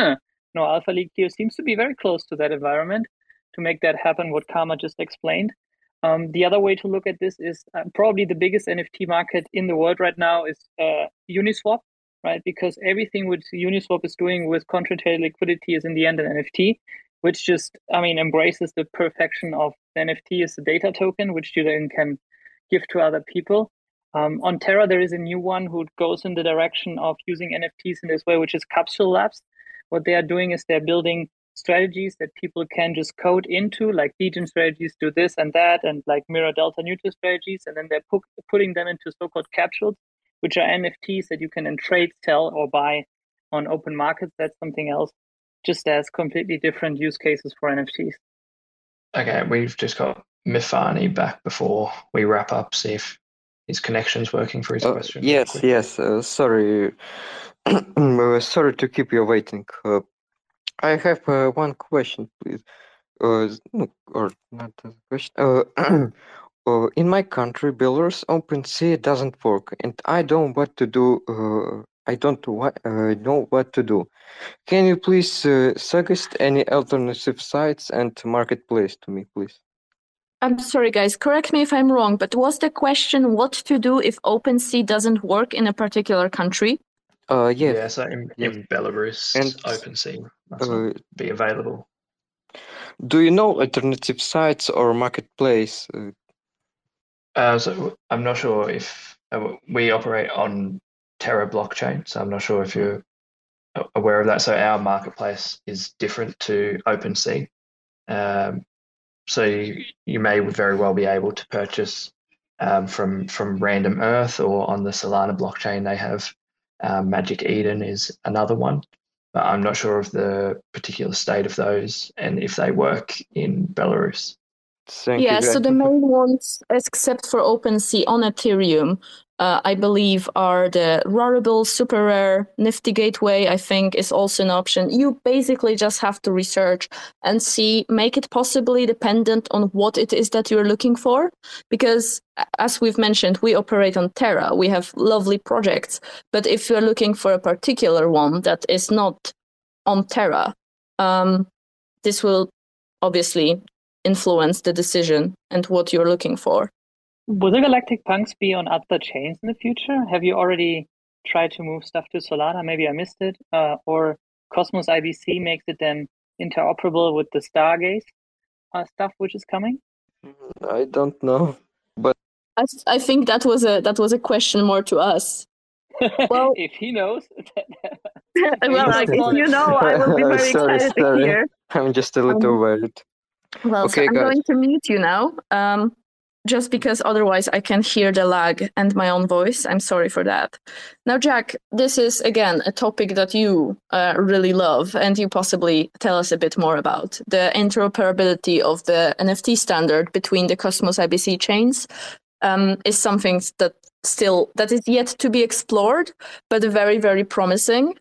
no Alpha League here seems to be very close to that environment to make that happen, what Karma just explained. Um, the other way to look at this is uh, probably the biggest N F T market in the world right now is uh, Uniswap, right? Because everything which Uniswap is doing with concentrated liquidity is in the end an N F T, which just, I mean, embraces the perfection of the N F T as a data token, which you then can give to other people. Um, on Terra, there is a new one who goes in the direction of using N F Ts in this way, which is Capsule Labs. What they are doing is they're building strategies that people can just code into, like Legion strategies do this and that, and like Mirror Delta Neutral strategies, and then they're pu- putting them into so-called capsules, which are N F Ts that you can then trade, sell, or buy on open markets. That's something else, just as completely different use cases for N F Ts. Okay, we've just got Mifani back before we wrap up, see if his connection's working for his Uh, question. yes, yes. Uh, sorry, uh, sorry to keep you waiting. Uh, I have uh, one question, please. Uh, no, or not a question. Uh, uh, in my country, Belarus, OpenSea doesn't work, and I don't know what to do. Uh, I don't what, uh, know what to do. Can you please uh, suggest any alternative sites and marketplace to me, please? I'm sorry, guys, correct me if I'm wrong, but was the question what to do if OpenSea doesn't work in a particular country? Uh, yes. Yeah, so in, yes. in Belarus, And, OpenSea must uh, not be available. Do you know alternative sites or marketplace? Uh, Uh, so I'm not sure if uh, we operate on Terra blockchain, so I'm not sure if you're aware of that. So our marketplace is different to OpenSea. Um, so you, you may very well be able to purchase um, from from Random Earth, or on the Solana blockchain they have um, Magic Eden is another one. but I'm not sure of the particular state of those and if they work in Belarus. Thank Yeah, you, so Jack. the main ones, except for OpenSea on Ethereum, uh, I believe are the Rarible, Super Rare, Nifty Gateway, I think is also an option. You basically just have to research and see, make it possibly dependent on what it is that you're looking for. Because as we've mentioned, we operate on Terra. We have lovely projects. But if you're looking for a particular one that is not on Terra, um, this will obviously influence the decision and what you're looking for. Will the Galactic Punks be on other chains in the future? Have you already tried to move stuff to Solana? Maybe I missed it. Uh, or Cosmos I B C makes it then interoperable with the Stargaze uh, stuff which is coming? I don't know, but I, I think that was a that was a question more to us. Well, if he knows. well, like, if you know, I will be very sorry, excited to sorry. hear. I'm just a little Um, worried. Well, Okay, so I'm guys. going to mute you now, um, just because otherwise I can hear the lag and my own voice. I'm sorry for that. Now, Jack, this is, again, a topic that you uh, really love and you possibly tell us a bit more about. The interoperability of the N F T standard between the Cosmos I B C chains um, is something that still, that is yet to be explored, but very, very promising.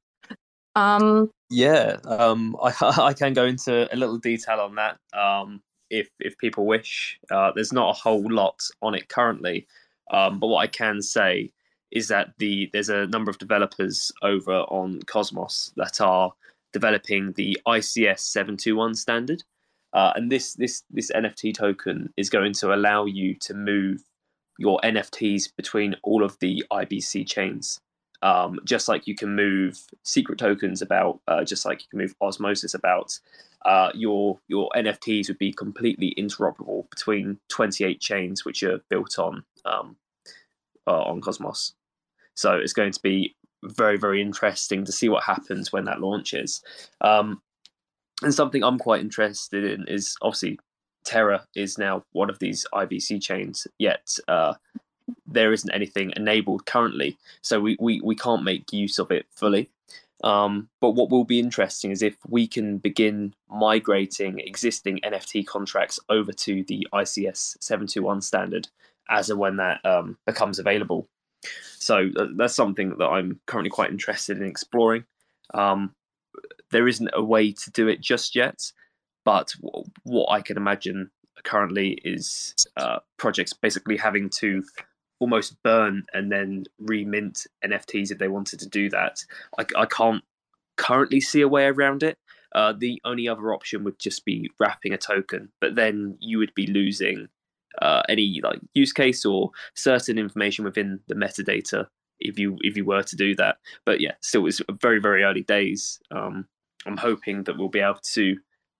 Um, Yeah, um, I, I can go into a little detail on that um, if if people wish. Uh, there's not a whole lot on it currently, um, but what I can say is that the there's a number of developers over on Cosmos that are developing the I C S seven two one standard, uh, and this this this N F T token is going to allow you to move your N F Ts between all of the I B C chains. Um, just like you can move secret tokens about, uh, just like you can move osmosis about, uh, your your N F Ts would be completely interoperable between twenty-eight chains which are built on um, uh, on Cosmos. So it's going to be very, very interesting to see what happens when that launches. Um, and something I'm quite interested in is obviously Terra is now one of these I B C chains, yet uh, there isn't anything enabled currently, so we, we, we can't make use of it fully. Um, but what will be interesting is if we can begin migrating existing N F T contracts over to the I C S seven two one standard as and when that um, becomes available. So uh, that's something that I'm currently quite interested in exploring. Um, there isn't a way to do it just yet, but w- what I can imagine currently is uh, projects basically having to almost burn and then remint N F Ts if they wanted to do that. I, I can't currently see a way around it. Uh, the only other option would just be wrapping a token, but then you would be losing uh, any like use case or certain information within the metadata if you if you were to do that. But yeah, still it's very, very early days. Um, I'm hoping that we'll be able to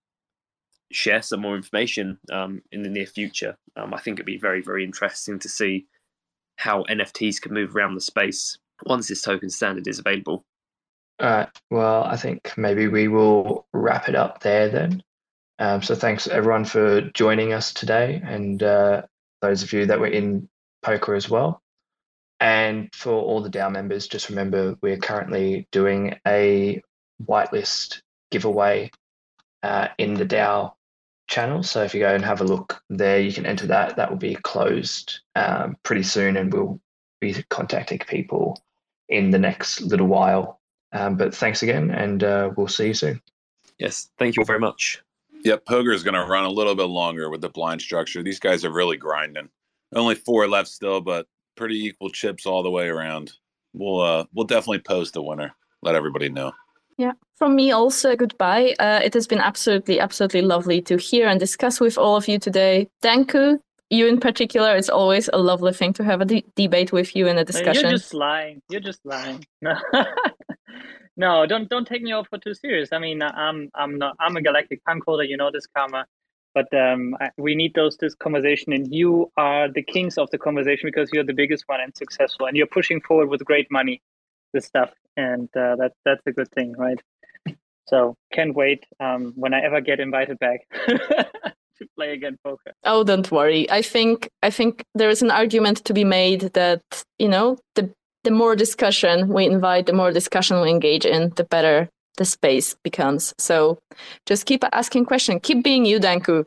share some more information um, in the near future. Um, I think it'd be very, very interesting to see how N F Ts can move around the space once this token standard is available. All right. Well, I think maybe we will wrap it up there then. Um, so thanks everyone for joining us today, and uh, those of you that were in poker as well. And for all the DAO members, just remember we're currently doing a whitelist giveaway uh, in the DAO channel. So if you go and have a look there, you can enter that. That will be closed um, pretty soon, and we'll be contacting people in the next little while. Um, but thanks again, and uh, we'll see you soon. Yes, thank you all very much. Yep, poker is going to run a little bit longer with the blind structure. These guys are really grinding. Only four left still, but pretty equal chips all the way around. We'll uh, we'll definitely post the winner. Let everybody know. Yeah, from me also, goodbye. Uh, it has been absolutely, absolutely lovely to hear and discuss with all of you today. Danku, you in particular, it's always a lovely thing to have a de- debate with you and a discussion. You're just lying. You're just lying. No, no, don't don't take me off for too serious. I mean, I'm I'm not I'm a Galactic Punk holder. You know this, Karma. But um, I, we need those this conversation, and you are the kings of the conversation because you're the biggest one and successful, and you're pushing forward with great money, this stuff, and uh, that that's a good thing, right? So can't wait um, when I ever get invited back to play again poker. Oh, don't worry. I think I think there is an argument to be made that, you know, the the more discussion we invite, the more discussion we engage in, the better the space becomes. So just keep asking questions. Keep being you, Danku.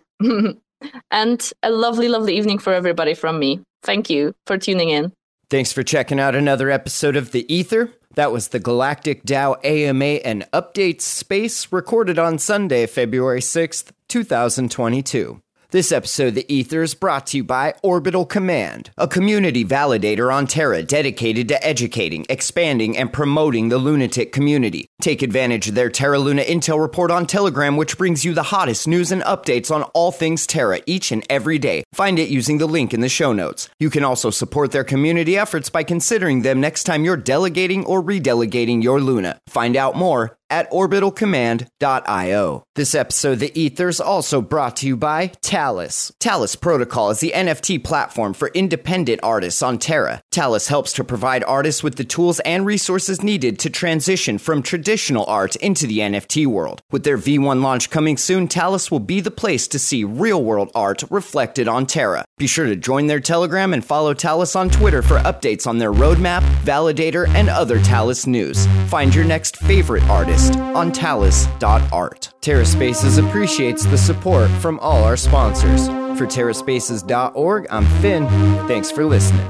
And a lovely, lovely evening for everybody from me. Thank you for tuning in. Thanks for checking out another episode of The Ether. That was the Galactic DAO A M A and Updates space recorded on Sunday, February sixth, twenty twenty-two. This episode of The Ether is brought to you by Orbital Command, a community validator on Terra dedicated to educating, expanding, and promoting the lunatic community. Take advantage of their Terra Luna Intel report on Telegram, which brings you the hottest news and updates on all things Terra each and every day. Find it using the link in the show notes. You can also support their community efforts by considering them next time you're delegating or redelegating your Luna. Find out more at orbital command dot io. This episode of The Ether is also brought to you by Talis. Talis Protocol is the N F T platform for independent artists on Terra. Talis helps to provide artists with the tools and resources needed to transition from traditional art into the N F T world. With their V one launch coming soon, Talis will be the place to see real-world art reflected on Terra. Be sure to join their Telegram and follow Talis on Twitter for updates on their roadmap, validator, and other Talis news. Find your next favorite artist on talis dot art. TerraSpaces appreciates the support from all our sponsors. For terra spaces dot org, I'm Finn. Thanks for listening.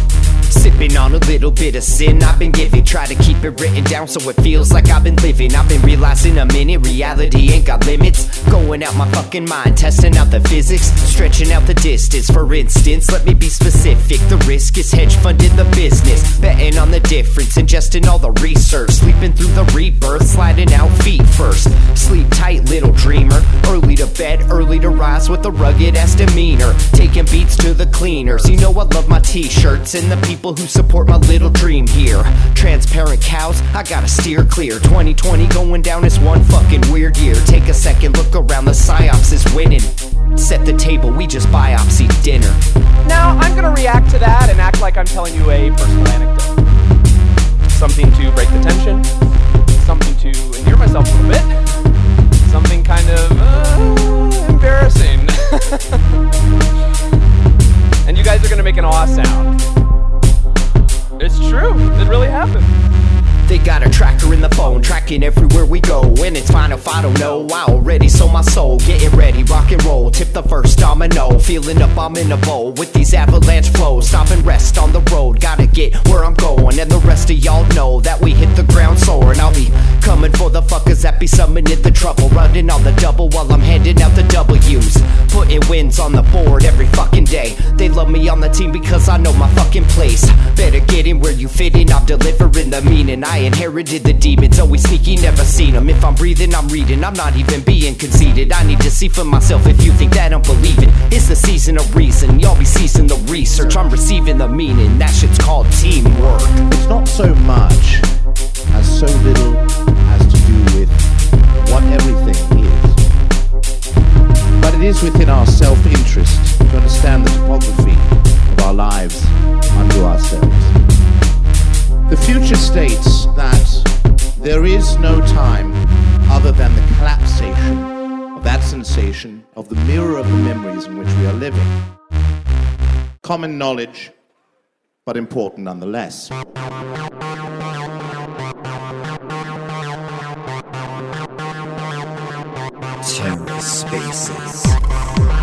Sipping on a little bit of sin I've been giving. Try to keep it written down so it feels like I've been living. I've been realizing a minute reality ain't got limits. Going out my fucking mind, testing out the physics, stretching out the distance. For instance, let me be specific. The risk is hedge funding the business, betting on the difference, ingesting all the research, sleeping through the rebirth, sliding out feet first. Sleep tight, little dreamer. Early to bed, early to rise with a rugged ass demeanor. Taking beats to the cleaners. You know I love my t-shirts and the people who support my little dream here. Transparent cows, I gotta steer clear. twenty twenty going down as one fucking weird year. Take a second, look around, the psyops is winning. Set the table, we just biopsy dinner. Now, I'm gonna react to that and act like I'm telling you a personal anecdote. Something to break the tension, something to endear myself a little bit, something kind of uh, embarrassing. And you guys are gonna make an awe sound. It's true, it really happened. They got a tracker in the phone, tracking everywhere we go. And it's fine if I don't know, I already sold my soul. Getting ready, rock and roll, tip the first domino. Feeling up, I'm in a bowl with these avalanche flows. Stop and rest on the road, gotta get where I'm going. And the rest of y'all know that we hit the ground soaring. I'll be coming for the fuckers that be summoning the trouble. Running on the double while I'm handing out the W's. Putting wins on the board every fucking day. They love me on the team because I know my fucking place. Better get in where you fit in, I'm delivering the meaning. I inherited the demons, always sneaky, never seen them. If I'm breathing, I'm reading, I'm not even being conceited. I need to see for myself if you think that I'm believing. It's the season of reason, y'all be ceasing the research. I'm receiving the meaning, that shit's called teamwork. It's not so much as so little has to do with what everything is, but it is within our self-interest to understand the topography of our lives unto ourselves. The future states that there is no time other than the collapsation of that sensation of the mirror of the memories in which we are living. Common knowledge, but important nonetheless. TerraSpaces.